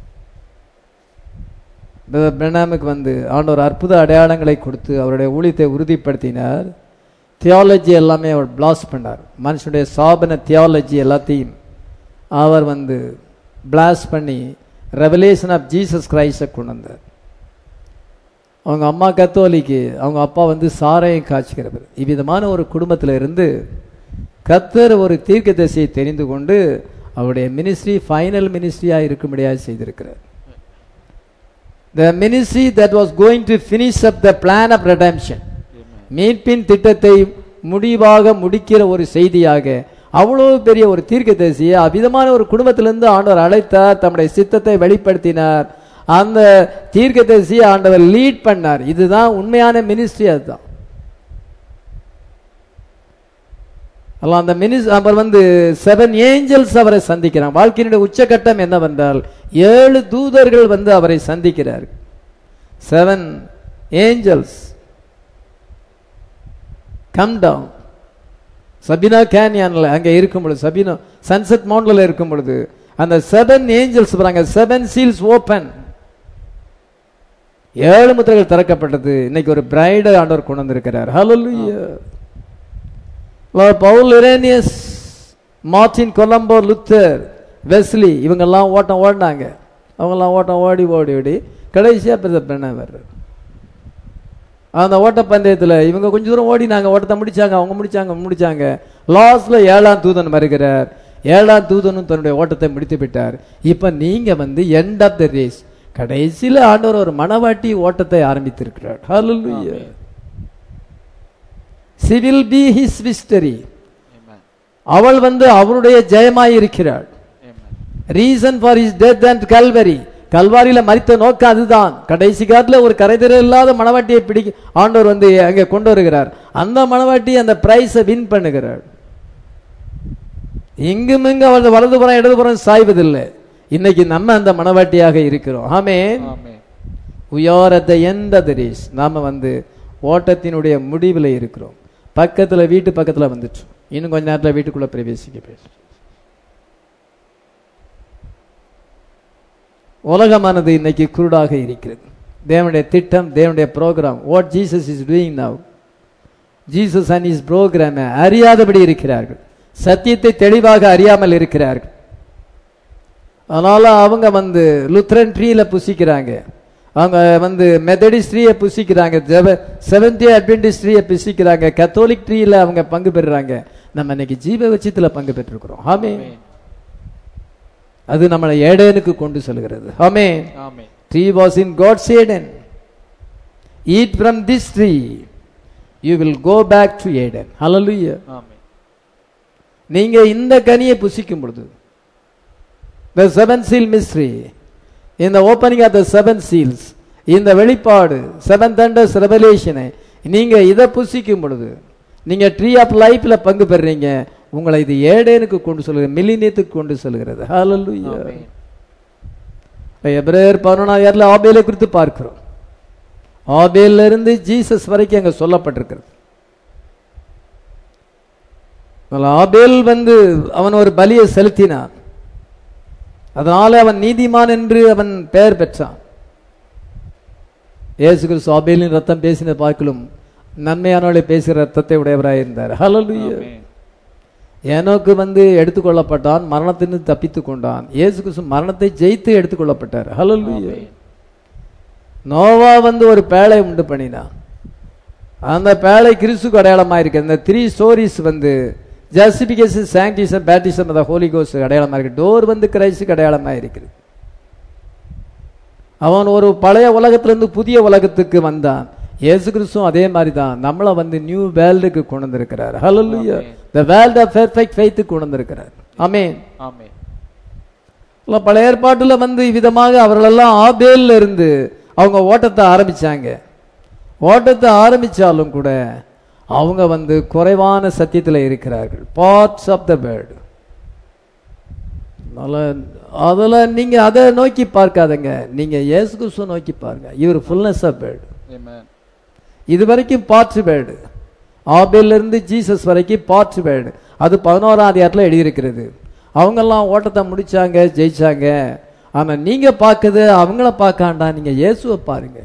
பிரதர் பிரணாமுக்கு வந்து ஆண்டவர் அற்புத அடையாளங்களை கொடுத்து அவருடைய ஊழியத்தை உறுதிப்படுத்தினார். தியாலஜி எல்லாமே அவர் பிளாஸ்ட் பண்ணார். மனுஷனுடைய சாபன தியாலஜி எல்லாத்தையும் அவர் வந்து பிளாஸ்ட் பண்ணி ரெவலேஷன் ஆஃப் ஜீசஸ் கிரைஸ்டை கொண்டு வந்தார். அவங்க அம்மா கத்தோலிக்கு, அவங்க அப்பா வந்து சாரையும் காய்ச்சிக்கிறவர். இவ்விதமான ஒரு குடும்பத்தில் இருந்து கர்த்தர் ஒரு தீர்க்கதரிசியை தெரிந்து கொண்டு அவருடைய மினிஸ்ட்ரி ஃபைனல் மினிஸ்ட்ரியாக இருக்கும்படியாக செய்திருக்கிறார். The ministry that was going to finish up the plan of redemption, மீட்பின் திட்டத்தை முடிவாக முடிக்கிற ஒரு செய்தியாக அவ்வளவு பெரிய ஒரு தீர்க்கதரிசியை அவ்விதமான ஒரு குடும்பத்திலிருந்து ஆண்டவர் அழைத்தார். தம்முடைய சித்தத்தை வெளிப்படுத்தினார். அந்த தீர்க்கதரிசியை ஆண்டவர் லீட் பண்ணார். இதுதான் உண்மையான மினிஸ்ட்ரி. அதுதான் அந்த அவர் வந்து 7 ஏஞ்சல்ஸ் அவரை சந்திக்கிறார். வாழ்க்கையினுடைய உச்சகட்டம் என்னவென்றால் 7 தூதர்கள் வந்து அவரை சந்திக்கிறார்கள். 7 ஏஞ்சல்ஸ் கம் டவுன். சபினா கேனியன்ல அங்கே இருக்கும் பொழுது, சபினா சன்செட் மவுண்ட்ல இருக்கும் பொழுது அந்த 7 ஏஞ்சல்ஸ் வராங்க. 7 சீல்ஸ் ஓபன். 7 முத்திரைகள் திறக்கப்பட்டது. இன்னைக்கு ஒரு பிரைடை ஆண்டவர் கொண்டு வந்திருக்கிறார். ஹல்லேலூயா. பவுல், Irenaeus, Martin Columba, Luther, Wesley இவங்கெல்லாம் ஓட்டம் ஓடினாங்க. அவங்கெல்லாம் ஓட்டம் ஓடி ஓடி ஓடி கடைசியாக பிரணாம் வர்றார். அந்த ஓட்டப்பந்தயத்தில் இவங்க கொஞ்சம் தூரம் ஓடினாங்க, ஓட்டத்தை முடிச்சாங்க, அவங்க முடிச்சாங்க. லாஸ்ட்ல 7ஆம் தூதன் வருகிறார். 7ஆம் தூதனும் தன்னுடைய ஓட்டத்தை முடித்து விட்டார். இப்ப நீங்க வந்து எண்ட் ஆஃப் த ரேஸ், கடைசியில ஆண்டவர் ஒரு மனவாட்டி ஓட்டத்தை ஆரம்பித்திருக்கிறார். ஹல்லேலூயா. She will be his victory. அவள் வந்து அவருடைய ஜெயமாய் இருக்கிறாள். Reason for his death and Calvary, கல்வாரியில மரித்த நோக்கம் அதுதான். கடைசி காலத்துல ஒரு கரைதிர இல்லாத மனவாட்டியை பிடிக்க ஆண்டவர் வந்து அங்கே கொண்டு வருகிறார். அந்த மனவாட்டி அந்த பிரைஸை வின் பண்ணுகிறார். இங்கும் இங்கு அவள் வலதுபுறம் இடதுபுறம் சாய்வதில்லை. இன்னைக்கு நம்ம அந்த மனவாட்டியாக இருக்கிறோம். ஆமென். we are at the end of the race. நாம வந்து ஓட்டத்தினுடைய முடிவில் இருக்கிறோம். பக்கத்துல வீட்டு பக்கத்துல வந்துட்டு இன்னும் கொஞ்ச நேரத்தில் வீட்டுக்குள்ள பிரவேசிக்க பேச. உலகமானது இன்னைக்கு குருடாக இருக்கிறது. தேவனுடைய திட்டம், தேவனுடைய programme, what Jesus is doing now, Jesus and his programme அறியாதபடி இருக்கிறார்கள். சத்தியத்தை தெளிவாக அறியாமல் இருக்கிறார்கள். அதனால அவங்க வந்து லுத்ரன் ட்ரீல புசிக்கிறாங்க, அவங்க வந்து மெத்தடிஸ்ட் ட்ரீயை புசிக்கிறாங்க, செவன்த் டே அட்வென்டிஸ்ட் ட்ரீயை புசிக்கிறாங்க, கத்தோலிக் ட்ரீல அவங்க பங்கு பெறுறாங்க. நம்ம இன்னைக்கு ஜீவ வச்சத்துல பங்கு பெற்றிருக்கிறோம். ஆமென். அது நம்மளை ஏடேனுக்கு கொண்டு செல்கிறது. ஆமென். Tree was in God's Eden. Eat from this tree, you will go back to Eden. Hallelujah. Amen. நீங்க இந்த கனியை புசிக்கும் பொழுது, the seven seal mystery, in the opening of the seven seals, இந்த வெளிப்பாடு, seven thunders revelation, நீங்க இத புசிக்கும் பொழுது நீங்க ட்ரீ ஆஃப் லைஃப்ல பங்கு பெறுறீங்க. உங்களை இது ஏடேனுக்கு கொண்டு செல்கிறது, மில்லினியத்துக்கு கொண்டு செல்கிறது. ஹல்லேலூயா. எபிரேயர் 11 ஆபேலை குறித்து பார்க்கிறோம். ஆபேல்ல இருந்து ஜீசஸ் வரைக்கும் அங்க சொல்லப்பட்டிருக்கிறது. ஆபேல் வந்து அவன் ஒரு பலியை செலுத்தினான், அதனால அவன் நீதிமான் என்று அவன் பெயர் பெற்றான். இயேசு கிறிஸ்து ஆபேலின் ரத்தம் பேசின பார்க்கலும் நன்மையானவளை பேசுகிற ரத்தத்தை உடையவராய் இருந்தார். ஹல்லேலூயா. ஏனோக்கு வந்து எடுத்துக்கொள்ளப்பட்டான், மரணத்திலிருந்து தப்பித்து கொண்டான். இயேசு கிறிஸ்து மரணத்தை ஜெயித்து எடுத்துக்கொள்ளப்பட்டார். ஹல்லேலூயா. நோவா வந்து ஒரு பேழை உண்டு பண்ணினான். அந்த பேழை கிறிஸ்துக்கு அடையாளமாக இருக்கு. இந்த 3 ஸ்டோரிஸ் வந்து ஜஸ்டிபிகேஷன், சாங்டிசம், பேப்டிசம், அந்த ஹோலி கோஸ்ட் அடையாளமாக இருக்கு. டோர் வந்து கிறிஸ்துக்கு அடையாளமாக இருக்குது. அவன் ஒரு பழைய உலகத்திலிருந்து புதிய உலகத்துக்கு வந்தான். இயேசு கிறிஸ்துவும் அதே மாதிரி தான் நம்மளை வந்து நியூ வேர்ல்டுக்கு கொண்டு வந்திருக்கிறார். ஹல்லேலூயா. the world of perfect faith கொண்டு வந்திருக்கிறார். ஆமென். ஆமென். பழைய ஏற்பாட்டுல வந்து விதமாக அவர்களெல்லாம் ஆபேல்ல இருந்து அவங்க ஓட்டத்தை ஆரம்பிச்சாங்க. ஓட்டத்தை ஆரம்பிச்சாலும் கூட அவங்க குறைவான சத்தியத்தில் இருக்கிறார்கள். Parts of the word. அதில் நீங்க அதை நோக்கி பார்க்காதங்க, நீங்க இயேசு கிறிஸ்துவை நோக்கி பாருங்க. இவர் ஃபுல்னஸ் ஆஃப் பேர்டு. இது வரைக்கும் பார்ட்ஸ் பேர்டு, ஆபேல்ல இருந்து ஜீசஸ் வரைக்கும் பார்ட்ஸ் பேர்டு. அது 11ஆம் அதிகாரத்தில் எழுதியிருக்கிறது. அவங்கெல்லாம் ஓட்டத்தை முடிச்சாங்க, ஜெயிச்சாங்க. ஆனா நீங்க பார்க்குது அவங்கள பார்க்காண்டா, நீங்க இயேசுவை பாருங்க.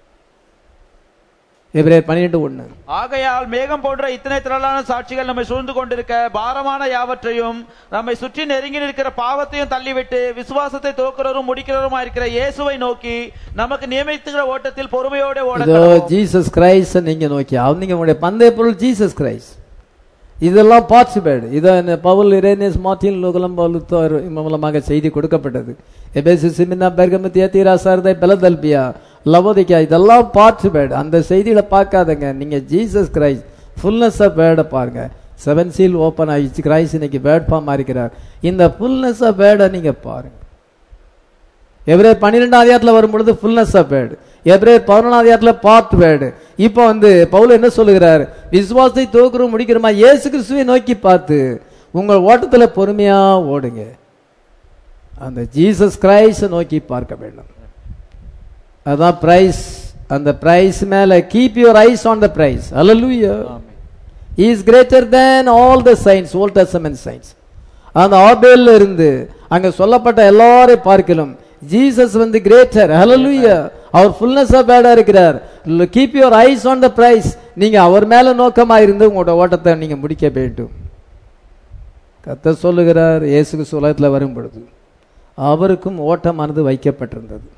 எபிரேயர் 12:1. ஆகையால் மேகம் போன்ற இத்தனை திரளான சாட்சிகள் நம்மை சூழ்ந்து கொண்டிருக்க, பாரமான யாவற்றையும் நம்மை சுற்றி நெருங்கி நிற்கிற பாவத்தையும் தள்ளிவிட்டு விசுவாசத்தை துவக்கிறவரும் முடிக்கிறவருமா இருக்கிற இயேசுவை நோக்கி நமக்கு நியமித்துகிற ஓட்டத்தில் பொறுமையோட ஓட. ஜீசஸ் கிரைஸ்ட் நீங்க நோக்கி, நீங்க உங்களுடைய பந்தய பொருள் ஜீசஸ் கிரைஸ்ட். இதெல்லாம் பார்ட்டிசிபேட். இதை பவுல், இரேனியஸ், மார்ட்டின், லூகலம் மூலமாக செய்தி கொடுக்கப்பட்டது. எபேசு, சிமினா, பெர்கமு, தியத்தீரா, சார்தை, பெலதெல்பியா, லவோதிக்கா, இதெல்லாம் பார்ட்டிசிபேட். அந்த செய்திகளை பார்க்காதங்க, நீங்க ஜீசஸ் கிரைஸ்ட் ஃபுல்னஸ் ஆஃப் வேர்டை பாருங்க. 7 சீல் ஓப்பன் ஆகிடுச்சு. கிரைஸ்ட் இன்னைக்கு வேர்ட் ஃபார்ம் இருக்கிறார். இந்த ஃபுல்னஸ் ஆஃப் வேர்டை நீங்க பாருங்க. எபிரேயர் 12ஆம் அதிகாரத்தில் வரும்பொழுது ஃபுல்னஸ் ஆஃப் வேர்டு, எபிரேயர் 11ஆம் அதிகாரத்தில் பார்ட் வேர்டு. இப்போ பவுல் என்ன சொல்லுகிறார்? விசுவாசத்தை துவக்கிறோம் முடிக்கிறோமா, இயேசு கிறிஸ்துவை நோக்கி பார்த்து உங்கள் ஓட்டத்தில் பொறுமையா ஓடுங்க. அந்த ஜீசஸ் கிரைஸ்ட் நோக்கி பார்க்க வேண்டும். அதான் பிரைஸ். அந்த பிரைஸ் மேல keep your eyes on the prize. Hallelujah. He is greater than all the saints, Old Testament saints. அந்த ஆபேல்ல இருந்து அங்க சொல்லப்பட்ட எல்லாரையும் பார்க்கலாம். Jesus greater. ஹல்லேலூயா. அவர் ஃபுல்னஸ் ஆஃப் வேர்டா இருக்கிறார். Keep your eyes on the prize. நீங்க அவர் மேல நோக்கமா இருந்து உங்களோட ஓட்டத்தை நீங்க முடிக்க வேண்டும். கர்த்தர் சொல்லுகிறார், இயேசுக்கு உலகத்தில் வரும் பொழுது அவருக்கும் ஓட்டமானது வைக்கப்பட்டிருந்தது.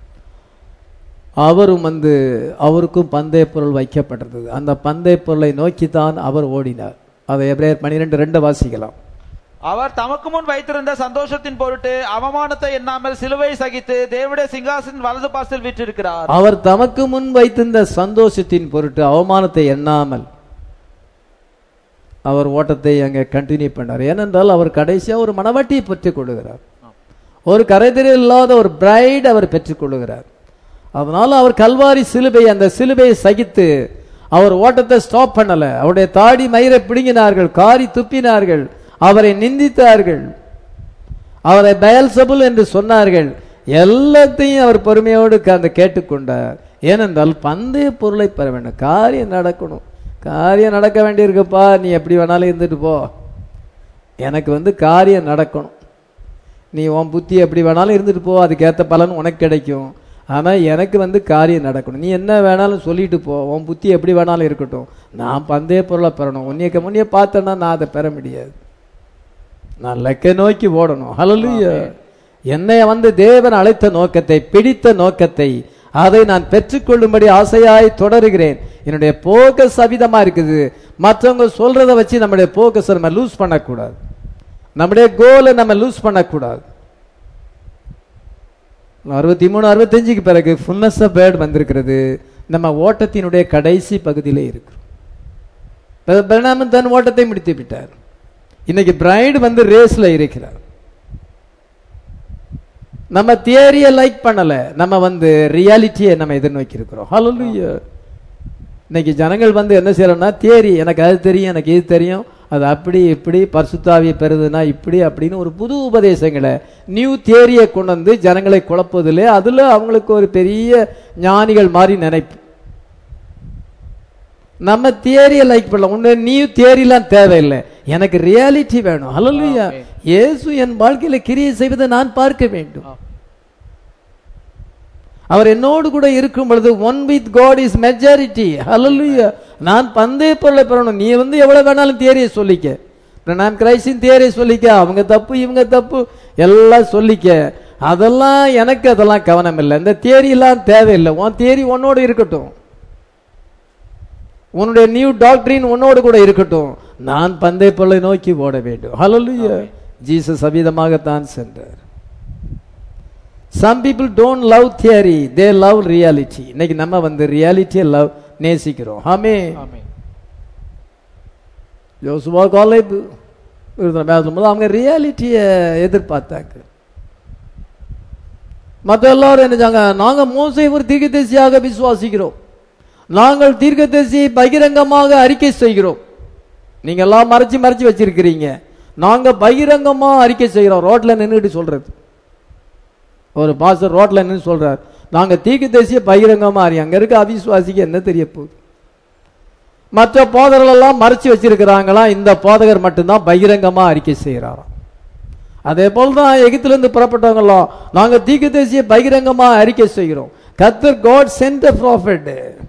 அவரும் அவருக்கும் பந்தய பொருள் வைக்கப்பட்டிருந்தது. அந்த பந்தய பொருளை நோக்கித்தான் அவர் ஓடினார். அதை எபிரேயர் 12:2 வாசிக்கலாம். அவர் தமக்கு முன் வைத்திருந்த சந்தோஷத்தின் பொருட்டு அவமானத்தை எண்ணாமல் சிலுவை சகித்து தேவனுடைய சிங்காசனின் வலது பாசத்தில் வீற்றிருக்கிறார். அவர் தமக்கு முன் வைத்திருந்த சந்தோஷத்தின் பொருட்டு அவமானத்தை எண்ணாமல் அவர் ஓட்டத்தை அங்கே கண்டினியூ பண்ணார். ஏனென்றால் அவர் கடைசியா ஒரு மணவாட்டியை பெற்றுக் கொள்ளுகிறார். ஒரு கரைதிரை இல்லாத ஒரு பிரைட் அவர் பெற்றுக் கொள்ளுகிறார். அதனால அவர் கல்வாரி சிலுவை, அந்த சிலுவையை சகித்து அவர் ஓட்டத்தை ஸ்டாப் பண்ணல. அவருடைய தாடி மயிரை பிடுங்கினார்கள், காரி துப்பினார்கள், அவரை நிந்தித்தார்கள், அவரை பெயல்செபூல் என்று சொன்னார்கள். எல்லாத்தையும் அவர் பொறுமையோடு கேட்டுக்கொண்டார். ஏனென்றால் பந்தய பொருளை பெற வேண்டும். காரியம் நடக்கணும். காரியம் நடக்க வேண்டியிருக்குப்பா, நீ எப்படி வேணாலும் இருந்துட்டு போ, எனக்கு காரியம் நடக்கணும். நீ உன் புத்தி எப்படி வேணாலும் இருந்துட்டு போ, அதுக்கேற்ற பலன் உனக்கு கிடைக்கும். ஆனால் எனக்கு காரியம் நடக்கணும். நீ என்ன வேணாலும் சொல்லிட்டு போ, உன் புத்தி எப்படி வேணாலும் இருக்கட்டும், நான் பந்தய பொருளை பெறணும். முன்னைய பார்த்தேன்னா நான் அதை பெற முடியாது. நான் லக்கை நோக்கி ஓடணும். ஹல்லேலூயா. என்னை தேவன் அழைத்த நோக்கத்தை, பிடித்த நோக்கத்தை, அதை நான் பெற்றுக்கொள்ளும்படி ஆசையாய் தொடருகிறேன். என்னுடைய போக்கஸ் அவிதமா இருக்குது. மற்றவங்க சொல்றதை வச்சு நம்முடைய போக்கஸ் நம்ம லூஸ் பண்ணக்கூடாது. நம்முடைய கோலை நம்ம லூஸ் பண்ணக்கூடாது. 63-65 பிறகு ஃபுல்னஸ் ஆஃப் வேர்ட் வந்திருக்கிறது. நம்ம ஓட்டத்தினுடைய கடைசி பகுதியிலே இருக்கிறோம். பெர்னாமன் தன் ஓட்டத்தை முடித்து விட்டார். இன்னைக்கு பிரைட் ரேஸ்ல இருக்கிறார். நம்ம தியரியை லைக் பண்ணல, நம்ம ரியாலிட்டியை நம்ம எதிர்நோக்கி இருக்கிறோம். ஹல்லேலூயா. இன்னைக்கு ஜனங்கள் என்ன செய்யறோம்னா, தியரி, எனக்கு அது தெரியும், எனக்கு இது தெரியும், அது அப்படி இப்படி, பரிசுத்தாவியை பெறுதுன்னா இப்படி அப்படின்னு ஒரு புது உபதேசங்களை, நியூ தியரியை கொண்டு ஜனங்களை குழப்பதில்லை. அதுல அவங்களுக்கு ஒரு பெரிய ஞானிகள் மாதிரி நினைப்பு. நம்ம தியரியை லைக் பண்ணலாம். உன்ன நியூ தியரிலாம் தேவையில்லை, எனக்கு ரியாலிட்டி வேணும். ஹல்லேலூயா. இயேசு என் வாழ்க்கையில கிரியை செய்வதை நான் பார்க்க வேண்டும். அவர் என்னோடு கூட இருக்கும் பொழுது one with God is majority. Hallelujah. நான் பந்தய பொருளை பெறணும். நீ எவ்வளவு வேணாலும் தியரியை சொல்லிக்க, நான் கிரைஸ்டின் தியரியை சொல்லிக்க, அவங்க தப்பு இவங்க தப்பு எல்லாம் சொல்லிக்க, அதெல்லாம் எனக்கு அதெல்லாம் கவனம் இல்லை. இந்த தியரி எல்லாம் தேவையில்லை. உன் தியரி உன்னோடு இருக்கட்டும், உன்னுடைய நியூ டாக்டரின் உன்னோடு கூட இருக்கட்டும். நான் பந்தய பொருளை நோக்கி ஓட வேண்டும். ஹல்லேலூயா. ஜீசஸ் அவிதமாகத்தான் சென்றார். Some people don't love theory, they love reality. இன்னைக்கு நம்ம ரியாலிட்டியை லவ் நேசிக்கிறோம். ஆமென். யோசுவா காலேப் அவங்க ரியாலிட்டியை எதிர்பார்த்தாங்க. மற்ற எல்லாரும் என்ன, நாங்க மோசே ஒரு தீர்க்கதரிசியாக விசுவாசிக்கிறோம், நாங்கள் தீர்க்கதரிசியை பகிரங்கமாக அறிக்கை செய்கிறோம். நீங்க எல்லாம் மறைச்சு மறைச்சு வச்சிருக்கிறீங்க, நாங்க பகிரங்கமா அறிக்கை செய்கிறோம். ரோட்ல நின்றுட்டு சொல்றது, ஒரு பாஸ்டர் ரோட்ல நின்று சொல்றார், நாங்க தீர்க்கதரிசியை பகிரங்கமா அங்க இருக்க அவிசுவாசிக்கு என்ன தெரிய போகுது? மற்ற போதகர்கள் எல்லாம் மறைச்சு வச்சிருக்கிறாங்களாம், இந்த போதகர் மட்டும்தான் பகிரங்கமா அறிக்கை செய்யறாராம். அதே போலதான் எகிப்திலிருந்து புறப்பட்டவங்களாம், நாங்க தீர்க்கதரிசியை பகிரங்கமா அறிக்கை செய்கிறோம். கர்த்தர் God sent a prophet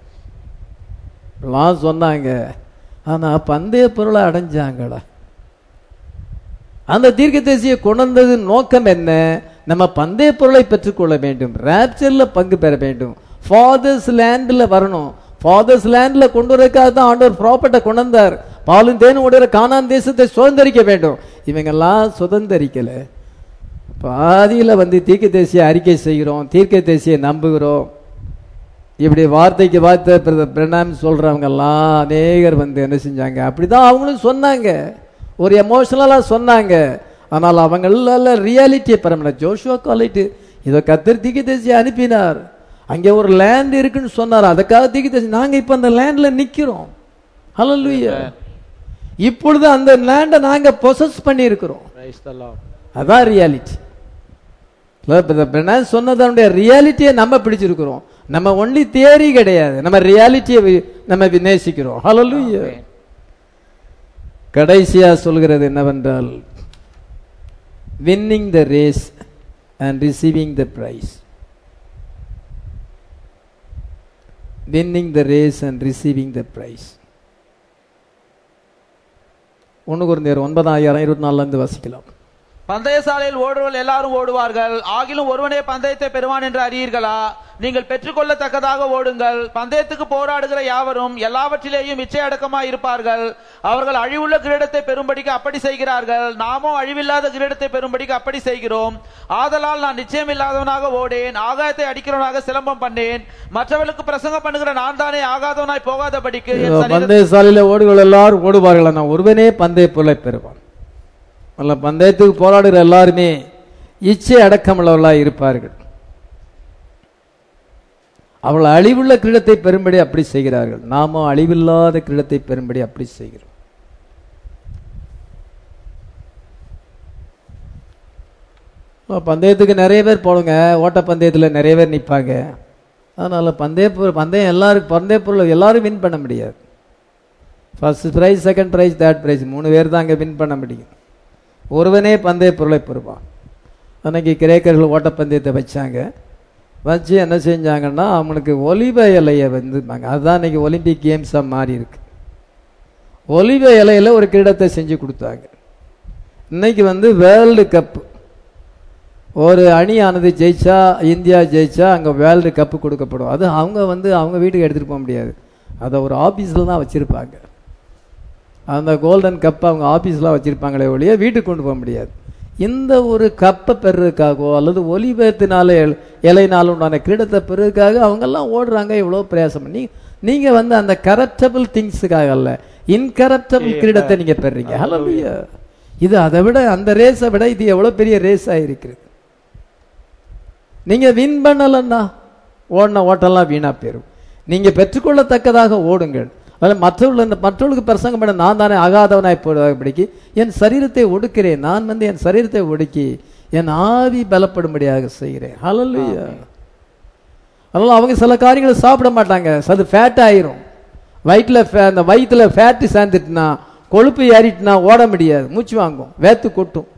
சொன்னாங்க. ஆனா பந்தய பொருளை அடைஞ்சாங்களா? அந்த தீர்க்கதரிசியை கொண்டு வந்தது நோக்கம் என்ன? நம்ம பந்தய பொருளை பெற்றுக்கொள்ள வேண்டும், ராப்சர்ல பங்கு பெற வேண்டும், ஃபாதர்ஸ் லேண்ட்ல வரணும். ஃபாதர்ஸ் லேண்ட்ல கொண்டு வரதுக்காக தான் ஆண்டவர் ப்ராப்பர்ட்டை கொண்டு வந்தார். பாலும் தேனும் உடைய கானான் தேசத்தை சுதந்திரிக்க வேண்டும். இவங்கெல்லாம் சுதந்திரிக்கல. பாதியில தீர்க்கதரிசியை அறிக்கை செய்கிறோம், தீர்க்கதரிசியை நம்புகிறோம். இப்படி வார்த்தைக்கு வார்த்தை பிரணாம் சொல்றவங்க எல்லாம் அநேகர் என்ன செஞ்சாங்க, அப்படிதான் அவங்களும் சொன்னாங்க, ஒரு எமோஷனலா சொன்னாங்க. ஆனால் அவங்களால ரியாலிட்டியை பெற முடியல. ஜோஷுவா காலேஜ் இதோ கர்த்தர் தீர்க்கதரிசியை அனுப்பினார், அங்கே ஒரு லேண்ட் இருக்குன்னு சொன்னார், அதுக்காக தீர்க்கதரிசி நாங்க இப்ப அந்த லேண்ட்ல நிக்கிறோம். ஹல்லேலூயா. இப்பொழுது அந்த லேண்டை நாங்க பொசஸ் பண்ணி இருக்கிறோம். அதான் ரியாலிட்டி. சொன்னதனுடைய ரியாலிட்டியை நம்ம பிடிச்சிருக்கிறோம். நம்ம ஒன்லி தியரி கிடையாது, நம்ம ரியாலிட்டியை நம்ம நேசிக்கிறோம். ஹல்லேலூயா. கடைசியா சொல்கிறது என்னவென்றால், winning the race and receiving the prize. winning the race and receiving the prize. 1 கொரிந்தியர் 9:24 வாசிக்கலாம். பந்தயசாலையில் ஓடுவர்கள் எல்லாரும் ஓடுவார்கள், ஆகிலும் ஒருவனே பந்தயத்தை பெறுவான் என்று அறியீர்களா? நீங்கள் பெற்றுக்கொள்ளத்தக்கதாக ஓடுங்கள். பந்தயத்துக்கு போராடுகிற யாவரும் எல்லாவற்றிலேயும் இச்சை அடக்கமாய் இருப்பார்கள். அவர்கள் அழிவுள்ள கிரீடத்தை பெறும்படிக்கு அப்படி செய்கிறார்கள், நாமும் அழிவில்லாத கிரீடத்தை பெறும்படிக்கு அப்படி செய்கிறோம். ஆதலால் நான் நிச்சயம் இல்லாதவனாக ஓடேன், ஆகாயத்தை அடிக்கிறவனாக சிலம்பம் பண்ணேன். மற்றவர்களுக்கு பிரசங்கம் பண்ணுகிற நான் தானே ஆகாதவனாய் போகாதபடிக்கு. பந்தயசாலையில ஓடுகள் எல்லாரும் ஓடுவார்கள், நான் ஒருவனே பந்தய பொருளை பெறுவான். பந்தயத்துக்கு போராடுகிற எல்லாருமே இச்சை அடக்கமுள்ளவர்களாய் இருப்பார்கள். அவர்கள் அழிவுள்ள கிரீடத்தை பெறும்படி அப்படி செய்கிறார்கள், நாம அழிவில்லாத கிரீடத்தை பெறும்படி அப்படி செய்கிறோம். பந்தயத்துக்கு நிறைய பேர் போடுங்க, ஓட்ட பந்தயத்தில் நிறைய பேர் நிற்பாங்க. அதனால பந்தயம் எல்லாருக்கும் பந்தய பொருள் எல்லாரும் வின் பண்ண முடியாது. First prize, second prize, third prize 3 பேர் தான் அங்கே வின் பண்ண முடியும். ஒருவனே பந்தய பொருளை பெறுவான். அன்னைக்கு கிரேக்கர்கள் ஓட்டப்பந்தயத்தை வச்சாங்க. வச்சு என்ன செஞ்சாங்கன்னா, அவனுக்கு ஒலிவ இலையை அதுதான் இன்னைக்கு ஒலிம்பிக் கேம்ஸாக மாறி இருக்கு. ஒலிவ இலையில ஒரு கிரீடத்தை செஞ்சு கொடுத்தாங்க. இன்னைக்கு வேர்ல்டு கப் ஒரு அணியானது ஜெயிச்சா, இந்தியா ஜெயிச்சா அங்கே வேர்ல்டு கப்பு கொடுக்கப்படும். அது அவங்க அவங்க வீட்டுக்கு எடுத்துகிட்டு போக முடியாது, அதை ஒரு ஆஃபீஸில் தான் வச்சுருப்பாங்க. அந்த கோல்டன் கப்பை அவங்க ஆஃபீஸ்லாம் வச்சுருப்பாங்களே ஒழிய வீட்டுக்கு கொண்டு போக முடியாது. இந்த ஒரு கப்பை பெறுறதுக்காகவோ அல்லது ஒலிபத்தினால இலைனாலும் உண்டான கிரீடத்தை பெறுறதுக்காக அவங்கெல்லாம் ஓடுறாங்க. எவ்வளோ பிரயாசம் பண்ணி நீங்கள் அந்த கரப்டபிள் திங்ஸுக்காக அல்ல, இன்கரப்டபிள் கிரீடத்தை நீங்கள் பெறுறீங்க. ஹல்லேலூயா. இது அதை விட, அந்த ரேஸை விட இது எவ்வளோ பெரிய ரேஸாக இருக்கிறது. நீங்கள் வின் பண்ணலன்னா ஓடின ஓட்டெல்லாம் வீணாக போயிடும். நீங்கள் பெற்றுக்கொள்ளத்தக்கதாக ஓடுங்கள். மற்றவர்களுக்கு பிரசங்கம் பண்ண நான் தானே ஆகாதவனாய் போடுவதற்கு என் சரீரத்தை ஒடுக்கிறேன், நான் என் சரீரத்தை ஒடுக்கி என் ஆவி பலப்படும்படியாக செய்கிறேன். ஹல்லேலூயா. அதனால அவங்க சில காரியங்களை சாப்பிட மாட்டாங்க, அது ஃபேட் ஆயிரும். அந்த வயிற்றுல ஃபேட்டு சேர்ந்துட்டுனா, கொழுப்பு ஏறிட்டுனா ஓட முடியாது, மூச்சு வாங்கும், வேத்து கொட்டும்.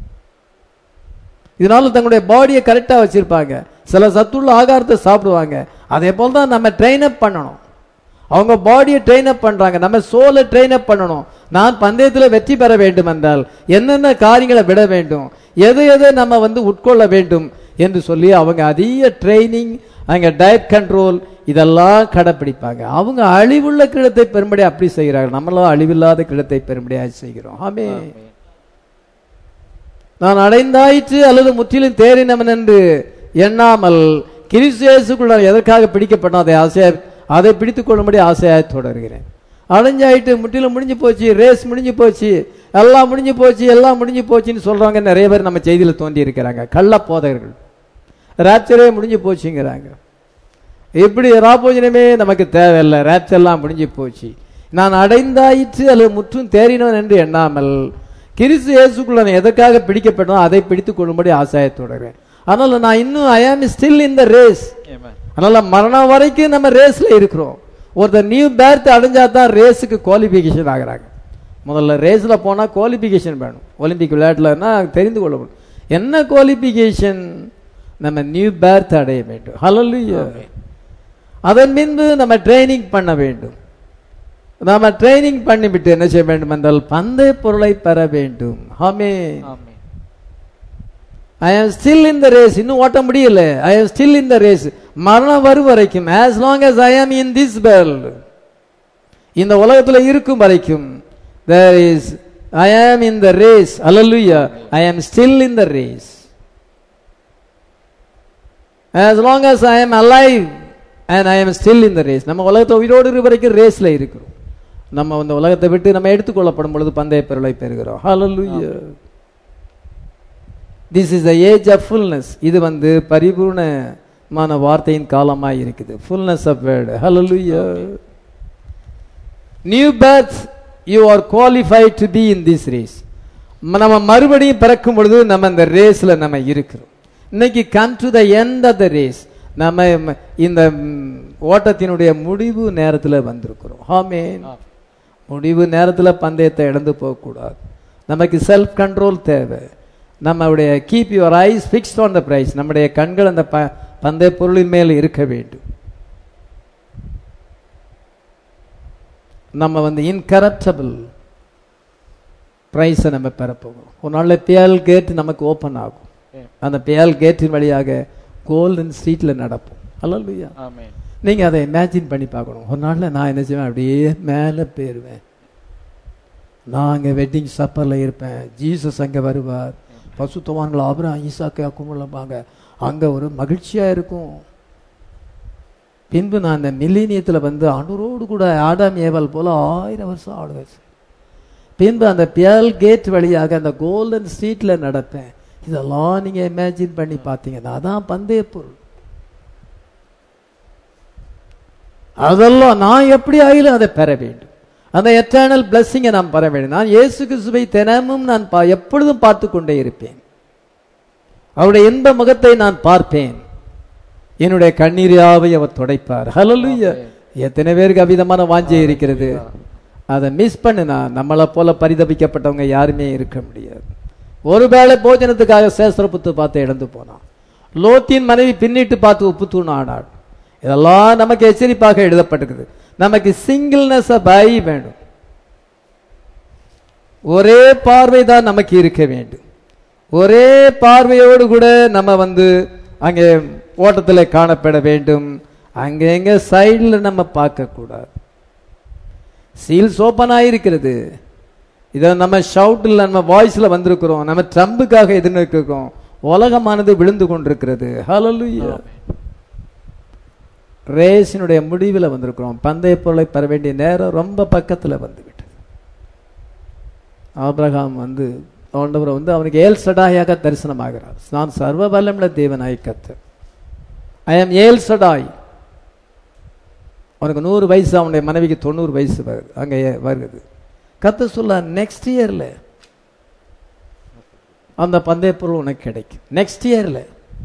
இதனால தங்களுடைய பாடியை கரெக்டாக வச்சிருப்பாங்க. சில சத்துள்ள ஆகாரத்தை சாப்பிடுவாங்க. அதே போல தான் நம்ம ட்ரெயின் அப் பண்ணணும். அவங்க பாடியை ட்ரெயின் அப் பண்றாங்க, நம்ம சோலை ட்ரெயின் அப் பண்ணணும். நான் பந்தயத்தில் வெற்றி பெற வேண்டும் என்றால் என்னென்ன காரியங்களை விட வேண்டும், எதை நம்ம உட்கொள்ள வேண்டும் என்று சொல்லி அவங்க அதிக ட்ரைனிங், அங்கே டயட் கண்ட்ரோல் இதெல்லாம் கடைப்பிடிப்பாங்க. அவங்க அழிவுள்ள கிரீடத்தை பெறும்படி அப்படி செய்கிறார்கள், நம்மளும் அழிவில்லாத கிரீடத்தை பெறும்படியாக செய்கிறோம். ஆமென். நான் அடைந்தாயிற்று அல்லது முற்றிலும் தேறினவன் என்று எண்ணாமல் கிறிஸ்து இயேசுக்குள்ள எதற்காக பிடிக்கப்பட்டோம் அதை பிடித்துக் கொள்ளும்படி ஆசையாக தொடர்கிறேன். அடைஞ்சாயிட்டு, முற்றிலும் முடிஞ்சு போச்சு, ரேஸ் முடிஞ்சு போச்சு, எல்லாம் முடிஞ்சு போச்சு, எல்லாம் முடிஞ்சு போச்சுன்னு சொல்றவங்க நிறைய பேர் நம்ம செய்தியில் தோன்றி இருக்கிறாங்க. கள்ள போதகர்கள் ராப்சரே முடிஞ்சு போச்சுங்கிறாங்க. இப்படி ராபோஜனமே நமக்கு தேவையில்லை, ரேப்செல்லாம் முடிஞ்சு போச்சு, நான் அடைந்தாயிற்று அல்லது முற்றும் தேறினவன் என்று எண்ணாமல் கிறிஸ்து இயேசுக்குள்ள நான் எதற்காக பிடிக்கப்பட்டோம் அதை பிடித்துக் கொள்ளும்படி ஆசாயத்தோடுறேன். அதனால நான் இன்னும் ஐ ஆம் ஸ்டில் இன் த ரேஸ். அதனால மரணம் வரைக்கும் நம்ம ரேஸ்ல இருக்கிறோம். ஒருத்தர் நியூ பேர்த் அடைஞ்சா தான் ரேஸுக்கு குவாலிஃபிகேஷன் ஆகிறாங்க. முதல்ல ரேஸ்ல போனா குவாலிஃபிகேஷன் வேணும். ஒலிம்பிக் விளையாட்டுலன்னா தெரிந்து கொள்ள முடியும் என்ன குவாலிஃபிகேஷன். நம்ம நியூ பேர்த் அடைய வேண்டும். ஹல்லேலூயா. அதன் பின்பு நம்ம ட்ரைனிங் பண்ண வேண்டும். நாம ட்ரைனிங் பண்ணிவிட்டு என்ன செய்ய வேண்டும் என்றால் பந்தய பொருளை பெற வேண்டும். ஆமென். ஐ ஆம் ஸ்டில் இன் த ரேஸ். இன்னும் ஓட்ட முடியல. ஐ ஆம் ஸ்டில் இன் த ரேஸ். மரணம் வரும் வரைக்கும், as long as I am in this world, இந்த உலகத்தில் இருக்கும் வரைக்கும் there is I am in the race. Hallelujah. I am still in the race. As long as I am alive and I am still in the race. நம்ம உலகத்தை உயிரோடு இருக்கிற வரைக்கும் ரேஸ்ல இருக்கிறோம். நம்ம இந்த உலகத்தை விட்டு நம்ம எடுத்துக்கொள்ளப்படும் பொழுது பந்தய பொருளை பெறுகிறோம். Hallelujah. This is the age of fullness. இது பரிபூர்ணமான வார்த்தையின் காலமாய் இருக்குது. fullness of word. Hallelujah. New birth, you are qualified to be in this race. நம்ம மறுபடியும் பிறக்கும் பொழுது நம்ம இந்த ரேஸ்ல நம்ம இருக்கிறோம். இன்னைக்கு come to the end of the race. நம்ம இந்த ஓட்டத்தினுடைய முடிவு நேரத்தில் வந்திருக்கிறோம். ஆமென். முடிவு நேரத்தில் பந்தயத்தை இழந்து போகக்கூடாது. நமக்கு செல்ஃப் கண்ட்ரோல் தேவை. நம்முடைய keep your eyes fixed on the prize. நம்முடைய கண்கள் அந்த பந்தய பொருளின் மேல் இருக்க வேண்டும். நம்ம இன்கரப்டபிள் பிரைஸை நம்ம பெறப்போகிறோம். ஒரு நாளில் பேல் கேட் நமக்கு ஓப்பன் ஆகும். அந்த பேல் கேட்டின் வழியாக கோல்டன் ஸ்ட்ரீட்ல நடப்போம். அல்லேலூயா. ஆமென். நீங்க அதை இமேஜின் பண்ணி பார்க்கணும். ஒரு நாள்ல நான் என்ன செய்வேன், அப்படியே மேலே போயிருவேன். நான் அங்கே வெட்டிங் சப்பரில் இருப்பேன். ஜீசஸ் அங்கே வருவார். பசுத்தவான்கள் ஆபிரகாம் ஈசாக்கு யாக்கோபுலம்பாங்க. அங்கே ஒரு மகிழ்ச்சியாக இருக்கும். பின்பு நான் அந்த மில்லேனியத்தில் ஆண்டவரோடு கூட ஆடாம் ஏவாள் போல 1000 வருஷம் ஆடுவேன். பின்பு அந்த பியல் கேட் வழியாக அந்த கோல்டன் ஸ்ட்ரீட்டில் நடப்பேன். இதெல்லாம் நீங்கள் இமேஜின் பண்ணி பார்த்தீங்கன்னா அதான் பந்தய பொருள். அதெல்லாம் நான் எப்படி ஆயிலும் அதை பெற வேண்டும். அந்த எட்டர்னல் பிளஸ்ஸிங்கை நான் பெற வேண்டும். நான் இயேசு கிறிஸ்துவை தினமும் நான் எப்பொழுதும் பார்த்து கொண்டே இருப்பேன். அவருடைய இன்ப முகத்தை நான் பார்ப்பேன். என்னுடைய கண்ணீராவை அவர் துடைப்பார். ஹல்லேலூயா. எத்தனை பேருக்கு அவிதமான வாஞ்சை இருக்கிறது. அதை மிஸ் பண்ணினா நம்மளை போல பரிதபிக்கப்பட்டவங்க யாருமே இருக்க முடியாது. ஒருவேளை போஜனத்துக்காக சேஸ்திரப்புத்து பார்த்து இழந்து போனான். லோத்தின் மனைவி பின்னிட்டு பார்த்து உப்பு தூண் ஆனாள். இதெல்லாம் நமக்கு எச்சரிப்பாக எழுதப்பட்டிருக்குது. நமக்கு சிங்கிள்னஸ் ஆஃப் ஐ வேணும். ஒரே பார்வை தான் நமக்கு இருக்க வேண்டும். ஒரே பார்வையோடு கூட நம்ம அங்கே ஓட்டத்தில் காணப்பட வேண்டும். அங்கே எங்க சைடில் நம்ம பார்க்க கூடாது. சீல்ஸ் ஓப்பன் ஆயிருக்கிறது. இதை நம்ம ஷவுட்டில் நம்ம வாய்ஸ்ல வந்திருக்கிறோம். நம்ம ட்ரம்புக்காக எதிர்நோக்கிறோம். உலகமானது விழுந்து கொண்டிருக்கிறது. ஹல்லேலூயா. ரேஸினுடைய முடிவில் வந்திருக்கிறோம். பந்தய பொருளை பெற வேண்டிய நேரம் ரொம்ப பக்கத்தில் வந்துவிட்டது. ஆபிரகாம் ஆண்டவர் அவனுக்கு ஏல் சடாயாக தரிசனமாகிறார். நான் சர்வ வல்லமுள்ள தேவனாய் கர்த்தர். ஐ ஆம் ஏல் சடாய். அவனுக்கு 100 வயசு, அவனுடைய மனைவிக்கு 90 வயசு அங்கே வருகிறது. கர்த்தர் சொல்ல நெக்ஸ்ட் இயர்ல அந்த பந்தய பொருள் உனக்கு கிடைக்கும். நெக்ஸ்ட் இயர்ல.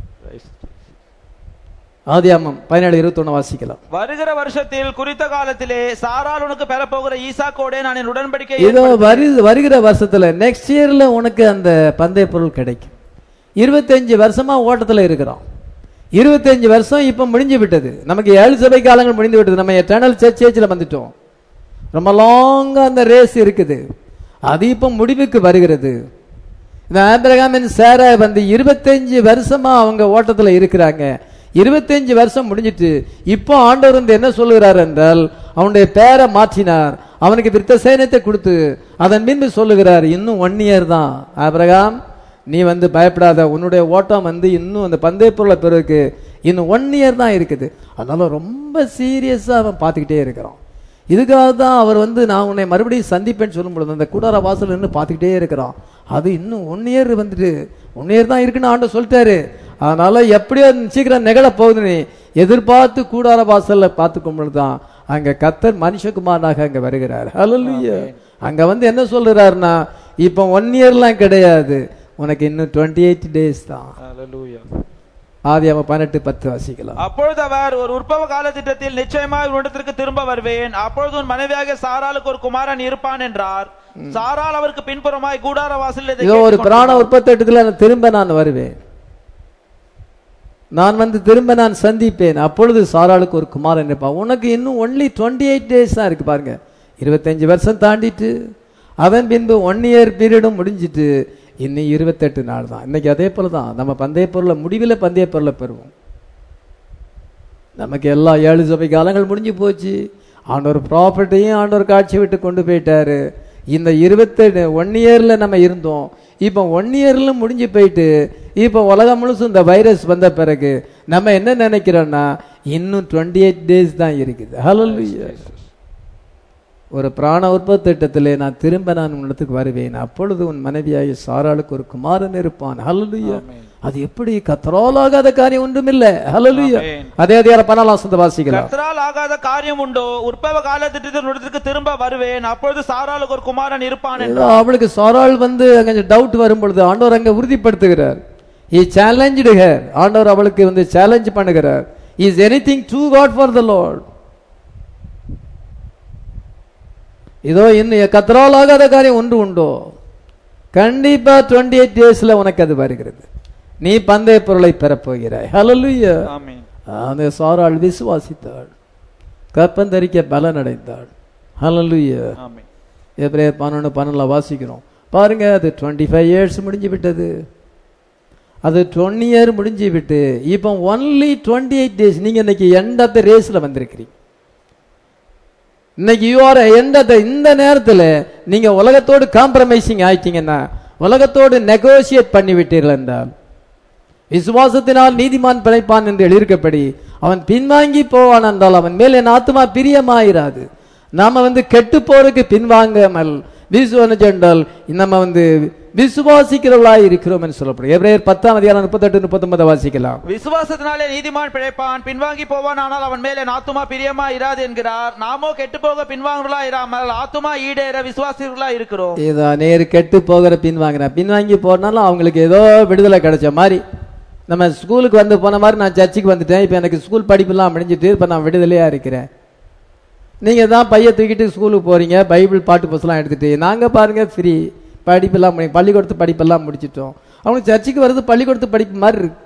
ஆதியாகமம் 17:21 வாசிக்கலாம். வருகிற வருஷத்தில் குறித்த காலத்திலே சாராள் உனக்கு பெறப்போகிற ஈசாக்கோட நான் என் உடன்படிக்கை இதோ வருகிற வருஷத்துல நெக்ஸ்ட் இயர்ல உனக்கு அந்த பந்தய பொருள் கிடைக்கும். 25 வருஷமா ஓட்டத்துல இருக்கிறோம். 25 வருஷம் இப்ப முடிஞ்சு விட்டது. நமக்கு 7 சபை காலங்கள் முடிந்து விட்டது. நம்ம எட்டர்னல் சர்ச்சில் வந்துட்டோம். ரொம்ப லாங்கா அந்த ரேஸ் இருக்குது. அது இப்ப முடிவுக்கு வருகிறது. இந்த ஆபிரகாமின் சாரா 25 வருஷமா அவங்க ஓட்டத்துல இருக்கிறாங்க. 25 வருஷம் முடிஞ்சிட்டு இப்போ ஆண்டவர் என்ன சொல்லுகிறார் என்றால் அவனுடைய பேரை மாற்றினார். அவனுக்கு விருத்த சேனத்தை கொடுத்து அதன் பின்பு சொல்லுகிறார், இன்னும் 1 இயர் தான் ஆபிரகாம், நீ பயப்படாத. உன்னுடைய ஓட்டம் இன்னும் அந்த பந்தய பொருளை பெறதுக்கு இன்னும் 1 இயர் தான் இருக்குது. அதனால ரொம்ப சீரியஸா அவன் பார்த்துக்கிட்டே இருக்கிறான். இதுக்காக தான் அவர் நான் உன்னை மறுபடியும் சந்திப்பேன்னு சொல்லும் பொழுது அந்த கூடார வாசல் நின்று பார்த்துக்கிட்டே இருக்கிறான். அது இன்னும் 1 இயர் 1 இயர் தான் இருக்குன்னு ஆண்டவர் சொல்லிட்டாரு. அதனால எப்படியோ சீக்கிரம் நிகழ போகுது. எதிர்பார்த்து கூடார வாசல்ல பார்த்துக்கும் பொழுதுதான் அங்க கர்த்தர் மனுஷகுமாரனாக அங்க வருகிறார். ஹல்லேலூயா. அங்க வந்து என்ன சொல்றாருன்னா, இப்ப 1 இயர்லாம் கிடையாது, உனக்கு இன்னும் 28 டேஸ் தான். ஹல்லேலூயா. ஆதியாகமம் 18:10 வாசிக்கலாம். அப்பொழுது அவர், ஒரு உற்பவ கால திட்டத்தில் நிச்சயமாய் உன்னிடத்திற்கு திரும்ப வருவேன், அப்பொழுது உன் மனைவியாகிய சாராளுக்கு ஒரு குமாரன் இருப்பான் என்றார். சாராள் அவருக்கு பின்புறமாய் கூடார வாசலில் இதோ ஒரு பிராண உற்பத்தி திரும்ப நான் வருவேன், நான் வந்து திரும்ப நான் சந்திப்பேன், அப்பொழுது சாராளுக்கு ஒரு குமாரன் இருப்பான். உனக்கு இன்னும் ஒன்லி 28 டேஸ் தான் இருக்கு பாருங்க. 25 வருஷம் தாண்டிட்டு அதன் பின்பு 1 இயர் பீரியடும் முடிஞ்சிட்டு இன்னும் 28 நாள் தான். இன்னைக்கு அதே போல தான் நம்ம பந்தய பொருளை முடிவில் பந்தய பொருளை பெறுவோம். நமக்கு எல்லா 7 சபை காலங்கள் முடிஞ்சு போச்சு. ஆண்டவர் ப்ராப்பர்ட்டியும் ஆண்டவர் காட்சி விட்டு கொண்டு போயிட்டாரு. இந்த 1 இயர்ல நம்ம இருந்தோம், இப்போ 1 இயர்ல முடிஞ்சு போயிட்டு இப்போ உலகம் முழுசும் இந்த வைரஸ் வந்த பிறகு நம்ம என்ன நினைக்கிறோம்னா இன்னும் 28 டேஸ் தான் இருக்குது. ஹல்லேலூயா. ஒரு பிராண உற்பத்தி திட்டத்திலே நான் திரும்ப நான் உன்னிடத்துக்கு வருவேன், அப்பொழுது உன் மனைவியாகிய சாராளுக்கு ஒரு குமாரன் இருப்பான். ஹல்லேலூயா. அது எப்படி? கர்த்தரால் ஆகாத காரியம் ஒன்றுமில்ல. ஹல்லேலூயா. அதே அதிகாரம் 14 வாசிக்கலாம். கர்த்தரால் ஆகாத காரியம் உண்டோ? உற்பவ கால திட்டத்திற்கு திரும்ப வருவேன், அப்பொழுது சாராளுக்கு ஒரு குமாரன் இருப்பான் என்றார். அவளுக்கு சாராள் வந்து அங்க டவுட் வரும் பொழுது ஆண்டவர் அங்க உறுதிப்படுத்துகிறார். He challenged her. ஆண்டவர் அவளுக்கு வந்து சேலஞ்ச் பண்ணுகிறார். Is anything too God for the Lord? இதோ இன்னும் கர்த்தரால் ஆகாத காரியம் ஒன்று உண்டோ? கண்டிப்பா 28 டேஸ்ல உனக்கு அது வருகிறது. நீ பந்தய பொருளை பெறப்போகிறாய். ஹல்லேலூயா. ஆமென். அந்த சாராள் விசுவாசித்தாள், கற்பந்தரிக்க பலன் அடைந்தாள். ஹல்லேலூயா. ஆமென். எபிரேயர் 11:12 வாசிக்கிறோம் பாருங்க. அது 25 இயர்ஸ் முடிஞ்சு விட்டது. அது 20 இயர் முடிஞ்சு விட்டு இப்போ ஒன்லி 28 டேஸ். நீங்க இன்னைக்கு எண்ட் ஆஃப் த ரேஸ்ல வந்திருக்கிறீங்க. இன்னைக்கு you are end of the, இந்த நேரத்தில் நீங்க உலகத்தோடு காம்ப்ரமைசிங் ஆயிட்டீங்கன்னா, உலகத்தோடு நெகோசியேட் பண்ணி விட்டீர்கள் என்றால், விசுவாசத்தினால் நீதிமான் பிழைப்பான் என்று எழுதியிருக்கப்படி அவன் பின்வாங்கி போவான் என்றால் அவன் மேல் என் ஆத்துமா பிரியமாயிராது. நாம வந்து கெட்டு போறதுக்கு பின்வாங்காமல் என்றால் நம்ம வந்து விசுவாசிக்கிறவர்களாய் இருக்கிறோம் என்று சொல்லப்படும். எபிரேயர் 10:38-39 வாசிக்கலாம். விசுவாசத்தினாலே நீதிமான் பிழைப்பான், பின்வாங்கி போவான், ஆனால் அவன் மேலே ஆத்துமா பிரியமா இராது என்கிறார். நாமோ கெட்டு போக பின்வாங்குறா இராமல் ஆத்துமா ஈடேற விசுவாசிகளா இருக்கிறோம். இதான் நேரு கெட்டு போகிற பின்வாங்கி போறனாலும் அவங்களுக்கு ஏதோ விடுதலை கிடைச்ச மாதிரி. நம்ம ஸ்கூலுக்கு வந்து போன மாதிரி நான் சர்ச்சுக்கு வந்துட்டேன், இப்போ எனக்கு ஸ்கூல் படிப்புலாம் முடிஞ்சிட்டு இப்போ நான் விடுதலையா இருக்கிறேன். நீங்க தான் பைய தூக்கிட்டு ஸ்கூலுக்கு போறீங்க, பைபிள் பாட்டு புஸ்தகம் எடுத்துட்டு. நாங்க பாருங்க ஃப்ரீ, படிப்பெல்லாம் பள்ளிக்கூடத்து படிப்பெல்லாம் முடிச்சிட்டோம். அவனுக்கு சர்ச்சுக்கு வர்றது பள்ளிக்கூடத்து படிப்பு மாதிரி இருக்கு.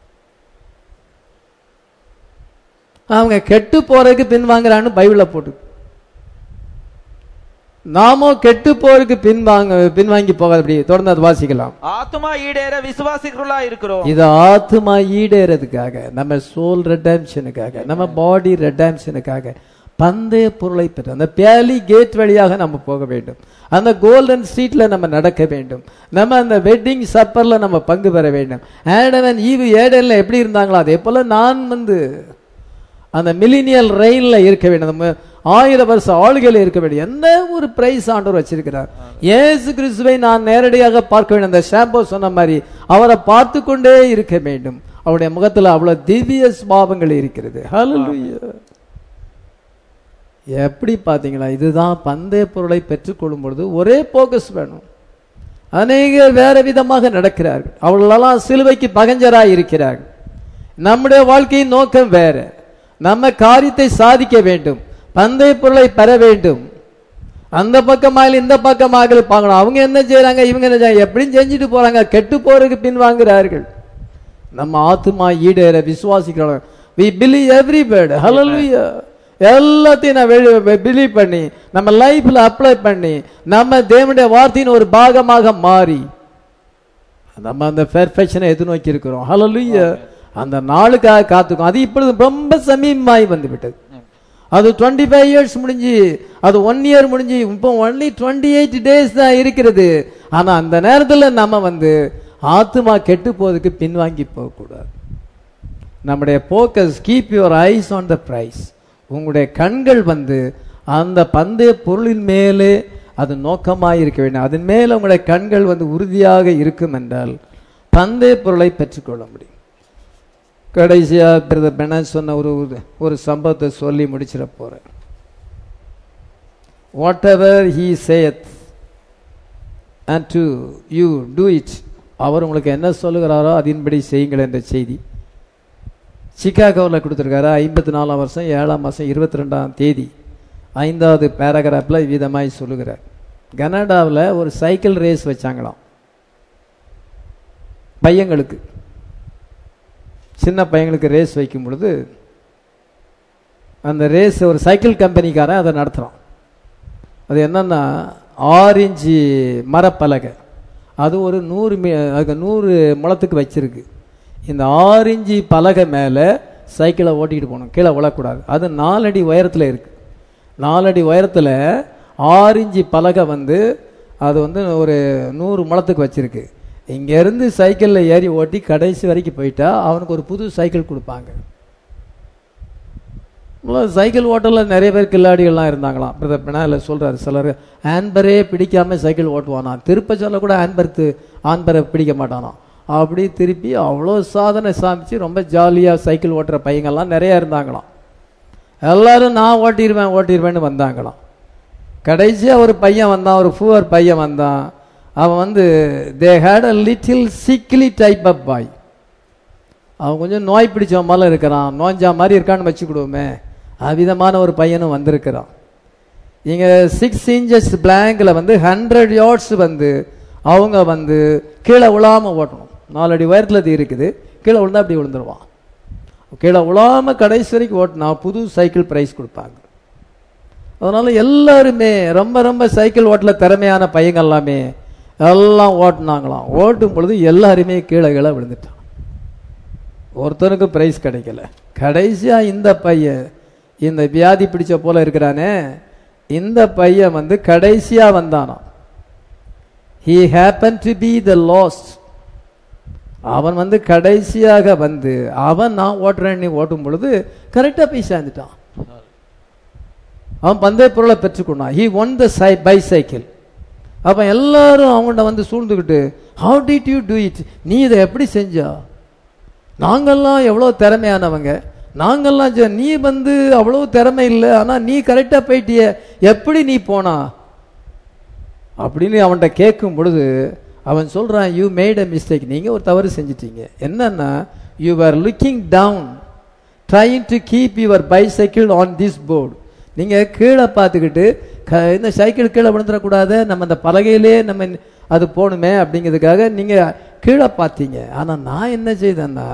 அவங்க கெட்டு போறதுக்கு பின்வாங்குறான்னு பைபிள போட்டு. நாமோ கெட்டு போறதுக்கு பின்வாங்கி போகாதபடி தொடர்ந்து அது வாசிக்கலாம். ஆத்துமா ஈடேற விசுவாசிகளா இருக்கிறோம். இது ஆத்துமா ஈடேறதுக்காக, நம்ம சோல் ரெடம்ஷனுக்காக, நம்ம பாடி ரெடம்ஷனுக்காக பந்தய பொருளை பெற்ற அந்த பேலி கேட் வழியாக நம்ம போக வேண்டும். அந்த கோல்டன் ஸ்ட்ரீட்ல நம்ம நடக்க வேண்டும். நம்ம அந்த வெட்டிங் சப்பர்ல நம்ம பங்கு பெற வேண்டும். ஆடவன் ஈவு ஏடன்ல எப்படி இருந்தாங்களோ அதே போல நான் வந்து அந்த மில்லினியல் ரெயின்ல இருக்க வேண்டும். நம்ம 1000 வருஷ ஆளுகையில் இருக்க வேண்டும். என்ன ஒரு பிரைஸ் ஆண்டவர் வச்சிருக்கிறார். இயேசு கிறிஸ்துவை நான் நேரடியாக பார்க்க வேண்டும். அந்த ஷாம்போ சொன்ன மாதிரி அவரை பார்த்து கொண்டே இருக்க வேண்டும். அவருடைய முகத்துல அவ்வளவு திவ்ய சுபாவங்கள் இருக்கிறது. ஹல்லேலூயா. எப்படி பாத்தீங்களா? இதுதான் பந்தய பொருளை பெற்றுக்கொள்ளும் பொழுது ஒரே போக்கஸ் வேணும். அநேகர் வேற விதமாக நடக்கிறார்கள். அவர்களெல்லாம் சிலுவைக்கு பகஞ்சராய் இருக்கிறார்கள். நம்முடைய வாழ்க்கையின் நோக்கம் வேற. நம்ம காரியத்தை சாதிக்க வேண்டும், பந்தய பொருளை பெற வேண்டும். அந்த பக்கமாக இந்த பக்கமாக பார்க்கணும். அவங்க என்ன செய்யறாங்க, இவங்க என்ன செய்யறாங்க, எப்படியும் செஞ்சுட்டு போறாங்க. கெட்டு போறதுக்கு பின்வாங்குறார்கள். நம்ம ஆத்துமா ஈடேற விசுவாசிக்கிறோம். we believe every word. hallelujah. எல்லாத்தையும் பிலீவ் பண்ணி நம்ம லைஃப்ல அப்ளை பண்ணி நம்ம தேவனுடைய வார்த்தையின் ஒரு பாகமாக மாறி நம்ம அந்த பெர்ஃபெக்ஷனை எதிர்நோக்கி இருக்கிறோம். ஹல்லேலூயா. அந்த நாளுக்காக காத்துக்கும். அது இப்பொழுது ரொம்ப சமீபமாய் வந்து விட்டது. அது 25 இயர்ஸ் முடிஞ்சு, அது 1 இயர் முடிஞ்சு, இப்போ ஒன்லி 28 டேஸ் தான் இருக்கிறது. ஆனா அந்த நேரத்தில் நம்ம வந்து ஆத்துமா கெட்டு போவதுக்கு பின்வாங்கி போகக்கூடாது. நம்முடைய focus, keep your eyes on the prize. உங்களுடைய கண்கள் வந்து அந்த பந்தய பொருளின் மேலே அது நோக்கமாக இருக்க வேண்டும். அதன் மேலே உங்களுடைய கண்கள் வந்து உறுதியாக இருக்கும் என்றால் பந்தய பொருளை பெற்றுக்கொள்ள முடியும். கடைசியா பிரதர் பெனஸ் சொன்ன ஒரு சம்பவத்தை சொல்லி முடிச்சிட போறேன். whatever he saith and to you do it. அவர் உங்களுக்கு என்ன சொல்லுகிறாரோ அதன்படி செய்யுங்கள் என்ற செய்தி சிகாகோவில் கொடுத்துருக்காரு. 54 வருஷம் 7ஆம் மாதம் 22ஆம் தேதி 5வது பேராகிராஃபில் விதமாய் சொல்லுகிறார். கனடாவில் ஒரு சைக்கிள் ரேஸ் வச்சாங்களாம் பையங்களுக்கு, சின்ன பையங்களுக்கு ரேஸ் வைக்கும் பொழுது அந்த ரேஸ் ஒரு சைக்கிள் கம்பெனிக்காரன் அதை நடத்துகிறான். அது என்னன்னா 6 இன்ச்சு மரப்பலகை, அது ஒரு 100 முழத்துக்கு வச்சிருக்கு. இந்த 6 இன்ச்சு பலகை மேலே சைக்கிளை ஓட்டிக்கிட்டு போகணும், கீழே விழக்கூடாது. அது 4 அடி உயரத்தில் இருக்கு. 4 அடி உயரத்தில் 6 இன்ச்சு பலகை அது ஒரு 100 முழத்துக்கு வச்சிருக்கு. இங்கேருந்து சைக்கிளில் ஏறி ஓட்டி கடைசி வரைக்கும் போயிட்டா அவனுக்கு ஒரு புது சைக்கிள் கொடுப்பாங்க. சைக்கிள் ஓட்டலில் நிறைய பேர் கில்லாடிகள்லாம் இருந்தாங்களாம். பிரதர் பெனாயில் சொல்கிறாரு, சிலர் ஹேண்ட்பரே பிடிக்காமல் சைக்கிள் ஓட்டுவானா, திருப்ப சொல்ல கூட ஹேண்ட்பரை பிடிக்க மாட்டானா. அப்படி திருப்பி அவ்வளோ சாதனை சாமிச்சு ரொம்ப ஜாலியாக சைக்கிள் ஓட்டுற பையங்கள்லாம் நிறையா இருந்தாங்களாம். எல்லாரும் நான் ஓட்டிடுவேன்னு வந்தாங்களாம். கடைசியாக ஒரு பையன் வந்தான், ஒரு ஃபுவர் பையன் வந்தான். அவன் they had a little sickly type of boy. அவன் கொஞ்சம் நோய் பிடிச்ச மாதிரி இருக்கிறான், நோஞ்சா மாதிரி இருக்கான்னு வச்சுக்கிடுவோமே, அவ்விதமான ஒரு பையனும் வந்திருக்கிறான். இங்கே 6 inches பிளாங்கில் 100 yards அவங்க கீழே விழாமல் ஓட்டணும். 4 அடி உயரத்தில் அது இருக்குது, கீழே விழுந்தா அப்படி விழுந்துருவான். கீழே விழாமல் கடைசி வரைக்கும் ஓட்டினா புது சைக்கிள் ப்ரைஸ் கொடுப்பாங்க. அதனால எல்லாருமே ரொம்ப ரொம்ப சைக்கிள் ஓட்டல திறமையான பையங்க எல்லாமே எல்லாம் ஓட்டினாங்களாம். ஓட்டும் பொழுது எல்லாருமே கீழே விழுந்துட்டான். ஒருத்தனுக்கு பிரைஸ் கிடைக்கல. கடைசியா இந்த பையன், இந்த வியாதி பிடிச்ச போல இருக்கிறானே, இந்த பையன் கடைசியா வந்தானா. he happened to be the lost. அவன் கடைசியாக அவன் நான் ஓட்டுறேன்னு ஓட்டும் பொழுது கரெக்டா போய் சேர்ந்துட்டான். அவன் பந்தய பொருளை பெற்றுக்கொண்டான். he won the bicycle. அப்ப எல்லாரும் அவங்கள்ட்ட சூழ்ந்துக்கிட்டு, how did you do it? நீ இதை எப்படி செஞ்சா? நாங்கெல்லாம் எவ்வளோ திறமையானவங்க, நாங்கெல்லாம் நீ அவ்வளோ திறமை இல்லை, ஆனா நீ கரெக்டா போயிட்டிய, எப்படி நீ போனா அப்படின்னு அவன்கிட்ட கேட்கும் பொழுது அவன் சொல்றான், யூ மேட் அ மிஸ்டேக். நீங்க ஒரு தவறு செஞ்சிட்டீங்க. என்னன்னா, you are looking down trying to keep your bicycle on this board. நீங்க கீழே பார்த்துக்கிட்டு இந்த சைக்கிள் கீழே விழுந்துடக்கூடாது, நம்ம அந்த பலகையிலே நம்ம அது போகணுமே அப்படிங்கிறதுக்காக நீங்க கீழே பார்த்தீங்க. ஆனா நான் என்ன செய்தேன்னா,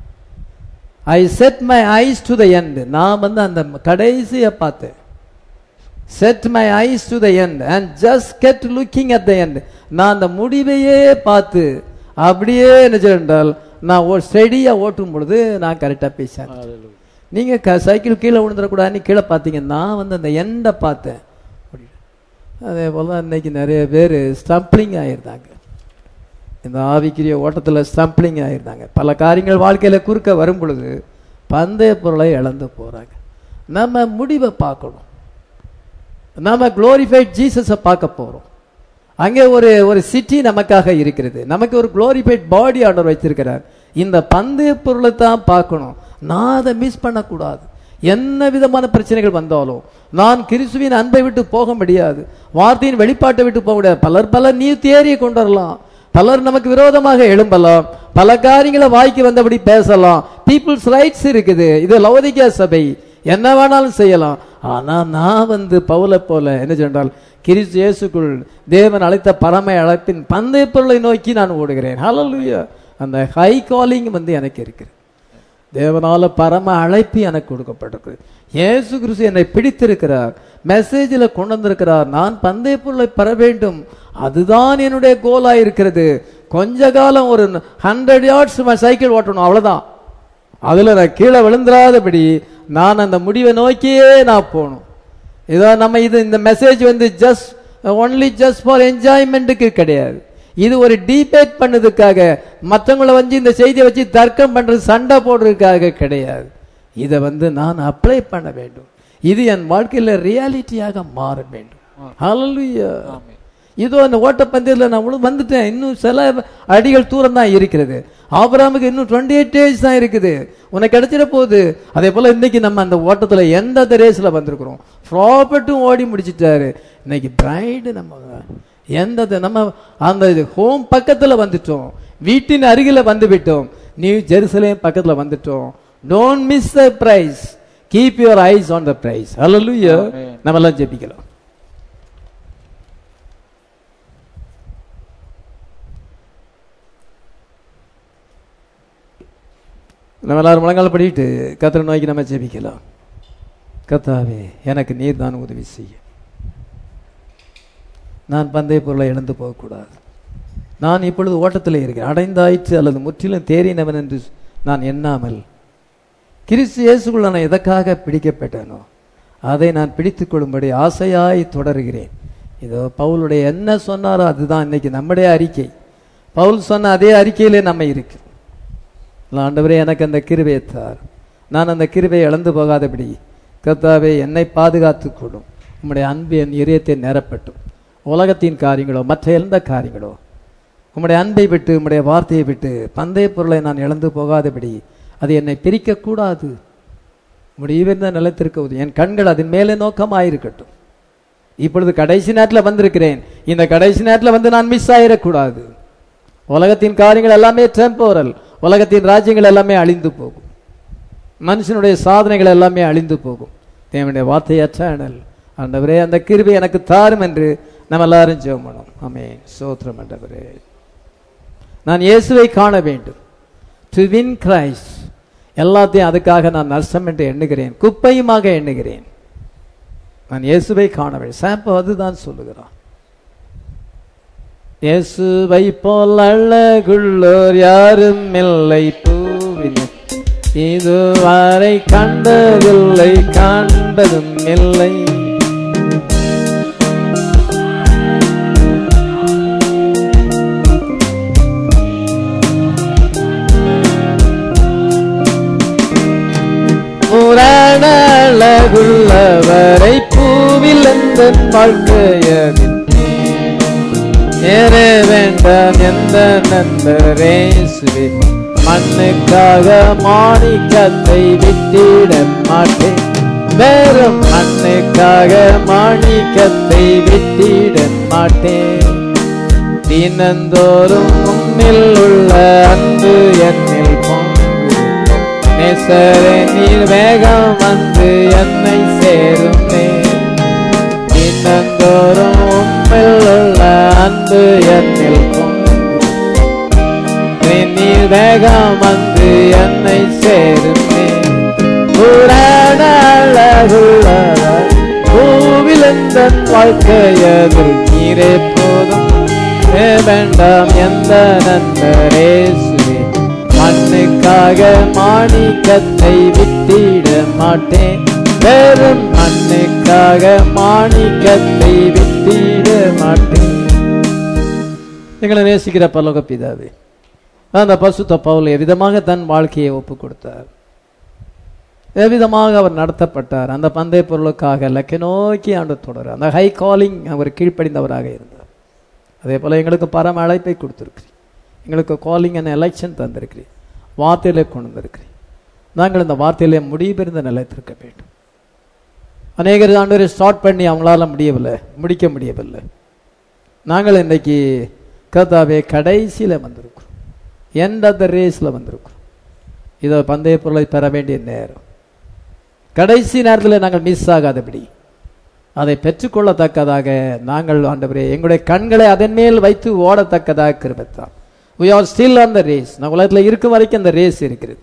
I set my eyes to the end. நான் அந்த கடைசியை பார்த்தேன். Set my eyes to the end and just get looking at the end. நான் அந்த முடிவையே பார்த்து அப்படியே என்ன செய்தால் நான் ஸ்டெடியா ஓட்டும் பொழுது நான் கரெக்டா பேசேன். நீங்க சைக்கிள் கீழே விழுந்துடக்கூடாதுன்னு கீழே பார்த்தீங்க, நான் அந்த எண்டை பார்த்தேன். அதே போல இன்னைக்கு நிறைய பேர் ஸ்டம்பிளிங் ஆயிருந்தாங்க. இந்த ஆவிக்குரிய ஓட்டத்தில் ஸ்டம்பிளிங் ஆயிருந்தாங்க. பல காரியங்கள் வாழ்க்கையில குறுக்க வரும் பொழுது பந்தய பொருளை இழந்து போறாங்க. நம்ம முடிவை பார்க்கணும். நம்ம குளோரிஃபைட் ஜீசஸை பார்க்க போறோம். அங்கே ஒரு சிட்டி நமக்காக இருக்கிறது. நமக்கு ஒரு குளோரிஃபைட் பாடி ஆர்டர் வைத்திருக்கிறார். இந்த பந்தய பொருளை தான் பார்க்கணும். நான் அதை மிஸ் பண்ணக்கூடாது. என்ன விதமான பிரச்சனைகள் வந்தாலும் நான் கிறிஸ்துவின் அன்பை விட்டு போக முடியாது. வார்த்தையின் வெளிப்பாட்டை விட்டு போக முடியாது. பலர் நியூ தியரியை கொண்டு வரலாம், பலர் நமக்கு விரோதமாக எழும்பலாம், பல காரியங்களை வாய்க்கு வந்தபடி பேசலாம். பீப்புள்ஸ் ரைட்ஸ் இருக்குது. இது லவோதிக்கேயா சபை, என்ன வேணாலும் செய்யலாம். ஆனா நான் பவுலை போல என்ன சொன்னால், கிறிஸ்து இயேசுக்குள் தேவன் அழைத்த பரம அழைப்பின் பந்தய பொருளை நோக்கி நான் ஓடுகிறேன். ஹல்லேலூயா. அந்த ஹை காலிங் எனக்கு இருக்குது. தேவனால பரம அழைப்பு எனக்கு கொடுக்கப்பட்டிருக்கு. இயேசு கிறிஸ்து என்னை பிடித்திருக்கிறார், மெசேஜில் கொண்டு வந்திருக்கிறார். நான் பந்தய பொருளை பெற வேண்டும், அதுதான் என்னுடைய கோலா இருக்கிறது. கொஞ்ச காலம் ஒரு 100 yards சைக்கிள் ஓட்டணும், அவ்வளவுதான். அதுல நான் கீழே விழுந்துடாதபடி நான் அந்த முடிவை நோக்கியே நான் போகணும். இந்த மெசேஜ் ஜஸ்ட் ஃபார் என்ஜாய்மெண்ட்டுக்கு கிடையாது. இது ஒரு டிபேட் பண்ணதுக்காக, மற்றவங்களை இந்த செய்தியை வச்சு தர்க்கம் பண்றது, சண்டை போடுறதுக்காக கிடையாது. இதை நான் அப்ளை பண்ண வேண்டும். இது என் வாழ்க்கையில ரியாலிட்டியாக மாற வேண்டும். ஹல்லேலூயா. இதோ அந்த ஓட்டப்பந்தயத்தில் நான் வந்துட்டேன், இன்னும் சில அடிகள் தூரம் தான் இருக்கிறது. ஆபிரகாமுக்கு இன்னும் 28 days தான் இருக்குது, உனக்கு கிடைச்சிட போகுது. அதே போல இன்னைக்கு நம்ம அந்த ஓட்டத்துல எந்த ரேஸ்ல வந்திருக்கிறோம்? ப்ராப்பர்ட்டும் ஓடி முடிச்சிட்டாரு. இன்னைக்கு பிரைடு நம்ம நம்ம அந்த ஹோம் பக்கத்துல வந்துட்டோம், வீட்டின் அருகில வந்து விட்டோம், நியூ ஜெருசலேம் பக்கத்துல வந்துட்டோம். Don't miss the prize, keep your eyes on the prize. Hallelujah. நம்ம எல்லாம் ஜெபிக்கலாம். நம்ம எல்லாரும் முழங்கால் படிட்டு கர்த்தரை நோக்கி நம்ம ஜெபிக்கலாம். கர்த்தாவே, எனக்கு நீர் தான் உதவி செய்ய. நான் பந்தய பொருளை இழந்து போகக்கூடாது. நான் இப்பொழுது ஓட்டத்தில் இருக்கிறேன், அடைந்தாயிற்று அல்லது முற்றிலும் தேறினவன் என்று நான் எண்ணாமல் கிறிஸ்து இயேசுக்குள் நான் எதற்காக பிடிக்கப்பட்டேனோ அதை நான் பிடித்துக் கொள்ளும்படி ஆசையாய் தொடர்கிறேன். இதோ பவுலுடைய என்ன சொன்னாரோ அதுதான் இன்னைக்கு நம்முடைய அறிக்கை. பவுல் சொன்ன அதே அறிக்கையிலே நம்ம இருக்கு. ஆண்டவரே, எனக்கு அந்த கிருபையை தார், நான் அந்த கிருபையை இழந்து போகாதபடி கர்த்தாவே என்னை பாதுகாத்துக் கொள்ளும். உம்முடைய அன்பு என் இதயத்தை நிரப்பட்டும். உலகத்தின் காரியங்களோ மற்ற எந்த காரியங்களோ உம்முடைய அன்பை விட்டு உம்முடைய வார்த்தையை விட்டு பந்தய பொருளை நான் இழந்து போகாதபடி அது என்னை பிரிக்கக்கூடாது. முடிவிருந்த நிலைத்திருக்க என் கண்கள் அதன் மேலே நோக்கமாயிருக்கட்டும். இப்பொழுது கடைசி நேரத்தில் வந்திருக்கிறேன், இந்த கடைசி நேரத்தில் வந்து நான் மிஸ் ஆயிடக்கூடாது. உலகத்தின் காரியங்கள் எல்லாமே டெம்போரல், உலகத்தின் ராஜ்யங்கள் எல்லாமே அழிந்து போகும், மனுஷனுடைய சாதனைகள் எல்லாமே அழிந்து போகும். தேவனுடைய வார்த்தை எட்டர்னல். ஆண்டவரே, அந்த கிருபை எனக்கு தாரும் என்று நம்ம எல்லாரும் ஜெபம் பண்ணோம். ஆமென். ஸ்தோத்திரம் ஆண்டவரே. நான் இயேசுவை காண வேண்டும். To win Christ. எல்லாத்தையும் அதுக்காக நான் நஷ்டம் என்று எண்ணுகிறேன், குப்பையுமாக எண்ணுகிறேன். நான் இயேசுவை காண வேண்டும். சாம்போ அதுதான் சொல்லுகிறான். இயேசுவை போல் அழகுள்ளோர் யாரும் இல்லை பூவிலே, இதுவரை கண்டதில்லை காண்பதும் இல்லை. அழகுள்ளவரை பூவில் எந்த வாழ்க்கையதில் ஏற வேண்டாம் எந்த நண்பரேசுவே, மண்ணுக்காக மாணிக்கத்தை விட்டிட மாட்டேன், வெறும் மண்ணுக்காக மாணிக்கத்தை விட்டிட மாட்டேன். தினந்தோறும் உன்னில் உள்ள அன்பு என்னில் பொங்கு, நேசரே நீர் வேகம் வந்து என்னை சேருமே. தினந்தோறும் உன்னில் உள்ள அன்பு என்னில் பொங்கு, நீர் வேகம் வந்து என்னை சேருமே. புராணழகுள்ளவர் பூவில் எந்த வாழ்க்கையதில் நீரே போதும், வேண்டாம் எந்த நண்பரேசுவே, மண்ணுக்காக மாணிக்கத்தை விட்டிட மாட்டேன், வெறும் மண்ணுக்காக மாணிக்கத்தை விட்டிட மாட்டேன். எங்களை நேசிக்கிற பரலோக பிதாவே, அந்த பரிசுத்த பவுல் எவ்விதமாக தன் வாழ்க்கையை ஒப்பு கொடுத்தார், எவ்விதமாக அவர் நடத்தப்பட்டார். அந்த பந்தய பொருளுக்காக லக்கை நோக்கி ஆண்டு தொடர் அந்த ஹை காலிங் அவர் கீழ்ப்படிந்தவராக இருந்தார். அதே போல எங்களுக்கு பரம அழைப்பை கொடுத்திருக்கிறீர், எங்களுக்கு காலிங் அண்ட் எலெக்ஷன் தந்திருக்கிறீர், வார்த்தையிலே கொண்டு வந்திருக்கிறீர். நாங்கள் இந்த வார்த்தையிலே முடிபெறுந்த நிலைத்திருக்க வேண்டும். அநேகர் ஆண்டவரை ஸ்டார்ட் பண்ணி அவங்களால முடிக்க முடியவில்லை. நாங்கள் இன்றைக்கு கர்த்தாவே கடைசியில் வந்திருக்கிறோம், எண்ட் ஆஃப் த ரேஸில் வந்திருக்கிறோம். இதை பந்தய பொருளை பெற வேண்டிய நேரம், கடைசி நேரத்தில் நாங்கள் மிஸ் ஆகாதபடி அதை பெற்றுக்கொள்ளத்தக்கதாக நாங்கள் ஆண்டவரே எங்களுடைய கண்களை அதன் மேல் வைத்து ஓடத்தக்கதாக கிருபைத்தார். we are still on the race. நான் உலகத்தில் இருக்கும் வரைக்கும் அந்த ரேஸ் இருக்கிறது.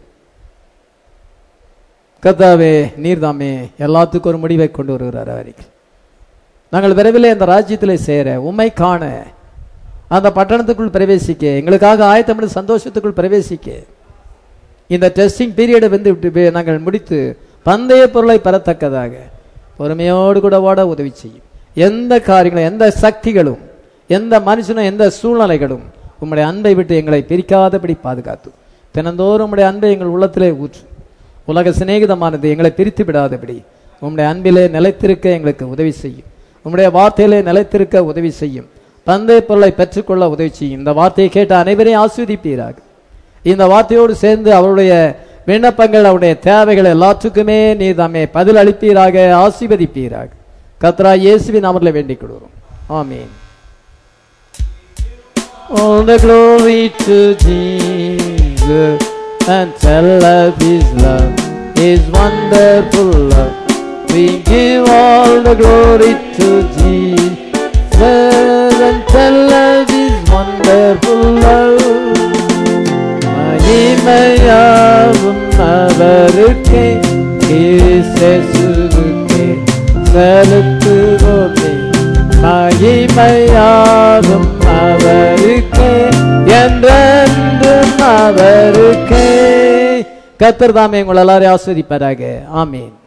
கர்த்தாவே நீர்தாமே எல்லாத்துக்கும் ஒரு முடிவை கொண்டு வருகிறார். வரைக்கும் நாங்கள் விரைவில் அந்த ராஜ்யத்தில் சேர, உம்மை காண, அந்த பட்டணத்துக்குள் பிரவேசிக்க, எங்களுக்காக ஆயத்தமிழ் சந்தோஷத்துக்குள் பிரவேசிக்க, இந்த டெஸ்டிங் பீரியடை வந்து நாங்கள் முடித்து பந்தய பொருளை பெறத்தக்கதாக பொறுமையோடு கூட ஓட உதவி செய்யும். எந்த காரியங்களும், எந்த சக்திகளும், எந்த மனுஷனும், எந்த சூழ்நிலைகளும் உம்முடைய அன்பை விட்டு எங்களை பிரிக்காதபடி பாதுகாத்து, தினந்தோறும் உம்முடைய அன்பை எங்கள் உள்ளத்திலே ஊற்று. உலக சிநேகிதமானது எங்களை பிரித்து விடாதபடி உம்முடைய அன்பிலே நிலைத்திருக்க எங்களுக்கு உதவி செய்யும். உம்முடைய வார்த்தையிலே நிலைத்திருக்க உதவி செய்யும். தந்தை பொருளை பெற்றுக்கொள்ள உதவி செய்யும். இந்த வார்த்தையை கேட்ட அனைவரையும் ஆசீர்வதிப்பீராக. இந்த வார்த்தையோடு சேர்ந்து அவருடைய விண்ணப்பங்கள், அவருடைய தேவைகள் எல்லாத்துக்குமே நீர் தாமே பதில் அளிப்பீராக, ஆசீர்வதிப்பீராக. கர்த்தராகிய இயேசுவின் நாமத்திலே வேண்டிக் கொள்கிறோம். ஆமென். All the glory to Jesus and tell of His love, His wonderful love. We give all the glory to Jesus and tell of His wonderful love. மகிமையாவும் அவருக்கே, இயேசுவுக்கே செலுத்துவோமே. மகிமையாவும் அவருக்கே, என்றென்றும் அவருக்கே. கர்த்தர் தாமே உங்கள் எல்லாரையும் ஆசீர்வதிப்பாராக. ஆமென்.